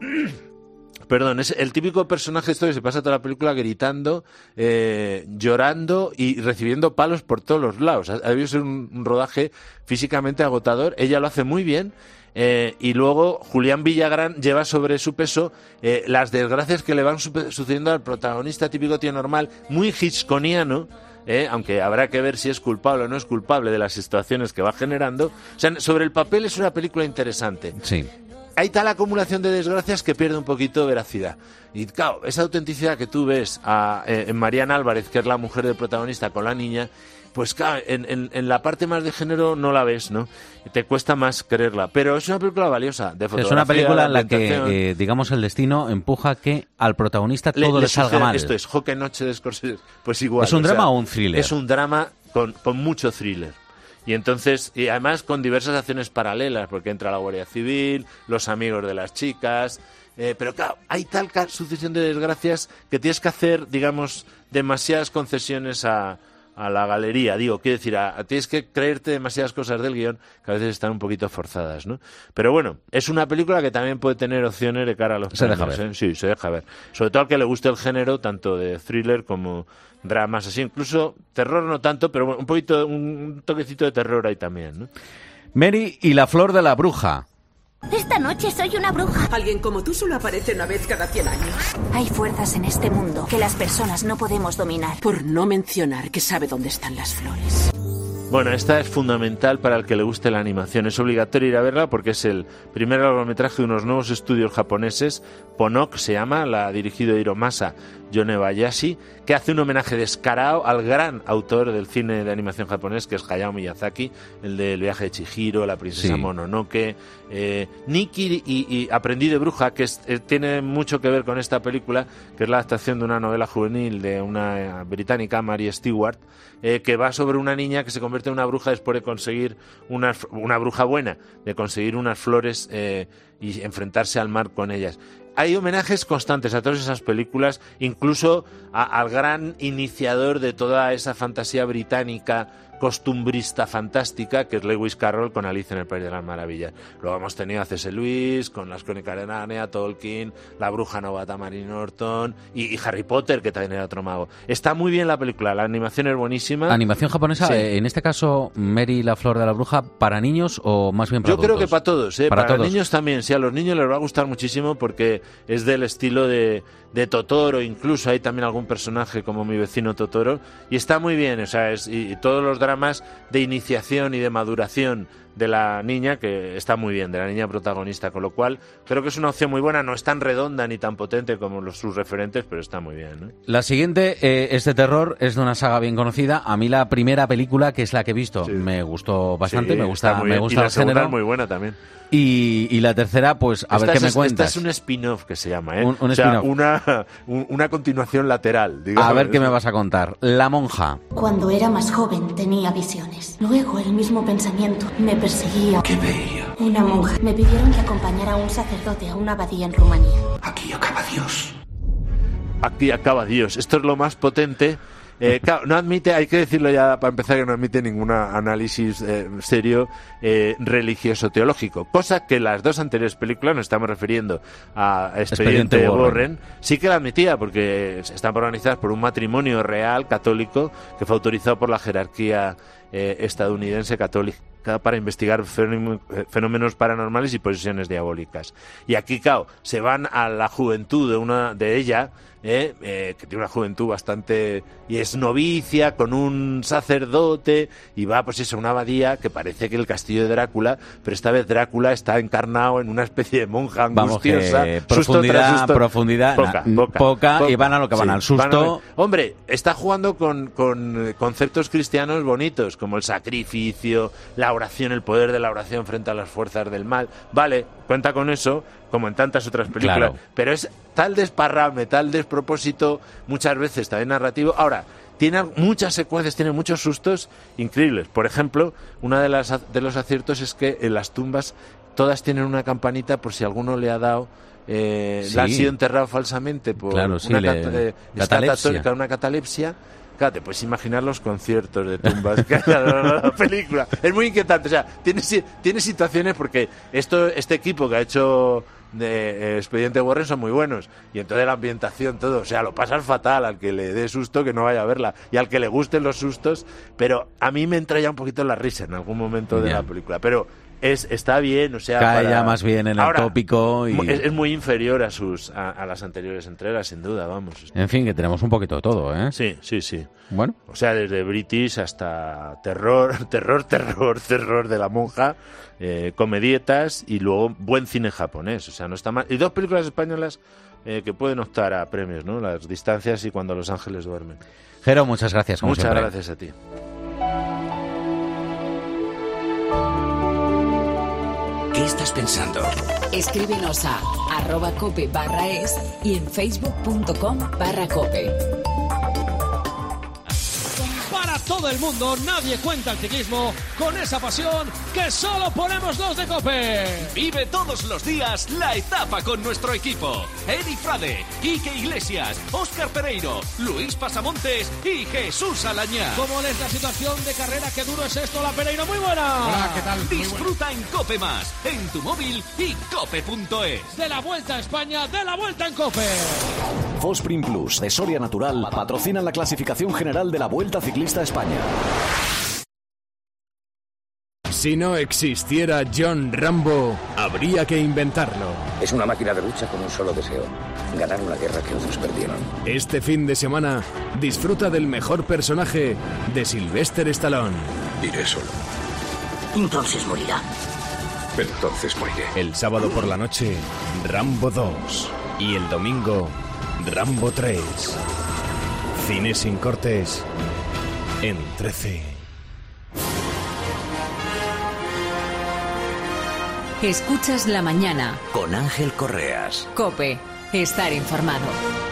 Perdón, es el típico personaje esto que se pasa toda la película gritando, eh, llorando y recibiendo palos por todos los lados. Ha, ha debido ser un, un rodaje físicamente agotador. Ella lo hace muy bien. Eh, y luego Julián Villagrán lleva sobre su peso eh, las desgracias que le van su- sucediendo al protagonista típico tío normal, muy hitchconiano, eh, aunque habrá que ver si es culpable o no es culpable de las situaciones que va generando. O sea, sobre el papel es una película interesante. Sí. Hay tal acumulación de desgracias que pierde un poquito de veracidad. Y claro, esa autenticidad que tú ves a, eh, en Mariana Álvarez, que es la mujer del protagonista con la niña, pues claro, en, en, en la parte más de género no la ves, ¿no? Te cuesta más creerla. Pero es una película valiosa, de fotografía. Es una película en la que, eh, digamos, el destino empuja que al protagonista todo le, le, le salga mal. Esto es Joque Noche de Scorsese. Pues igual. ¿Es un o drama sea, o un thriller? Es un drama con, con mucho thriller. Y entonces, y además con diversas acciones paralelas, porque entra la Guardia Civil, los amigos de las chicas, eh, pero claro, hay tal sucesión de desgracias que tienes que hacer, digamos, demasiadas concesiones a, a la galería. Digo, quiero decir, a, a, tienes que creerte demasiadas cosas del guión que a veces están un poquito forzadas, ¿no? Pero bueno, es una película que también puede tener opciones de cara a los se premios, deja ver. ¿eh? Sí, se deja ver. Sobre todo al que le guste el género, tanto de thriller como dramas así, incluso terror no tanto, pero bueno, un poquito, un toquecito de terror ahí también, ¿no? Mary y la flor de la bruja. Esta noche soy una bruja. Alguien como tú solo aparece una vez cada cien años. Hay fuerzas en este mundo que las personas no podemos dominar. Por no mencionar que sabe dónde están las flores. Bueno, esta es fundamental para el que le guste la animación. Es obligatorio ir a verla porque es el primer largometraje de unos nuevos estudios japoneses. Ponok se llama, la ha dirigido Hiromasa Yonebayashi, que hace un homenaje descarado al gran autor del cine de animación japonés, que es Hayao Miyazaki, el del viaje de Chihiro, la princesa sí. Mononoke, eh, Nikki y, y Aprendí de bruja, que es, eh, tiene mucho que ver con esta película, que es la adaptación de una novela juvenil de una eh, británica, Mary Stewart, eh, que va sobre una niña que se convierte en una bruja después de conseguir una, una bruja buena, de conseguir unas flores eh, y enfrentarse al mar con ellas. Hay homenajes constantes a todas esas películas, incluso a, al gran iniciador de toda esa fantasía británica costumbrista fantástica, que es Lewis Carroll con Alicia en el País de las Maravillas. Luego hemos tenido a C S. Lewis con las Crónicas de Narnia, Tolkien, la bruja novata Mary Norton y, y Harry Potter, que también era otro mago. Está muy bien la película, la animación es buenísima. ¿Animación japonesa? Sí. Eh, en este caso, Mary y la flor de la bruja, ¿para niños o más bien para Yo adultos? creo que para todos, ¿eh? Para, para todos. niños también, sí, a los niños les va a gustar muchísimo porque es del estilo de, de Totoro, incluso hay también algún personaje como Mi vecino Totoro, y está muy bien, o sea, es, y, y todos los dramas de iniciación y de maduración de la niña, que está muy bien, de la niña protagonista, con lo cual creo que es una opción muy buena, no es tan redonda ni tan potente como los, sus referentes, pero está muy bien, ¿no? La siguiente eh, es de terror, es de una saga bien conocida. A mí la primera película, que es la que he visto, sí. me gustó bastante, sí, me gusta, me gusta y la el segunda género. Es muy buena también. Y, y la tercera, pues, a esta ver qué es, me cuentas. Esta es un spin-off que se llama, ¿eh? Un, un o sea, spin-off. Una, un, una continuación lateral, digamos. A ver qué me vas a contar. La monja. Cuando era más joven tenía visiones. Luego el mismo pensamiento me perseguía. ¿Qué veía? Una monja. Me pidieron que acompañara a un sacerdote a una abadía en Rumanía. Aquí acaba Dios. Aquí acaba Dios. Esto es lo más potente. Eh, claro, no admite, hay que decirlo ya para empezar, que no admite ningún análisis eh, serio eh, religioso-teológico, cosa que las dos anteriores películas, nos estamos refiriendo a Expediente, Expediente Warren, Warren, sí que la admitía, porque están organizadas por un matrimonio real católico que fue autorizado por la jerarquía eh, estadounidense católica para investigar fenómenos paranormales y posesiones diabólicas. Y aquí, claro, se van a la juventud de una de ella, eh, eh, que tiene una juventud bastante... y es novicia, con un sacerdote, y va, pues eso, a una abadía que parece que el castillo de Drácula, pero esta vez Drácula está encarnado en una especie de monja angustiosa. Vamos, que profundidad, susto profundidad, poca, na, poca, poca, poca, y van a lo que van sí, al susto. A, hombre, está jugando con, con conceptos cristianos bonitos, como el sacrificio, la oración, el poder de la oración frente a las fuerzas del mal. Vale, cuenta con eso, como en tantas otras películas, claro. Pero es tal desparrame, tal despropósito, muchas veces también narrativo. Ahora, tiene muchas secuencias, tiene muchos sustos increíbles. Por ejemplo, una de las de los aciertos es que en las tumbas todas tienen una campanita por si alguno le ha dado eh, sí. le han sido enterrado falsamente por claro, sí, una le, cat, eh, catalepsia. una catalepsia. Claro, te puedes imaginar los conciertos de tumbas que hay en la película. Es muy inquietante. O sea, tiene, tiene situaciones porque esto, este equipo que ha hecho de eh, Expediente Warren son muy buenos. Y entonces la ambientación, todo. O sea, lo pasas fatal al que le dé susto que no vaya a verla. Y al que le gusten los sustos. Pero a mí me entra ya un poquito la risa en algún momento de yeah. la película. Pero... Es, está bien, o sea... Cae para... ya más bien en el Ahora, tópico y... Es, es muy inferior a sus a, a las anteriores entregas, sin duda, vamos. En fin, que tenemos un poquito de todo, ¿eh? Sí, sí, sí. Bueno. O sea, desde British hasta terror, terror, terror, terror de la monja, eh, comedietas y luego buen cine japonés, o sea, no está mal. Y dos películas españolas eh, que pueden optar a premios, ¿no? Las Distancias y Cuando los ángeles duermen. Jero, muchas gracias, como Muchas siempre. gracias a ti. ¿Qué estás pensando? Escríbenos a arroba cope barra es y en facebook punto com barra cope. Para todo el mundo, nadie cuenta el ciclismo con esa pasión que solo ponemos los de COPE. Vive todos los días la etapa con nuestro equipo. Edi Frade, Ike Iglesias, Óscar Pereiro, Luis Pasamontes y Jesús Alañá. ¿Cómo es la situación de carrera? ¡Qué duro es esto, la Pereiro! ¡Muy buena! Hola, ¿qué tal? Disfruta en COPE Más, en tu móvil y cope punto es. De la Vuelta a España, de la Vuelta en COPE. Fosprin Plus de Soria Natural patrocinan la clasificación general de la Vuelta Ciclista a España. Si no existiera John Rambo, habría que inventarlo. Es una máquina de lucha con un solo deseo: ganar una guerra que otros perdieron. Este fin de semana, disfruta del mejor personaje de Sylvester Stallone. Iré solo. Entonces morirá. Entonces moriré. El sábado por la noche, Rambo dos. Y el domingo, Rambo tres. Cine sin cortes en trece. Escuchas la mañana con Ángel Correas. COPE. Estar informado.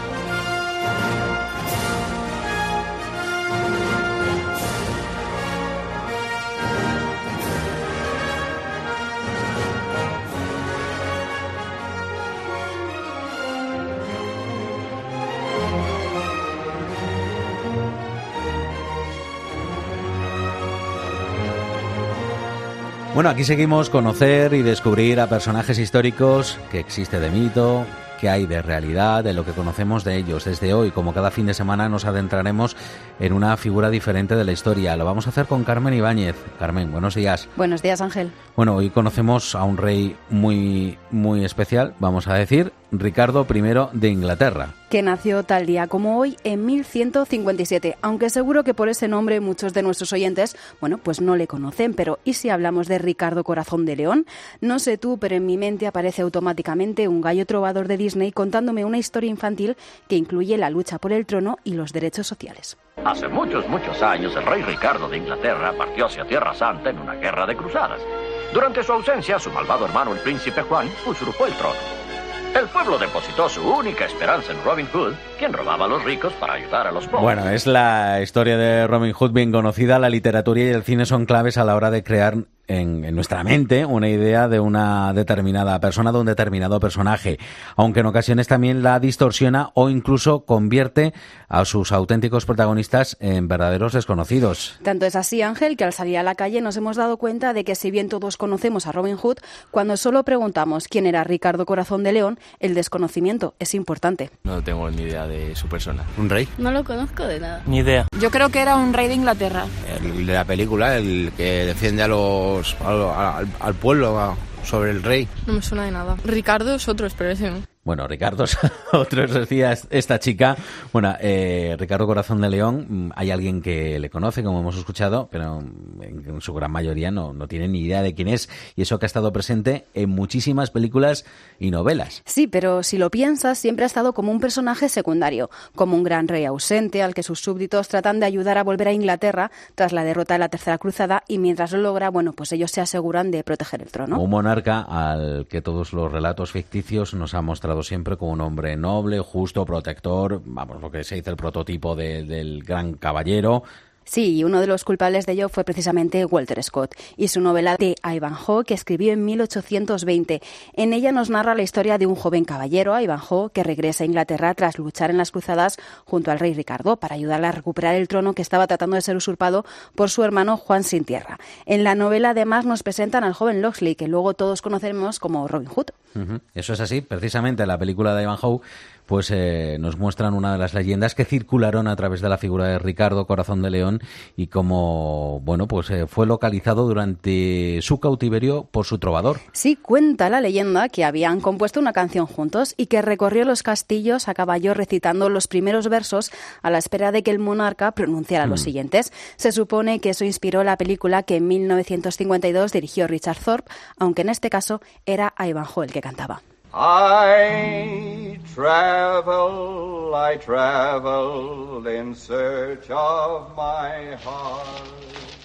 Bueno, aquí seguimos conocer y descubrir a personajes históricos, que existe de mito, que hay de realidad, de lo que conocemos de ellos. Desde hoy, como cada fin de semana, nos adentraremos en una figura diferente de la historia. Lo vamos a hacer con Carmen Ibáñez. Carmen, buenos días. Buenos días, Ángel. Bueno, hoy conocemos a un rey muy, muy especial, vamos a decir, Ricardo primero de Inglaterra. Que nació tal día como hoy en mil ciento cincuenta y siete, aunque seguro que por ese nombre muchos de nuestros oyentes, bueno, pues no le conocen, pero ¿y si hablamos de Ricardo Corazón de León? No sé tú, pero en mi mente aparece automáticamente un gallo trovador de Disney contándome una historia infantil que incluye la lucha por el trono y los derechos sociales. Hace muchos, muchos años el rey Ricardo de Inglaterra partió hacia Tierra Santa en una guerra de cruzadas. Durante su ausencia, su malvado hermano, el príncipe Juan, usurpó el trono. El pueblo depositó su única esperanza en Robin Hood, quien robaba a los ricos para ayudar a los pobres. Bueno, es la historia de Robin Hood bien conocida. La literatura y el cine son claves a la hora de crear en, en nuestra mente una idea de una determinada persona, de un determinado personaje, aunque en ocasiones también la distorsiona o incluso convierte a sus auténticos protagonistas en verdaderos desconocidos. Tanto es así, Ángel, que al salir a la calle nos hemos dado cuenta de que si bien todos conocemos a Robin Hood, cuando solo preguntamos quién era Ricardo Corazón de León, el desconocimiento es importante. No tengo ni idea de su persona. ¿Un rey? No lo conozco de nada. Ni idea. Yo creo que era un rey de Inglaterra. El de la película, el que defiende a los a, al, al pueblo a, sobre el rey. No me suena de nada. Ricardo es otro, pero ese no. Bueno, Ricardo, otros decía esta chica. Bueno, eh, Ricardo Corazón de León, hay alguien que le conoce, como hemos escuchado, pero en su gran mayoría no, no tiene ni idea de quién es. Y eso que ha estado presente en muchísimas películas y novelas. Sí, pero si lo piensas, siempre ha estado como un personaje secundario, como un gran rey ausente al que sus súbditos tratan de ayudar a volver a Inglaterra tras la derrota de la Tercera Cruzada, y mientras lo logra, bueno, pues ellos se aseguran de proteger el trono. Un monarca al que todos los relatos ficticios nos han mostrado siempre como un hombre noble, justo, protector, vamos, lo que se dice el prototipo de, del gran caballero. Sí, y uno de los culpables de ello fue precisamente Walter Scott y su novela de Ivanhoe, que escribió en mil ochocientos veinte. En ella nos narra la historia de un joven caballero, Ivanhoe, que regresa a Inglaterra tras luchar en las cruzadas junto al rey Ricardo para ayudarle a recuperar el trono que estaba tratando de ser usurpado por su hermano Juan Sin Tierra. En la novela además nos presentan al joven Locksley, que luego todos conoceremos como Robin Hood. Uh-huh. Eso es así, precisamente en la película de Ivanhoe pues eh, nos muestran una de las leyendas que circularon a través de la figura de Ricardo Corazón de León y cómo, bueno, pues eh, fue localizado durante su cautiverio por su trovador. Sí, cuenta la leyenda que habían compuesto una canción juntos y que recorrió los castillos a caballo recitando los primeros versos a la espera de que el monarca pronunciara mm. los siguientes. Se supone que eso inspiró la película que en mil novecientos cincuenta y dos dirigió Richard Thorpe, aunque en este caso era Ivanhoe el que cantaba. I travel, I travel in search of my heart.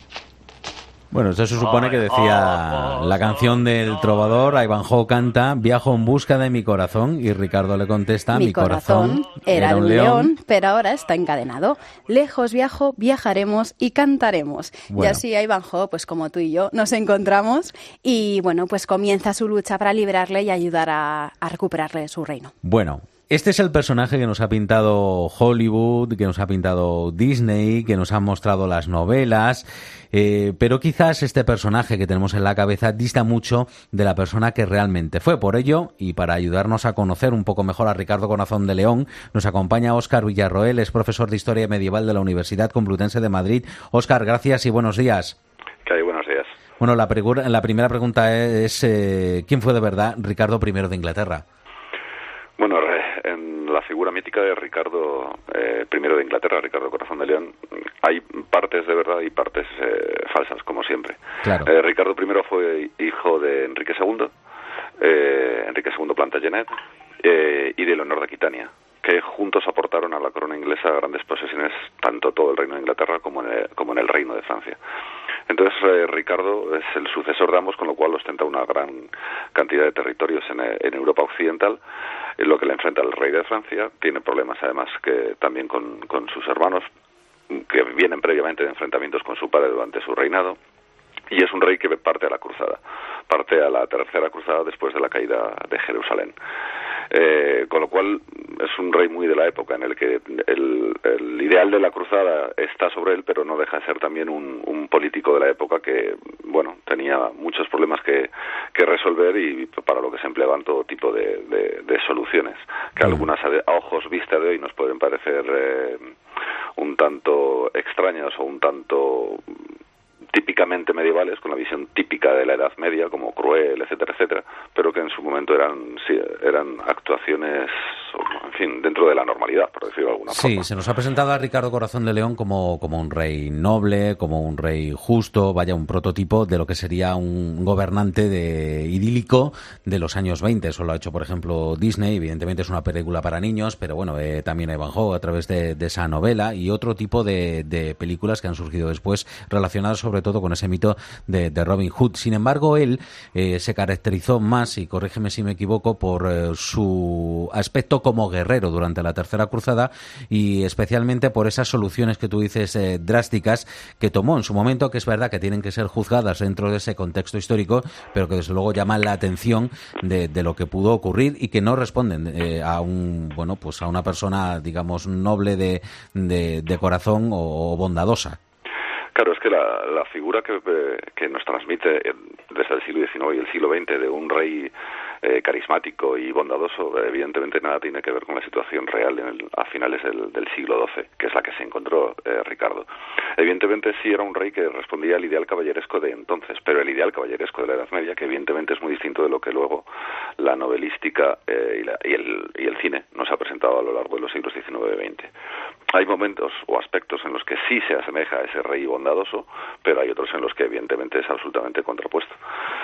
Bueno, eso se supone que decía la canción del trovador. Ivanhoe canta: viajo en busca de mi corazón, y Ricardo le contesta: mi, mi corazón, corazón era, era un león, león, pero ahora está encadenado. Lejos viajo, viajaremos y cantaremos. Bueno. Y así Ivanhoe, pues como tú y yo, nos encontramos y bueno, pues comienza su lucha para liberarle y ayudar a, a recuperarle su reino. Bueno. Este es el personaje que nos ha pintado Hollywood, que nos ha pintado Disney, que nos han mostrado las novelas, eh, pero quizás este personaje que tenemos en la cabeza dista mucho de la persona que realmente fue. Por ello, y para ayudarnos a conocer un poco mejor a Ricardo Corazón de León, nos acompaña Óscar Villarroel, es profesor de Historia Medieval de la Universidad Complutense de Madrid. Óscar, gracias y buenos días. ¿Qué hay? Buenos días. Bueno, la, pre- la primera pregunta es, eh, ¿quién fue de verdad Ricardo primero de Inglaterra? Bueno, en la figura mítica de Ricardo eh, primero de Inglaterra, Ricardo Corazón de León, hay partes de verdad y partes eh, falsas, como siempre. Claro. Eh, Ricardo primero fue hijo de Enrique segundo, eh, Enrique segundo Plantagenet, eh, y de Leonor de Aquitania, que juntos aportaron a la corona inglesa grandes posesiones, tanto todo el reino de Inglaterra como en el, como en el reino de Francia. Entonces eh, Ricardo es el sucesor de ambos, con lo cual ostenta una gran cantidad de territorios en, en Europa occidental, en lo que le enfrenta el rey de Francia. Tiene problemas además que también con, con sus hermanos, que vienen previamente de enfrentamientos con su padre durante su reinado, y es un rey que parte a la cruzada, parte a la tercera cruzada después de la caída de Jerusalén. Eh, con lo cual es un rey muy de la época, en el que el, el ideal de la cruzada está sobre él, pero no deja de ser también un, un político de la época que, bueno, tenía muchos problemas que, que resolver, y para lo que se empleaban todo tipo de, de, de soluciones, que mm. algunas a, de, a ojos vista de hoy nos pueden parecer eh, un tanto extrañas o un tanto típicamente medievales, con la visión típica de la Edad Media, como cruel, etcétera, etcétera, pero que en su momento eran sí, eran actuaciones, en fin, dentro de la normalidad, por decirlo de alguna sí, forma. Sí, se nos ha presentado a Ricardo Corazón de León como, como un rey noble, como un rey justo, vaya, un prototipo de lo que sería un gobernante de idílico de los años veinte. Eso lo ha hecho, por ejemplo, Disney. Evidentemente es una película para niños, pero bueno, eh, también Ivanhoe a través de, de esa novela y otro tipo de, de películas que han surgido después relacionadas sobre todo con ese mito de, de Robin Hood. Sin embargo, él eh, se caracterizó más, y corrígeme si me equivoco, por eh, su aspecto como guerrero guerrero durante la Tercera Cruzada y especialmente por esas soluciones que tú dices eh, drásticas que tomó en su momento, que es verdad que tienen que ser juzgadas dentro de ese contexto histórico, pero que desde luego llaman la atención de, de lo que pudo ocurrir y que no responden eh, a un bueno pues a una persona, digamos, noble de, de, de corazón o, o bondadosa. Claro, es que la, la figura que, que nos transmite desde el siglo diecinueve y el siglo veinte de un rey eh, carismático y bondadoso, evidentemente nada tiene que ver con la situación real en el, a finales del, del siglo doce, que es la que se encontró eh, Ricardo. Evidentemente sí era un rey que respondía al ideal caballeresco de entonces, pero el ideal caballeresco de la Edad Media, que evidentemente es muy distinto de lo que luego la novelística eh, y, la, y, el, y el cine nos ha presentado a lo largo de los siglos diecinueve y veinte. Hay momentos o aspectos en los que sí se asemeja a ese rey bondadoso, pero hay otros en los que evidentemente es absolutamente contrapuesto.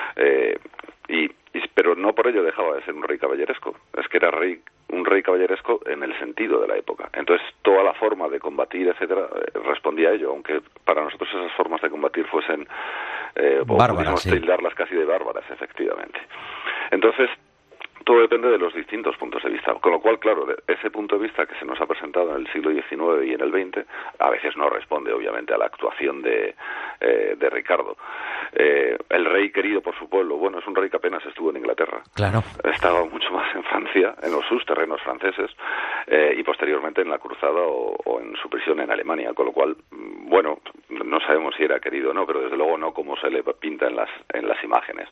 Eh, y, y pero no por ello dejaba de ser un rey caballeresco, es que era rey un rey caballeresco en el sentido de la época. Entonces toda la forma de combatir, etcétera, eh, respondía a ello, aunque para nosotros esas formas de combatir fuesen eh, bárbaras, sí. tildarlas casi de bárbaras, efectivamente. Entonces todo depende de los distintos puntos de vista, con lo cual, claro, ese punto de vista que se nos ha presentado en el siglo diecinueve y en el veinte, a veces no responde, obviamente, a la actuación de, eh, de Ricardo. Eh, el rey querido por su pueblo, bueno, es un rey que apenas estuvo en Inglaterra. Claro. Estaba mucho más en Francia, en los sus terrenos franceses, eh, y posteriormente en la cruzada o, o en su prisión en Alemania, con lo cual, bueno, no sabemos si era querido o no, pero desde luego no como se le pinta en las, en las imágenes.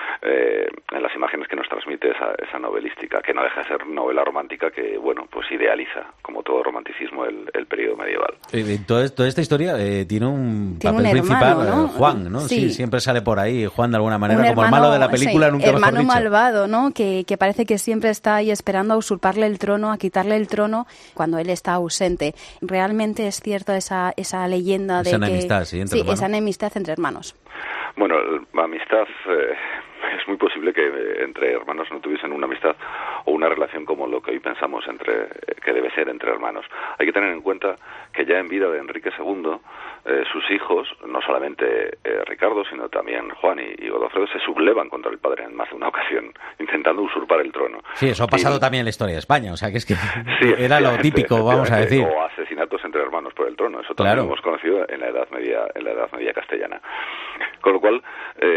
Eh, en las imágenes que nos transmite esa, esa novelística, que no deja de ser novela romántica que, bueno, pues idealiza, como todo romanticismo, el, el periodo medieval. Eh, toda, toda esta historia eh, tiene un tiene papel un principal, hermano, ¿no? eh, Juan, ¿no? Sí. sí, siempre sale por ahí Juan de alguna manera, un como hermano, el malo de la película, sí, nunca mejor hermano dicho. malvado, ¿no? Que, que parece que siempre está ahí esperando a usurparle el trono, a quitarle el trono cuando él está ausente. Realmente es cierto esa, esa leyenda esa de enemistad, que... sí, entre sí, hermanos. esa enemistad entre hermanos. Bueno, la amistad... Eh... Es muy posible que entre hermanos no tuviesen una amistad o una relación como lo que hoy pensamos entre que debe ser entre hermanos. Hay que tener en cuenta que ya en vida de Enrique segundo, eh, sus hijos, no solamente eh, Ricardo, sino también Juan y, y Godofredo, se sublevan contra el padre en más de una ocasión, intentando usurpar el trono. Sí, eso ha pasado y, también en la historia de España, o sea que es que sí, era lo típico, vamos a decir. O asesinatos entre hermanos por el trono, eso también claro. lo hemos conocido en la Edad Media, en la Edad Media castellana. Con lo cual,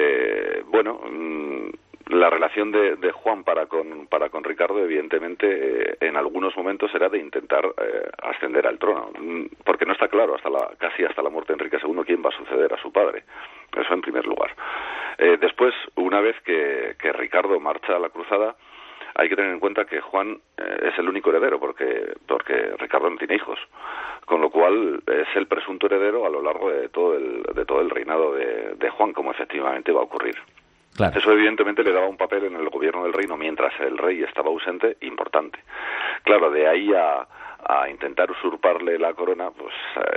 eh, bueno... Mmm, la relación de, de Juan para con para con Ricardo, evidentemente, eh, en algunos momentos era de intentar eh, ascender al trono, porque no está claro hasta la casi hasta la muerte de Enrique segundo quién va a suceder a su padre. Eso en primer lugar. Eh, después, una vez que, que Ricardo marcha a la cruzada, hay que tener en cuenta que Juan eh, es el único heredero, porque porque Ricardo no tiene hijos, con lo cual es el presunto heredero a lo largo de todo el de todo el reinado de, de Juan, como efectivamente va a ocurrir. Claro. Eso evidentemente le daba un papel en el gobierno del reino mientras el rey estaba ausente importante. Claro, de ahí a, a intentar usurparle la corona, pues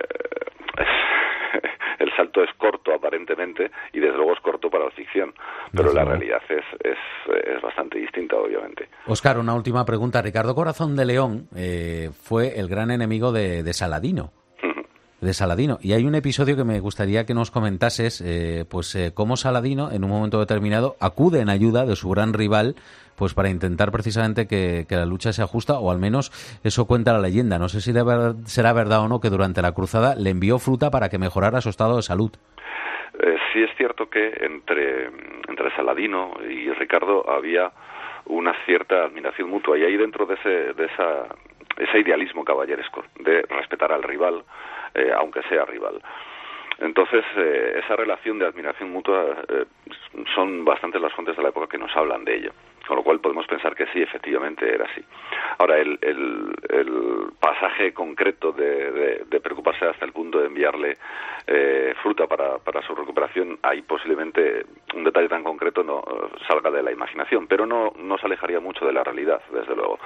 eh, es, el salto es corto aparentemente y desde luego es corto para la ficción, pero desde la luego. realidad es, es, es bastante distinta, obviamente. Óscar, una última pregunta. Ricardo Corazón de León eh, fue el gran enemigo de, de Saladino. de Saladino. Y hay un episodio que me gustaría que nos comentases, eh, pues eh, cómo Saladino, en un momento determinado, acude en ayuda de su gran rival, pues para intentar precisamente que, que la lucha sea justa, o al menos eso cuenta la leyenda. No sé si ver, será verdad o no que durante la cruzada le envió fruta para que mejorara su estado de salud. Eh, sí es cierto que entre, entre Saladino y Ricardo había una cierta admiración mutua, y ahí dentro de ese, de esa, ese idealismo caballeresco, de respetar al rival, Eh, aunque sea rival. Entonces, eh, esa relación de admiración mutua eh, son bastantes las fuentes de la época que nos hablan de ello, con lo cual podemos pensar que sí, efectivamente era así. Ahora, el, el, el pasaje concreto de, de, de preocuparse hasta el punto de enviarle eh, fruta para, para su recuperación, ahí posiblemente un detalle tan concreto no salga de la imaginación, pero no, no se alejaría mucho de la realidad, desde luego.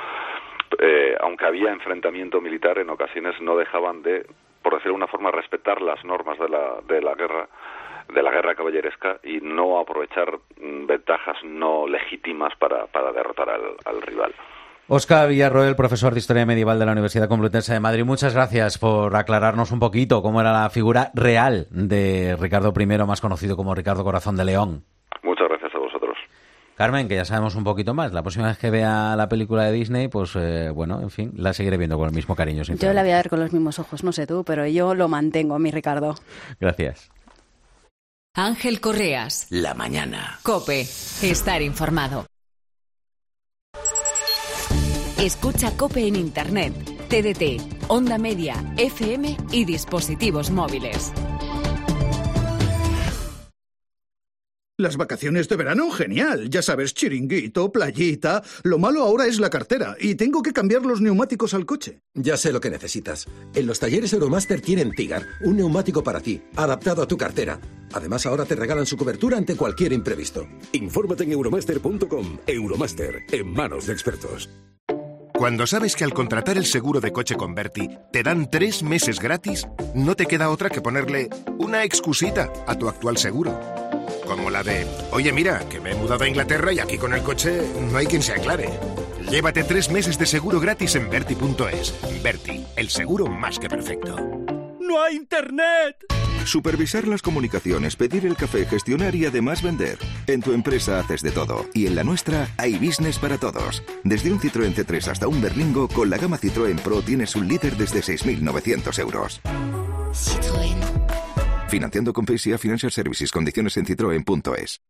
Eh, aunque había enfrentamiento militar, en ocasiones no dejaban de, por decirlo de una forma, respetar las normas de la, de la guerra, de la guerra caballeresca, y no aprovechar mm, ventajas no legítimas para, para derrotar al, al rival. Óscar Villarroel, profesor de Historia Medieval de la Universidad Complutense de Madrid, muchas gracias por aclararnos un poquito cómo era la figura real de Ricardo primero, más conocido como Ricardo Corazón de León. Muchas gracias a vosotros. Carmen, que ya sabemos un poquito más. La próxima vez que vea la película de Disney, pues eh, bueno, en fin, la seguiré viendo con el mismo cariño. Yo la voy a ver con los mismos ojos, no sé tú, pero yo lo mantengo, mi Ricardo. Gracias. Ángel Correas. La mañana. COPE. Estar informado. Escucha COPE en Internet, T D T, Onda Media, F M y dispositivos móviles. Las vacaciones de verano, genial. Ya sabes, chiringuito, playita. Lo malo ahora es la cartera y tengo que cambiar los neumáticos al coche. Ya sé lo que necesitas. En los talleres Euromaster tienen Tigar, un neumático para ti, adaptado a tu cartera. Además, ahora te regalan su cobertura ante cualquier imprevisto. Infórmate en euromaster punto com. Euromaster, en manos de expertos. Cuando sabes que al contratar el seguro de coche con Berti te dan tres meses gratis, no te queda otra que ponerle una excusita a tu actual seguro. Como la de, oye mira, que me he mudado a Inglaterra y aquí con el coche no hay quien se aclare. Llévate tres meses de seguro gratis en Berti punto es. Berti, el seguro más que perfecto. ¡No hay internet! Supervisar las comunicaciones, pedir el café, gestionar y además vender. En tu empresa haces de todo. Y en la nuestra hay business para todos. Desde un Citroën C tres hasta un Berlingo, con la gama Citroën Pro tienes un líder desde seis mil novecientos euros. Citroën. Financiando con P S A Financial Services. Condiciones en citroen punto es.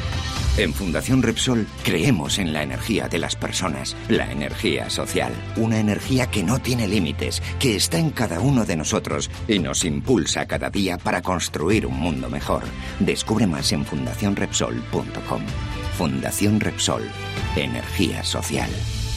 En Fundación Repsol creemos en la energía de las personas, la energía social, una energía que no tiene límites, que está en cada uno de nosotros y nos impulsa cada día para construir un mundo mejor. Descubre más en fundación repsol punto com. Fundación Repsol, energía social.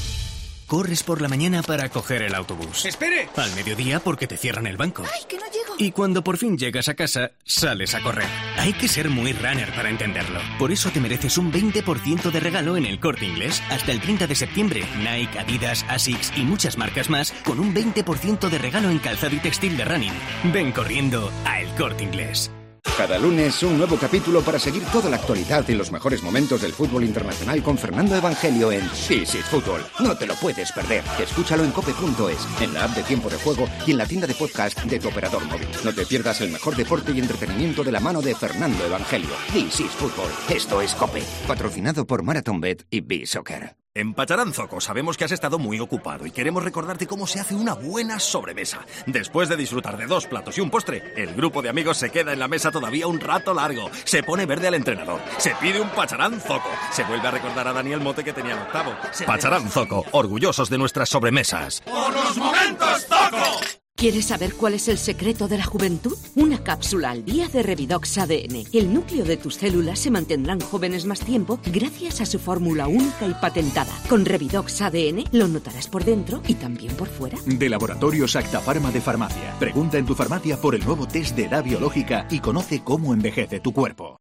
Corres por la mañana para coger el autobús. ¡Espere! Al mediodía porque te cierran el banco. ¡Ay, que no llego! Y cuando por fin llegas a casa, sales a correr. Hay que ser muy runner para entenderlo. Por eso te mereces un veinte por ciento de regalo en El Corte Inglés. Hasta el treinta de septiembre, Nike, Adidas, Asics y muchas marcas más con un veinte por ciento de regalo en calzado y textil de running. Ven corriendo a El Corte Inglés. Cada lunes un nuevo capítulo para seguir toda la actualidad y los mejores momentos del fútbol internacional con Fernando Evangelio en This is Fútbol. No te lo puedes perder. Escúchalo en cope punto es, en la app de Tiempo de Juego y en la tienda de podcast de tu operador móvil. No te pierdas el mejor deporte y entretenimiento de la mano de Fernando Evangelio. This is Fútbol. Esto es COPE. Patrocinado por MarathonBet y B-Soccer. En Pacharán Zoco sabemos que has estado muy ocupado y queremos recordarte cómo se hace una buena sobremesa. Después de disfrutar de dos platos y un postre, el grupo de amigos se queda en la mesa todavía un rato largo. Se pone verde al entrenador, se pide un Pacharán Zoco, se vuelve a recordar a Daniel Mote que tenía el octavo. Pacharán Zoco, orgullosos de nuestras sobremesas. ¡Por los momentos Zoco! ¿Quieres saber cuál es el secreto de la juventud? Una cápsula al día de Revidox A D N. El núcleo de tus células se mantendrán jóvenes más tiempo gracias a su fórmula única y patentada. Con Revidox A D N lo notarás por dentro y también por fuera. De Laboratorios Acta Pharma de Farmacia. Pregunta en tu farmacia por el nuevo test de edad biológica y conoce cómo envejece tu cuerpo.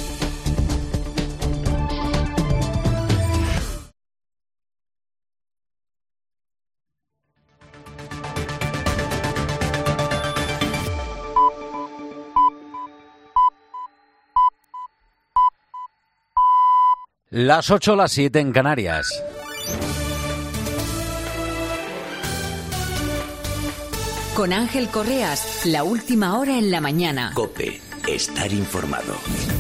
Las ocho, las siete en Canarias. Con Ángel Correas, la última hora en la mañana. COPE, estar informado.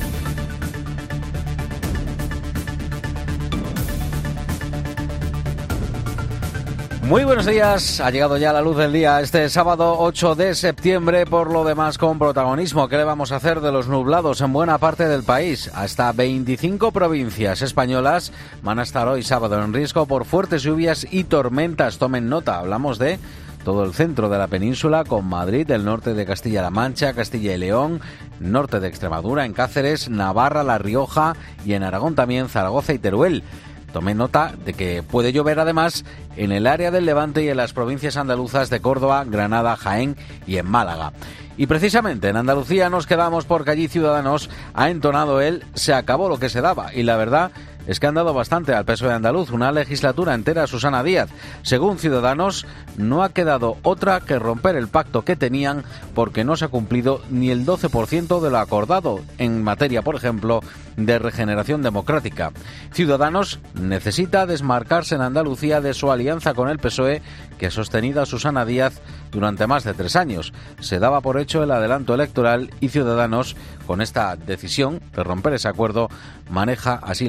Muy buenos días, ha llegado ya la luz del día este sábado ocho de septiembre, por lo demás con protagonismo. ¿Qué le vamos a hacer de los nublados en buena parte del país? Hasta veinticinco provincias españolas van a estar hoy sábado en riesgo por fuertes lluvias y tormentas. Tomen nota, hablamos de todo el centro de la península, con Madrid, el norte de Castilla-La Mancha, Castilla y León, norte de Extremadura, en Cáceres, Navarra, La Rioja y en Aragón también Zaragoza y Teruel. Tome nota de que puede llover además en el área del Levante y en las provincias andaluzas de Córdoba, Granada, Jaén y en Málaga. Y precisamente en Andalucía nos quedamos porque allí Ciudadanos ha entonado el "se acabó lo que se daba", y la verdad es que han dado bastante al P S O E andaluz, una legislatura entera a Susana Díaz. Según Ciudadanos, no ha quedado otra que romper el pacto que tenían porque no se ha cumplido ni el doce por ciento de lo acordado en materia, por ejemplo, de regeneración democrática. Ciudadanos necesita desmarcarse en Andalucía de su alianza con el P S O E, que ha sostenido a Susana Díaz durante más de tres años. Se daba por hecho el adelanto electoral y Ciudadanos, con esta decisión de romper ese acuerdo, maneja así los tiempos.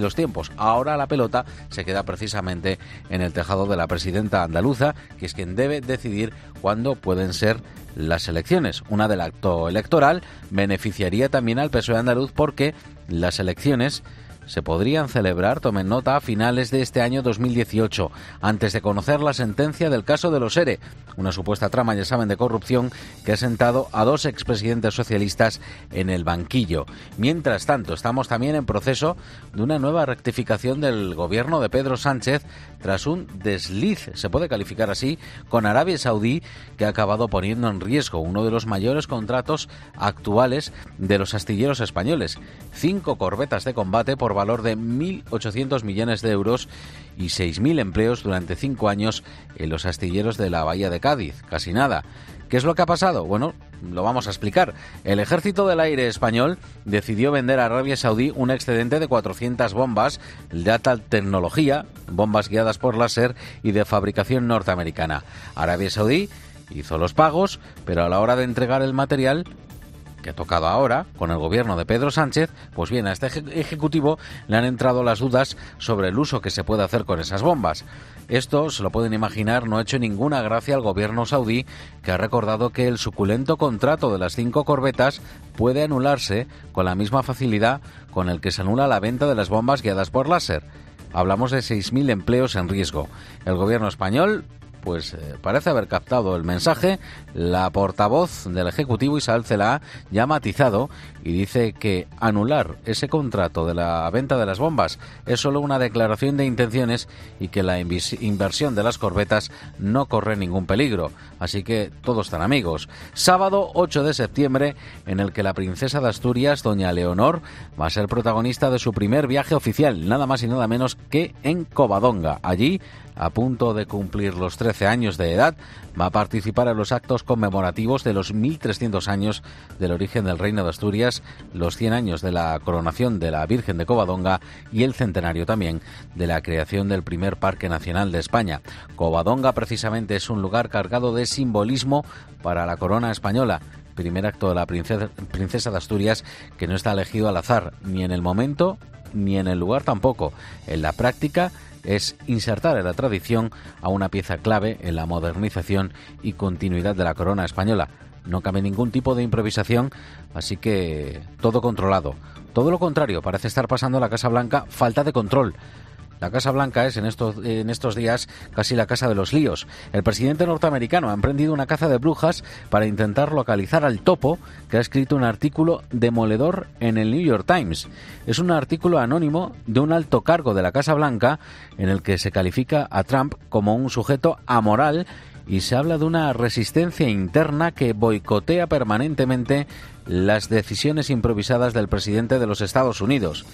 Podemos. Ahora la pelota se queda precisamente en el tejado de la presidenta andaluza, que es quien debe decidir cuándo pueden ser las elecciones. Una del acto electoral beneficiaría también al P S O E andaluz porque las elecciones se podrían celebrar, tomen nota, a finales de este año dos mil dieciocho, antes de conocer la sentencia del caso de los ERE, una supuesta trama, ya saben, de corrupción que ha sentado a dos expresidentes socialistas en el banquillo. Mientras tanto, estamos también en proceso de una nueva rectificación del gobierno de Pedro Sánchez tras un desliz, se puede calificar así, con Arabia Saudí, que ha acabado poniendo en riesgo uno de los mayores contratos actuales de los astilleros españoles. Cinco corbetas de combate por valor de mil ochocientos millones de euros y seis mil empleos durante cinco años en los astilleros de la Bahía de Cádiz. Casi nada. ¿Qué es lo que ha pasado? Bueno, lo vamos a explicar. El Ejército del Aire español decidió vender a Arabia Saudí un excedente de cuatrocientas bombas de alta tecnología, bombas guiadas por láser y de fabricación norteamericana. Arabia Saudí hizo los pagos, pero a la hora de entregar el material que ha tocado ahora, con el gobierno de Pedro Sánchez, pues bien, a este ejecutivo le han entrado las dudas sobre el uso que se puede hacer con esas bombas. Esto, se lo pueden imaginar, no ha hecho ninguna gracia al gobierno saudí, que ha recordado que el suculento contrato de las cinco corbetas puede anularse con la misma facilidad con el que se anula la venta de las bombas guiadas por láser. Hablamos de seis mil empleos en riesgo. El gobierno español pues eh, parece haber captado el mensaje. La portavoz del Ejecutivo, Isabel Celaá, ya ha matizado y dice que anular ese contrato de la venta de las bombas es solo una declaración de intenciones y que la inversión de las corbetas no corre ningún peligro. Así que todos están amigos. Sábado ocho de septiembre, en el que la princesa de Asturias, doña Leonor, va a ser protagonista de su primer viaje oficial, nada más y nada menos que en Covadonga. Allí, a punto de cumplir los trece años de edad, va a participar en los actos conmemorativos de los mil trescientos años del origen del Reino de Asturias, los cien años de la coronación de la Virgen de Covadonga y el centenario también de la creación del primer Parque Nacional de España. Covadonga precisamente es un lugar cargado de simbolismo para la corona española. Primer acto de la princesa, princesa de Asturias que no está elegido al azar, ni en el momento ni en el lugar tampoco. En la práctica es insertar en la tradición a una pieza clave en la modernización y continuidad de la corona española. No cabe ningún tipo de improvisación, así que todo controlado. Todo lo contrario, parece estar pasando a la Casa Blanca falta de control. La Casa Blanca es en estos, en estos días casi la casa de los líos. El presidente norteamericano ha emprendido una caza de brujas para intentar localizar al topo que ha escrito un artículo demoledor en el New York Times. Es un artículo anónimo de un alto cargo de la Casa Blanca en el que se califica a Trump como un sujeto amoral y se habla de una resistencia interna que boicotea permanentemente las decisiones improvisadas del presidente de los Estados Unidos.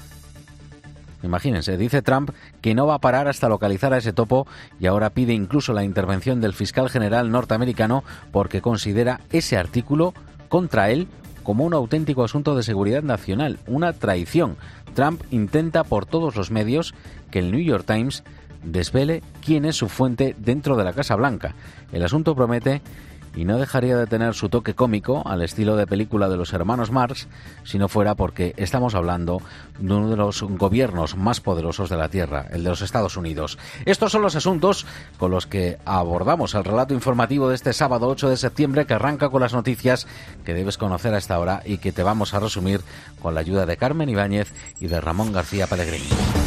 Imagínense, dice Trump que no va a parar hasta localizar a ese topo y ahora pide incluso la intervención del fiscal general norteamericano porque considera ese artículo contra él como un auténtico asunto de seguridad nacional, una traición. Trump intenta por todos los medios que el New York Times desvele quién es su fuente dentro de la Casa Blanca. El asunto promete y no dejaría de tener su toque cómico al estilo de película de los hermanos Marx si no fuera porque estamos hablando de uno de los gobiernos más poderosos de la Tierra, el de los Estados Unidos. Estos son los asuntos con los que abordamos el relato informativo de este sábado ocho de septiembre, que arranca con las noticias que debes conocer a esta hora y que te vamos a resumir con la ayuda de Carmen Ibáñez y de Ramón García Pellegrini.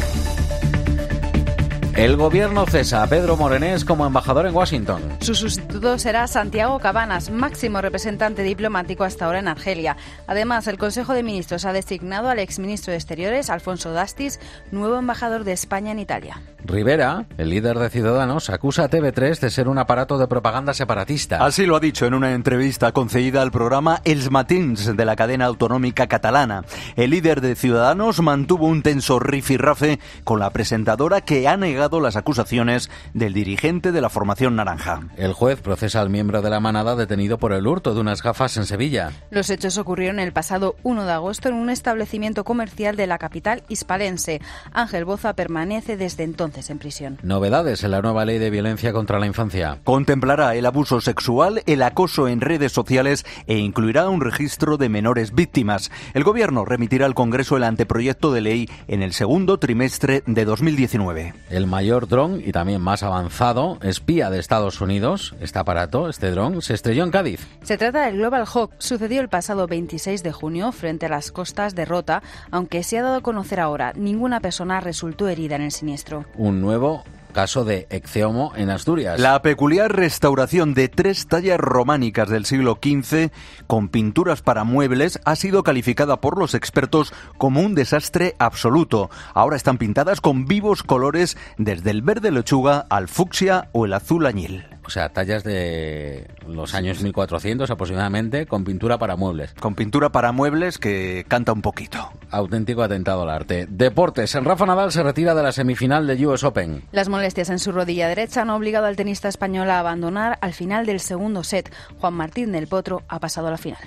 El gobierno cesa a Pedro Morenés como embajador en Washington. Su sustituto será Santiago Cabanas, máximo representante diplomático hasta ahora en Argelia. Además, el Consejo de Ministros ha designado al exministro de Exteriores, Alfonso Dastis, nuevo embajador de España en Italia. Rivera, el líder de Ciudadanos, acusa a T V tres de ser un aparato de propaganda separatista. Así lo ha dicho en una entrevista concedida al programa Els Matins de la cadena autonómica catalana. El líder de Ciudadanos mantuvo un tenso rifirrafe con la presentadora, que ha negado negado las acusaciones del dirigente de la formación naranja. El juez procesa al miembro de la manada detenido por el hurto de unas gafas en Sevilla. Los hechos ocurrieron el pasado uno de agosto en un establecimiento comercial de la capital hispalense. Ángel Boza permanece desde entonces en prisión. Novedades en la nueva ley de violencia contra la infancia. Contemplará el abuso sexual, el acoso en redes sociales e incluirá un registro de menores víctimas. El Gobierno remitirá al Congreso el anteproyecto de ley en el segundo trimestre de dos mil diecinueve. El mayor dron y también más avanzado espía de Estados Unidos, este aparato, este dron, se estrelló en Cádiz. Se trata del Global Hawk. Sucedió el pasado veintiséis de junio frente a las costas de Rota, aunque se ha dado a conocer ahora, ninguna persona resultó herida en el siniestro. Un nuevo caso de ecceomo en Asturias. La peculiar restauración de tres tallas románicas del siglo quince con pinturas para muebles ha sido calificada por los expertos como un desastre absoluto. Ahora están pintadas con vivos colores desde el verde lechuga al fucsia o el azul añil. O sea, tallas de los años mil cuatrocientos aproximadamente, con pintura para muebles. Con pintura para muebles que canta un poquito. Auténtico atentado al arte. Deportes. Rafa Nadal se retira de la semifinal de U S Open. Las molestias en su rodilla derecha han obligado al tenista español a abandonar al final del segundo set. Juan Martín del Potro ha pasado a la final.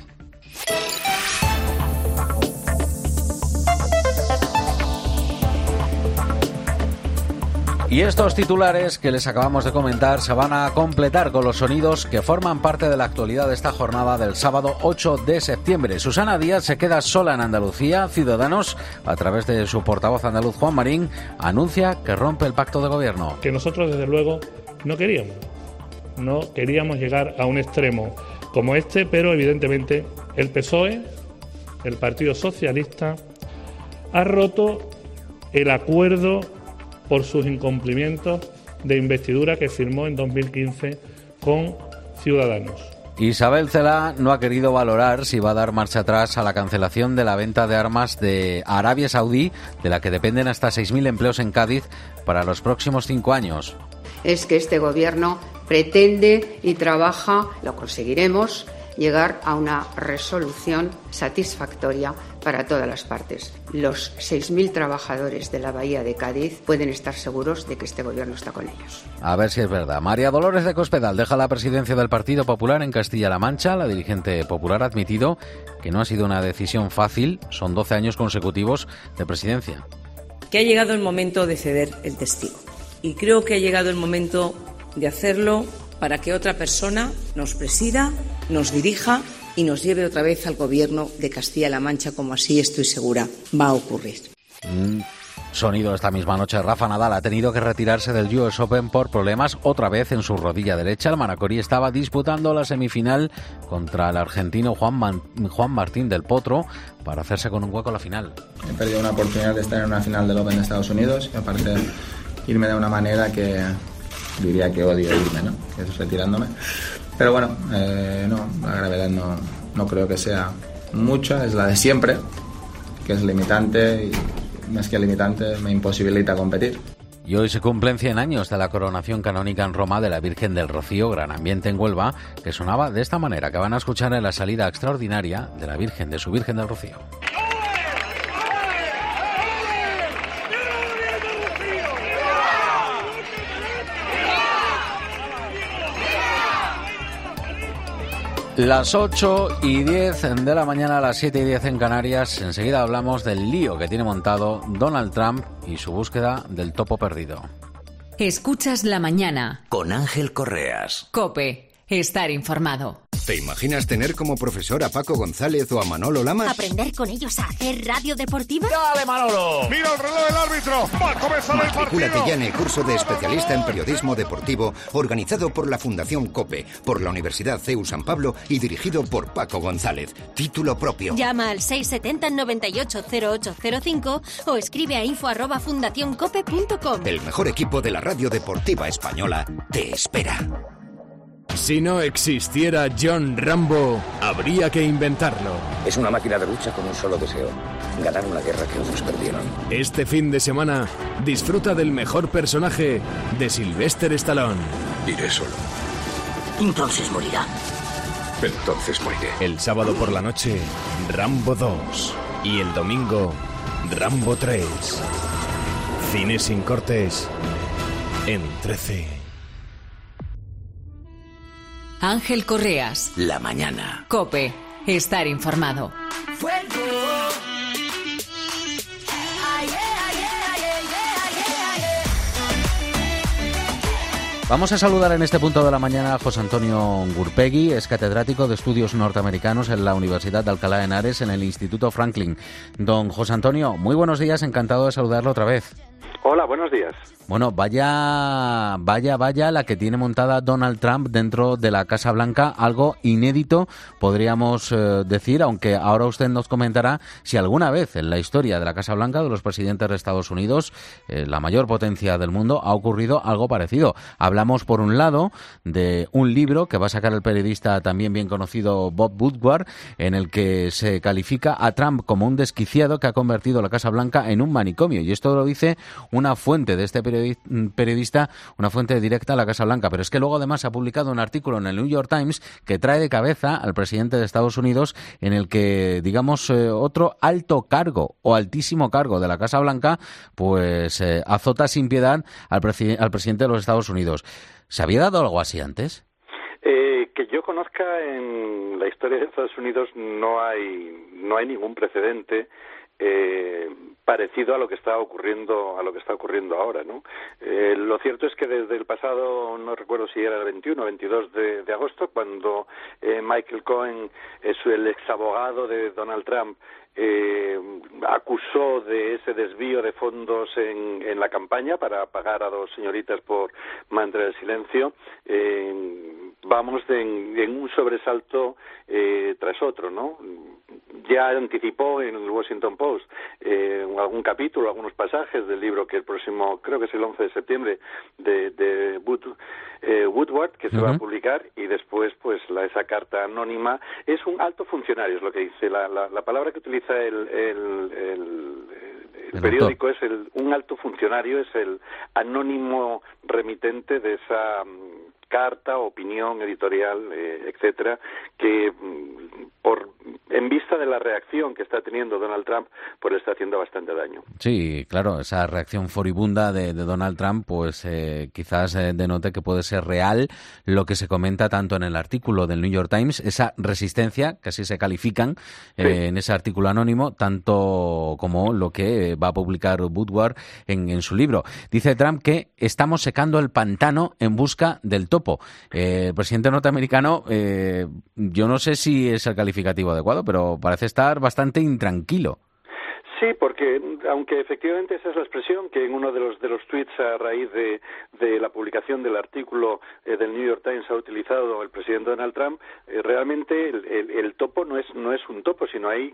Y estos titulares que les acabamos de comentar se van a completar con los sonidos que forman parte de la actualidad de esta jornada del sábado ocho de septiembre. Susana Díaz se queda sola en Andalucía. Ciudadanos, a través de su portavoz andaluz Juan Marín, anuncia que rompe el pacto de gobierno. Que nosotros desde luego no queríamos. No queríamos llegar a un extremo como este, pero evidentemente el P S O E, el Partido Socialista, ha roto el acuerdo por sus incumplimientos de investidura que firmó en dos mil quince con Ciudadanos. Isabel Celaá no ha querido valorar si va a dar marcha atrás a la cancelación de la venta de armas de Arabia Saudí, de la que dependen hasta seis mil empleos en Cádiz para los próximos cinco años. Es que este gobierno pretende y trabaja, lo conseguiremos, llegar a una resolución satisfactoria para todas las partes. Los seis mil trabajadores de la Bahía de Cádiz pueden estar seguros de que este gobierno está con ellos. A ver si es verdad. María Dolores de Cospedal deja la presidencia del Partido Popular en Castilla-La Mancha. La dirigente popular ha admitido que no ha sido una decisión fácil. Son doce años consecutivos de presidencia. Que ha llegado el momento de ceder el testigo. Y creo que ha llegado el momento de hacerlo para que otra persona nos presida, nos dirija y nos lleve otra vez al gobierno de Castilla-La Mancha, como así estoy segura va a ocurrir. Mm, sonido esta misma noche. Rafa Nadal ha tenido que retirarse del U S Open por problemas otra vez en su rodilla derecha. El manacorí estaba disputando la semifinal contra el argentino Juan, Man- Juan Martín del Potro para hacerse con un hueco a la final. He perdido una oportunidad de estar en una final del Open de Estados Unidos y aparte irme de una manera que diría que odio irme, ¿no? Que eso es retirándome. Pero bueno, eh, no, la gravedad no, no creo que sea mucha, es la de siempre, que es limitante y más que limitante me imposibilita competir. Y hoy se cumplen cien años de la coronación canónica en Roma de la Virgen del Rocío, gran ambiente en Huelva, que sonaba de esta manera, que van a escuchar en la salida extraordinaria de la Virgen, de su Virgen del Rocío. Las ocho y diez de la mañana, a las siete y diez en Canarias. Enseguida hablamos del lío que tiene montado Donald Trump y su búsqueda del topo perdido. Escuchas La Mañana. Con Ángel Correas. COPE. Estar informado. ¿Te imaginas tener como profesor a Paco González o a Manolo Lamas? ¿Aprender con ellos a hacer radio deportiva? ¡Dale, Manolo! ¡Mira el reloj del árbitro! ¡Va a comenzar el partido! Matricúlate ya en el curso de especialista en periodismo deportivo organizado por la Fundación COPE, por la Universidad C E U San Pablo y dirigido por Paco González. Título propio. Llama al seis setenta noventa y ocho cero ocho cero cinco o escribe a info arroba fundacioncope punto com. El mejor equipo de la radio deportiva española te espera. Si no existiera John Rambo, habría que inventarlo. Es una máquina de lucha con un solo deseo: ganar una guerra que otros perdieron. Este fin de semana, disfruta del mejor personaje de Sylvester Stallone. Iré solo. Entonces morirá. Entonces moriré. El sábado por la noche, Rambo dos. Y el domingo, Rambo tres. Cine sin cortes En trece. Ángel Correas. La mañana. COPE. Estar informado. Vamos a saludar en este punto de la mañana a José Antonio Gurpegui, es catedrático de Estudios Norteamericanos en la Universidad de Alcalá de Henares, en el Instituto Franklin. Don José Antonio, muy buenos días, encantado de saludarlo otra vez. Hola, buenos días. Bueno, vaya, vaya, vaya la que tiene montada Donald Trump dentro de la Casa Blanca, algo inédito, podríamos eh, decir, aunque ahora usted nos comentará si alguna vez en la historia de la Casa Blanca, de los presidentes de Estados Unidos, eh, la mayor potencia del mundo, ha ocurrido algo parecido. Hablamos, por un lado, de un libro que va a sacar el periodista también bien conocido Bob Woodward, en el que se califica a Trump como un desquiciado que ha convertido la Casa Blanca en un manicomio, y esto lo dice una fuente de este periodista periodista, una fuente directa a la Casa Blanca, pero es que luego además ha publicado un artículo en el New York Times que trae de cabeza al presidente de Estados Unidos, en el que, digamos, eh, otro alto cargo o altísimo cargo de la Casa Blanca, pues eh, azota sin piedad al, presi- al presidente de los Estados Unidos. ¿Se había dado algo así antes? Eh, que yo conozca, en la historia de Estados Unidos no hay, no hay ningún precedente Eh, parecido a lo que está ocurriendo a lo que está ocurriendo ahora, ¿no? Eh, lo cierto es que desde el pasado, no recuerdo si era el veintiuno o veintidós de, de agosto, cuando eh, Michael Cohen, es el exabogado de Donald Trump, eh, acusó de ese desvío de fondos en, en la campaña para pagar a dos señoritas por mantener el silencio, eh, vamos de, en, en un sobresalto eh, tras otro, ¿no? Ya anticipó en el Washington Post eh, algún capítulo, algunos pasajes del libro que el próximo, creo que es el once de septiembre, de, de Wood, eh, Woodward, que se uh-huh. va a publicar, y después pues la, esa carta anónima. Es un alto funcionario, es lo que dice, la, la, la palabra que utiliza el, el, el, el periódico es el, un alto funcionario, es el anónimo remitente de esa um, carta, opinión editorial, eh, etcétera, que por en vista de la reacción que está teniendo Donald Trump, pues le está haciendo bastante daño. Sí, claro, esa reacción furibunda de, de Donald Trump, pues eh, quizás eh, denote que puede ser real lo que se comenta tanto en el artículo del New York Times, esa resistencia, que así se califican eh, sí. en ese artículo anónimo, tanto como lo que va a publicar Woodward en, en su libro. Dice Trump que estamos secando el pantano en busca del topo. Eh, el presidente norteamericano, eh, yo no sé si es el calificativo adecuado, pero parece estar bastante intranquilo. Sí, porque aunque efectivamente esa es la expresión que en uno de los de los tweets a raíz de, de la publicación del artículo eh, del New York Times ha utilizado el presidente Donald Trump, eh, realmente el, el, el topo no es no es un topo, sino hay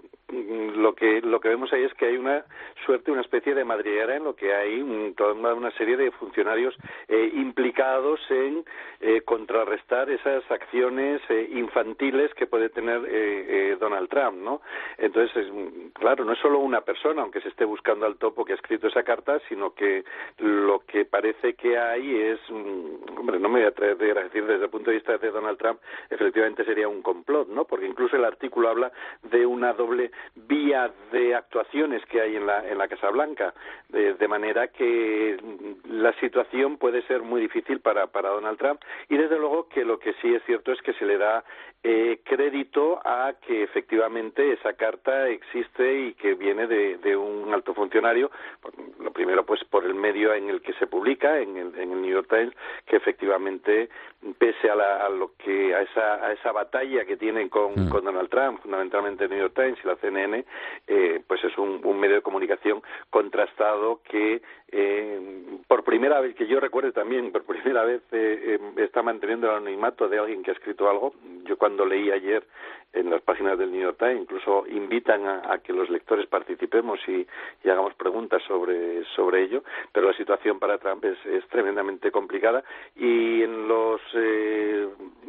lo que lo que vemos ahí es que hay una suerte, una especie de madriguera en lo que hay un, toda una serie de funcionarios eh, implicados en eh, contrarrestar esas acciones eh, infantiles que puede tener eh, eh, Donald Trump, ¿no? Entonces, es, claro, no es solo una persona persona, aunque se esté buscando al topo que ha escrito esa carta, sino que lo que parece que hay es, hombre, no me voy a atrever a decir desde el punto de vista de Donald Trump, efectivamente sería un complot, ¿no? Porque incluso el artículo habla de una doble vía de actuaciones que hay en la en la Casa Blanca, de, de manera que la situación puede ser muy difícil para para Donald Trump, y desde luego que lo que sí es cierto es que se le da eh, crédito a que efectivamente esa carta existe y que viene de De, de un alto funcionario, lo primero pues por el medio en el que se publica, en el, en el New York Times, que efectivamente pese a, la, a lo que a esa a esa batalla que tienen con, mm. con Donald Trump, fundamentalmente el New York Times y la C N N, eh, pues es un, un medio de comunicación contrastado que eh, por primera vez, que yo recuerde también, por primera vez eh, eh, está manteniendo el anonimato de alguien que ha escrito algo. Yo cuando leí ayer en las páginas del New York Times, incluso invitan a, a que los lectores participemos y, y hagamos preguntas sobre sobre ello, pero la situación para Trump es, es tremendamente complicada, y en los eh,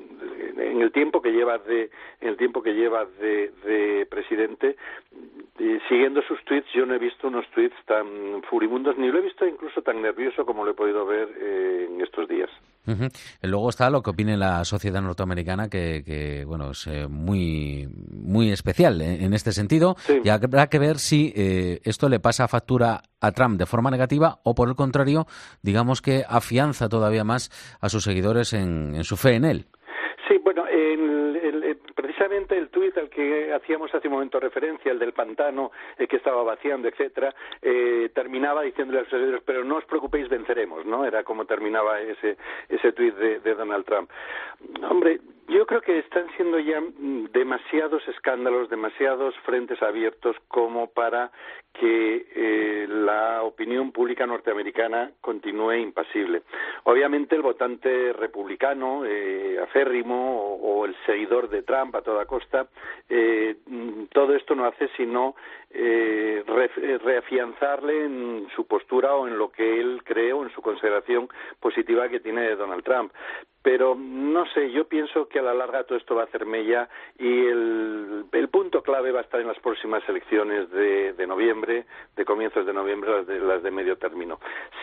en el tiempo que lleva de en el tiempo que lleva de, de presidente, eh, siguiendo sus tweets, yo no he visto unos tweets tan furibundos, ni lo he visto incluso tan nervioso como lo he podido ver eh, en estos días. Uh-huh. Luego está lo que opine la sociedad norteamericana, que, que bueno, es eh, muy muy especial en, en este sentido. Sí. Y habrá que ver si eh, esto le pasa factura a Trump de forma negativa o, por el contrario, digamos que afianza todavía más a sus seguidores en, en su fe en él. Sí, bueno, el, el, precisamente el tuit al que hacíamos hace un momento referencia, el del pantano eh, que estaba vaciando, etcétera, eh, terminaba diciéndole a los seguidores, pero no os preocupéis, venceremos, ¿no? Era como terminaba ese ese tuit de, de Donald Trump. Hombre, yo creo que están siendo ya demasiados escándalos, demasiados frentes abiertos como para que eh, la opinión pública norteamericana continúe impasible. Obviamente el votante republicano, eh, aférrimo, o, o el seguidor de Trump a toda costa, eh, todo esto no hace sino eh, re, reafianzarle en su postura o en lo que él cree o en su consideración positiva que tiene de Donald Trump. Pero no sé, yo pienso que a la larga todo esto va a hacer mella y el, el punto clave va a estar en las próximas elecciones de, de noviembre, de comienzos de noviembre, las de, las de medio término.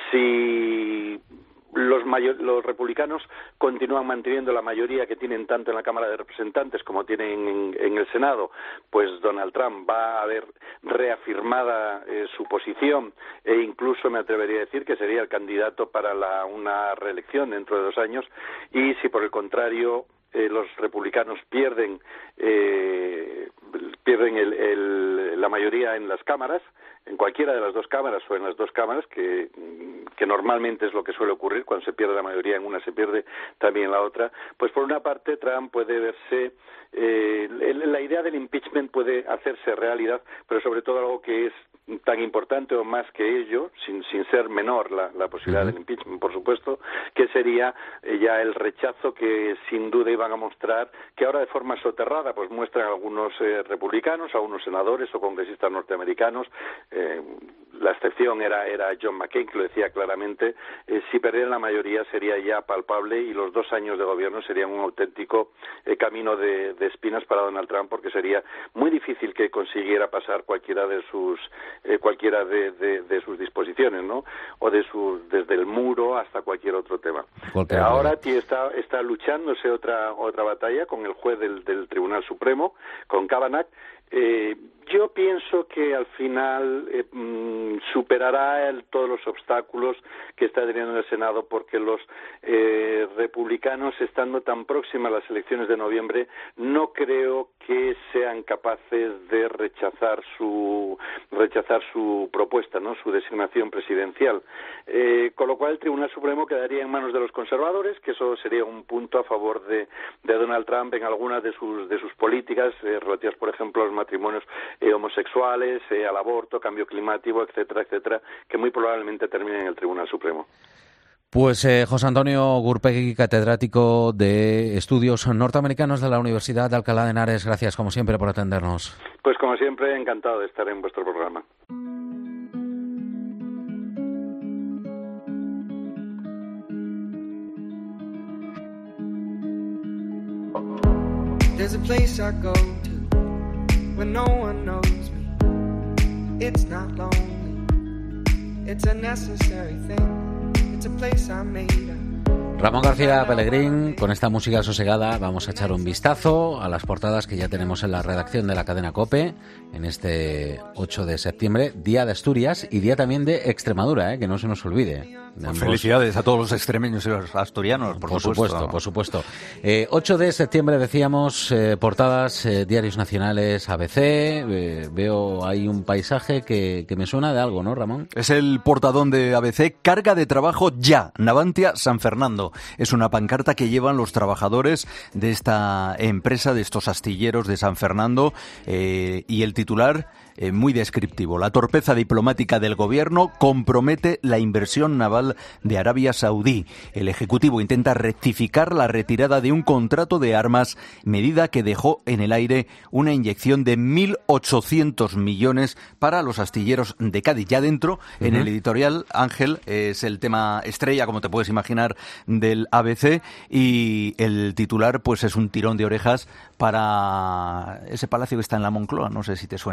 Si los, mayor, los republicanos continúan manteniendo la mayoría que tienen tanto en la Cámara de Representantes como tienen en, en el Senado, pues Donald Trump va a ver reafirmada eh, su posición e incluso me atrevería a decir que sería el candidato para la, una reelección dentro de dos años. Y si por el contrario eh, los republicanos pierden eh, pierden el, el, la mayoría en las cámaras, en cualquiera de las dos cámaras o en las dos cámaras, que, que normalmente es lo que suele ocurrir, cuando se pierde la mayoría en una se pierde también en la otra, pues por una parte Trump puede verse, eh, la idea del impeachment puede hacerse realidad, pero sobre todo algo que es tan importante o más que ello, sin, sin ser menor la, la posibilidad uh-huh. del impeachment, por supuesto, que sería eh, ya el rechazo que sin duda iban a mostrar, que ahora de forma soterrada pues muestran algunos eh, republicanos, algunos senadores o congresistas norteamericanos. Eh, la excepción era era John McCain, que lo decía claramente. Eh, si perdieran la mayoría sería ya palpable y los dos años de gobierno serían un auténtico eh, camino de, de espinas para Donald Trump, porque sería muy difícil que consiguiera pasar cualquiera de sus eh, cualquiera de, de, de sus disposiciones, ¿no? O de sus desde el muro hasta cualquier otro tema. Eh, ahora tío, está está luchándose otra otra batalla con el juez del, del Tribunal Supremo, con Kavanaugh. Eh, yo pienso que al final eh, mm, superará el, todos los obstáculos que está teniendo en el Senado, porque los eh, republicanos, estando tan próximas las elecciones de noviembre, no creo que sean capaces de rechazar su rechazar su propuesta, ¿no? Su designación presidencial. Eh, con lo cual el Tribunal Supremo quedaría en manos de los conservadores, que eso sería un punto a favor de, de Donald Trump en algunas de sus de sus políticas eh, relativas, por ejemplo, a los matrimonios eh, homosexuales, eh, al aborto, cambio climático, etcétera, etcétera, que muy probablemente terminen en el Tribunal Supremo. Pues eh, José Antonio Gurpegui, catedrático de Estudios Norteamericanos de la Universidad de Alcalá de Henares, gracias como siempre por atendernos. Pues como siempre, encantado de estar en vuestro programa. There's a place I go to when no one knows me. It's not lonely. It's a necessary thing. It's a place I made up. Ramón García Pellegrín, con esta música sosegada vamos a echar un vistazo a las portadas que ya tenemos en la redacción de la cadena COPE en este ocho de septiembre, día de Asturias y día también de Extremadura, ¿eh? Que no se nos olvide. Ambos... Felicidades a todos los extremeños y los asturianos, por, por supuesto. supuesto. Por supuesto. Eh, ocho de septiembre decíamos, eh, portadas, eh, diarios nacionales, A B C, eh, veo ahí un paisaje que, que me suena de algo, ¿no, Ramón? Es el portadón de A B C, carga de trabajo ya, Navantia, San Fernando. Es una pancarta que llevan los trabajadores de esta empresa, de estos astilleros de San Fernando, eh, y el titular eh, muy descriptivo. La torpeza diplomática del gobierno compromete la inversión naval de Arabia Saudí. El Ejecutivo intenta rectificar la retirada de un contrato de armas, medida que dejó en el aire una inyección de mil ochocientos millones para los astilleros de Cádiz. Ya dentro, uh-huh. en el editorial, Ángel, es el tema estrella, como te puedes imaginar, del A B C, y el titular pues es un tirón de orejas para ese palacio que está en la Moncloa, no sé si te suena. Sí,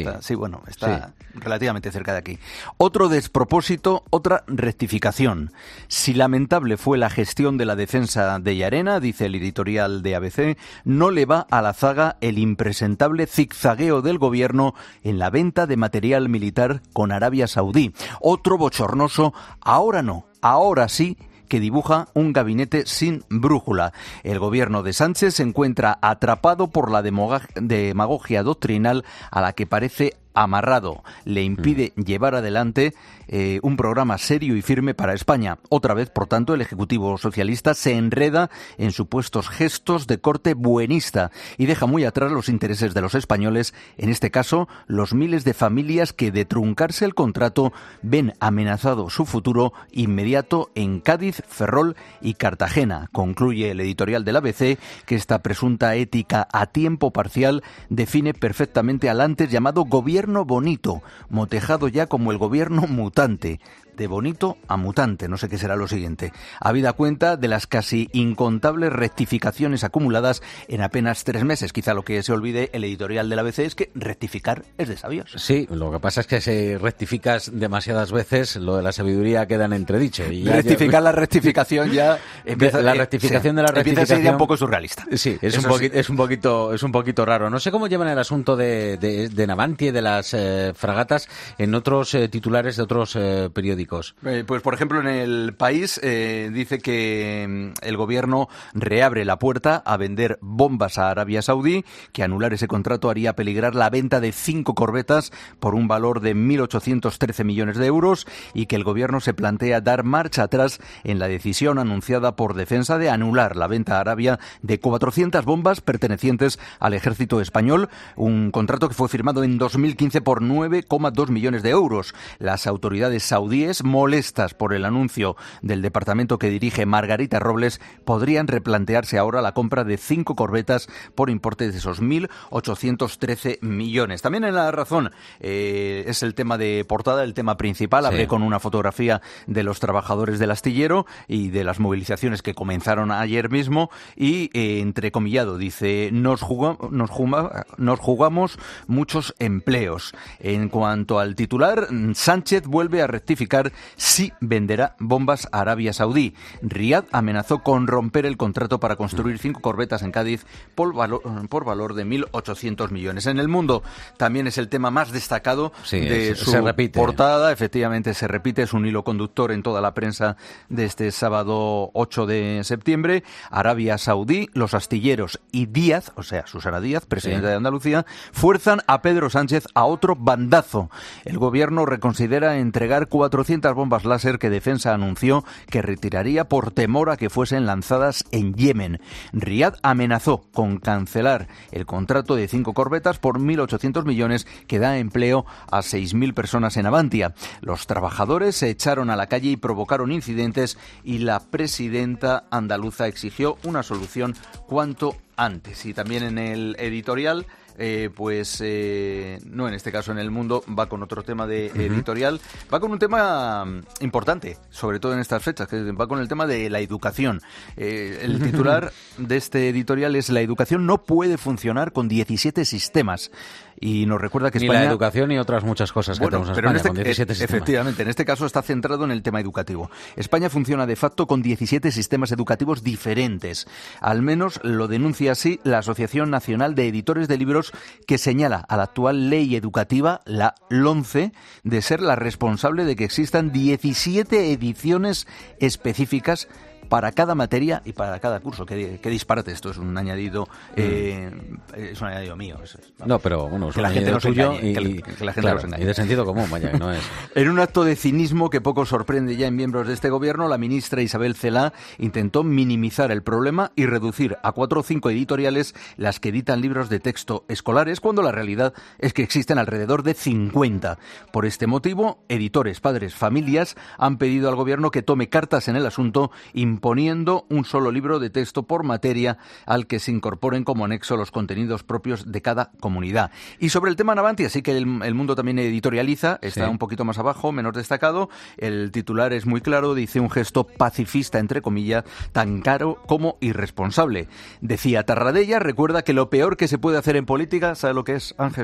está, sí, bueno, está sí. relativamente cerca de aquí. Otro despropósito, otra rectificación. Si lamentable fue la gestión de la defensa de Llarena, dice el editorial de A B C, no le va a la zaga el impresentable zigzagueo del gobierno en la venta de material militar con Arabia Saudí. Otro bochornoso, ahora no, ahora sí, que dibuja un gabinete sin brújula. El gobierno de Sánchez se encuentra atrapado por la demagogia doctrinal a la que parece amarrado. Le impide mm. llevar adelante eh, un programa serio y firme para España. Otra vez, por tanto, el Ejecutivo socialista se enreda en supuestos gestos de corte buenista y deja muy atrás los intereses de los españoles, en este caso, los miles de familias que, de truncarse el contrato, ven amenazado su futuro inmediato en Cádiz, Ferrol y Cartagena. Concluye el editorial del A B C que esta presunta ética a tiempo parcial define perfectamente al antes llamado gobierno bonito, motejado ya como el gobierno mutante. De bonito a mutante, no sé qué será lo siguiente. Habida cuenta de las casi incontables rectificaciones acumuladas en apenas tres meses. Quizá lo que se olvide el editorial del A B C es que rectificar es de sabios. Sí, lo que pasa es que si rectificas demasiadas veces, lo de la sabiduría queda en entredicho. Y ya, rectificar ya, la rectificación ya empieza, la rectificación sí, de la rectificación empieza a ser ya un poco surrealista. Sí, es un, poqui, sí. es un poquito es un poquito raro. No sé cómo llevan el asunto de, de, de Navantia y de las eh, fragatas en otros eh, titulares de otros eh, periódicos. Eh, pues, por ejemplo, en El País eh, dice que el gobierno reabre la puerta a vender bombas a Arabia Saudí, que anular ese contrato haría peligrar la venta de cinco corbetas por un valor de mil ochocientos trece millones de euros y que el gobierno se plantea dar marcha atrás en la decisión anunciada por Defensa de anular la venta a Arabia de cuatrocientas bombas pertenecientes al ejército español, un contrato que fue firmado en dos mil quince por nueve coma dos millones de euros. Las autoridades saudíes, molestas por el anuncio del departamento que dirige Margarita Robles, podrían replantearse ahora la compra de cinco corbetas por importe de esos mil ochocientos trece millones. También en La Razón eh, es el tema de portada, el tema principal. Hablé sí. con una fotografía de los trabajadores del astillero y de las movilizaciones que comenzaron ayer mismo y, eh, entrecomillado, dice, nos, juga, nos, juga, nos jugamos muchos empleos. En cuanto al titular, Sánchez vuelve a rectificar si venderá bombas a Arabia Saudí. Riad amenazó con romper el contrato para construir cinco corbetas en Cádiz por valor, por valor de mil ochocientos millones. En El Mundo también es el tema más destacado sí, de se, su se repite. portada. Efectivamente se repite, es un hilo conductor en toda la prensa de este sábado ocho de septiembre. Arabia Saudí, los astilleros y Díaz, o sea, Susana Díaz, presidenta sí. de Andalucía, fuerzan a Pedro Sánchez a otro bandazo. El gobierno reconsidera entregar cuatrocientas bombas láser que Defensa anunció que retiraría por temor a que fuesen lanzadas en Yemen. Riad amenazó con cancelar el contrato de cinco corbetas por mil ochocientos millones que da empleo a seis mil personas en Navantia. Los trabajadores se echaron a la calle y provocaron incidentes y la presidenta andaluza exigió una solución cuanto antes. Y también en el editorial Eh, pues eh, no, en este caso en El Mundo va con otro tema de uh-huh. editorial, va con un tema importante, sobre todo en estas fechas, que va con el tema de la educación. Eh, el titular de este editorial es: la educación no puede funcionar con diecisiete sistemas. Y nos recuerda que ni España... la educación y otras muchas cosas que bueno, tenemos en pero España, en este, con diecisiete sistemas. Efectivamente, en este caso está centrado en el tema educativo. España funciona de facto con diecisiete sistemas educativos diferentes. Al menos lo denuncia así la Asociación Nacional de Editores de Libros, que señala a la actual ley educativa, la LOMCE, de ser la responsable de que existan diecisiete ediciones específicas para cada materia y para cada curso. Qué, qué disparate, esto es un añadido eh, es un añadido mío. Es, es, no, pero bueno, es que un la gente no tuyo engañe, y, que, que la gente claro, nos engañe. Y de sentido común, vaya, que no es. En un acto de cinismo que poco sorprende ya en miembros de este gobierno, la ministra Isabel Celaá intentó minimizar el problema y reducir a cuatro o cinco editoriales las que editan libros de texto escolares, cuando la realidad es que existen alrededor de cincuenta. Por este motivo, editores, padres, familias han pedido al gobierno que tome cartas en el asunto, imponiendo un solo libro de texto por materia al que se incorporen como anexo los contenidos propios de cada comunidad. Y sobre el tema Navantia, sí que el, el Mundo también editorializa, está sí. un poquito más abajo, menos destacado. El titular es muy claro, dice: un gesto pacifista, entre comillas, tan caro como irresponsable. Decía Tarradella, recuerda que lo peor que se puede hacer en política, ¿sabe lo que es, Ángel?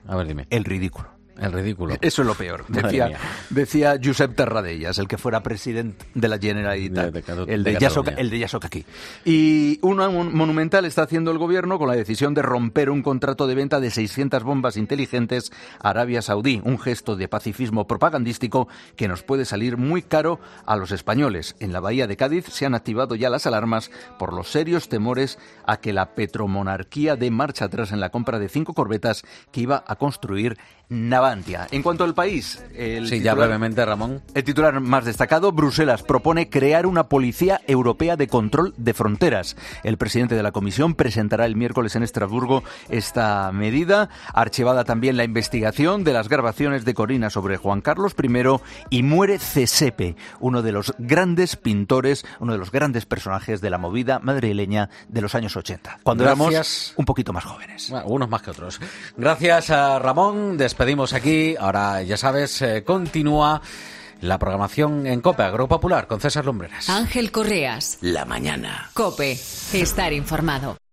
A ver, dime. El ridículo. El ridículo. Eso es lo peor. Decía, decía Josep Terradellas, el que fuera presidente de la Generalitat, de, de, de, el de, de Yasoca, el de Yasoca aquí. Y una un monumental está haciendo el gobierno con la decisión de romper un contrato de venta de seiscientas bombas inteligentes a Arabia Saudí, un gesto de pacifismo propagandístico que nos puede salir muy caro a los españoles. En la bahía de Cádiz se han activado ya las alarmas por los serios temores a que la petromonarquía dé marcha atrás en la compra de cinco corbetas que iba a construir Navantia. En cuanto al país, el sí, titular, ya brevemente, Ramón. El titular más destacado: Bruselas propone crear una policía europea de control de fronteras. El presidente de la Comisión presentará el miércoles en Estrasburgo esta medida. Archivada también la investigación de las grabaciones de Corina sobre Juan Carlos primero y muere Cesepe, uno de los grandes pintores, uno de los grandes personajes de la movida madrileña de los años ochenta, cuando Gracias. éramos un poquito más jóvenes. Bueno, unos más que otros. Gracias a Ramón. Despedimos aquí. Ahora, ya sabes, eh, continúa la programación en COPE, Agropopular, con César Lumbreras. Ángel Correas. La mañana. COPE. Estar informado.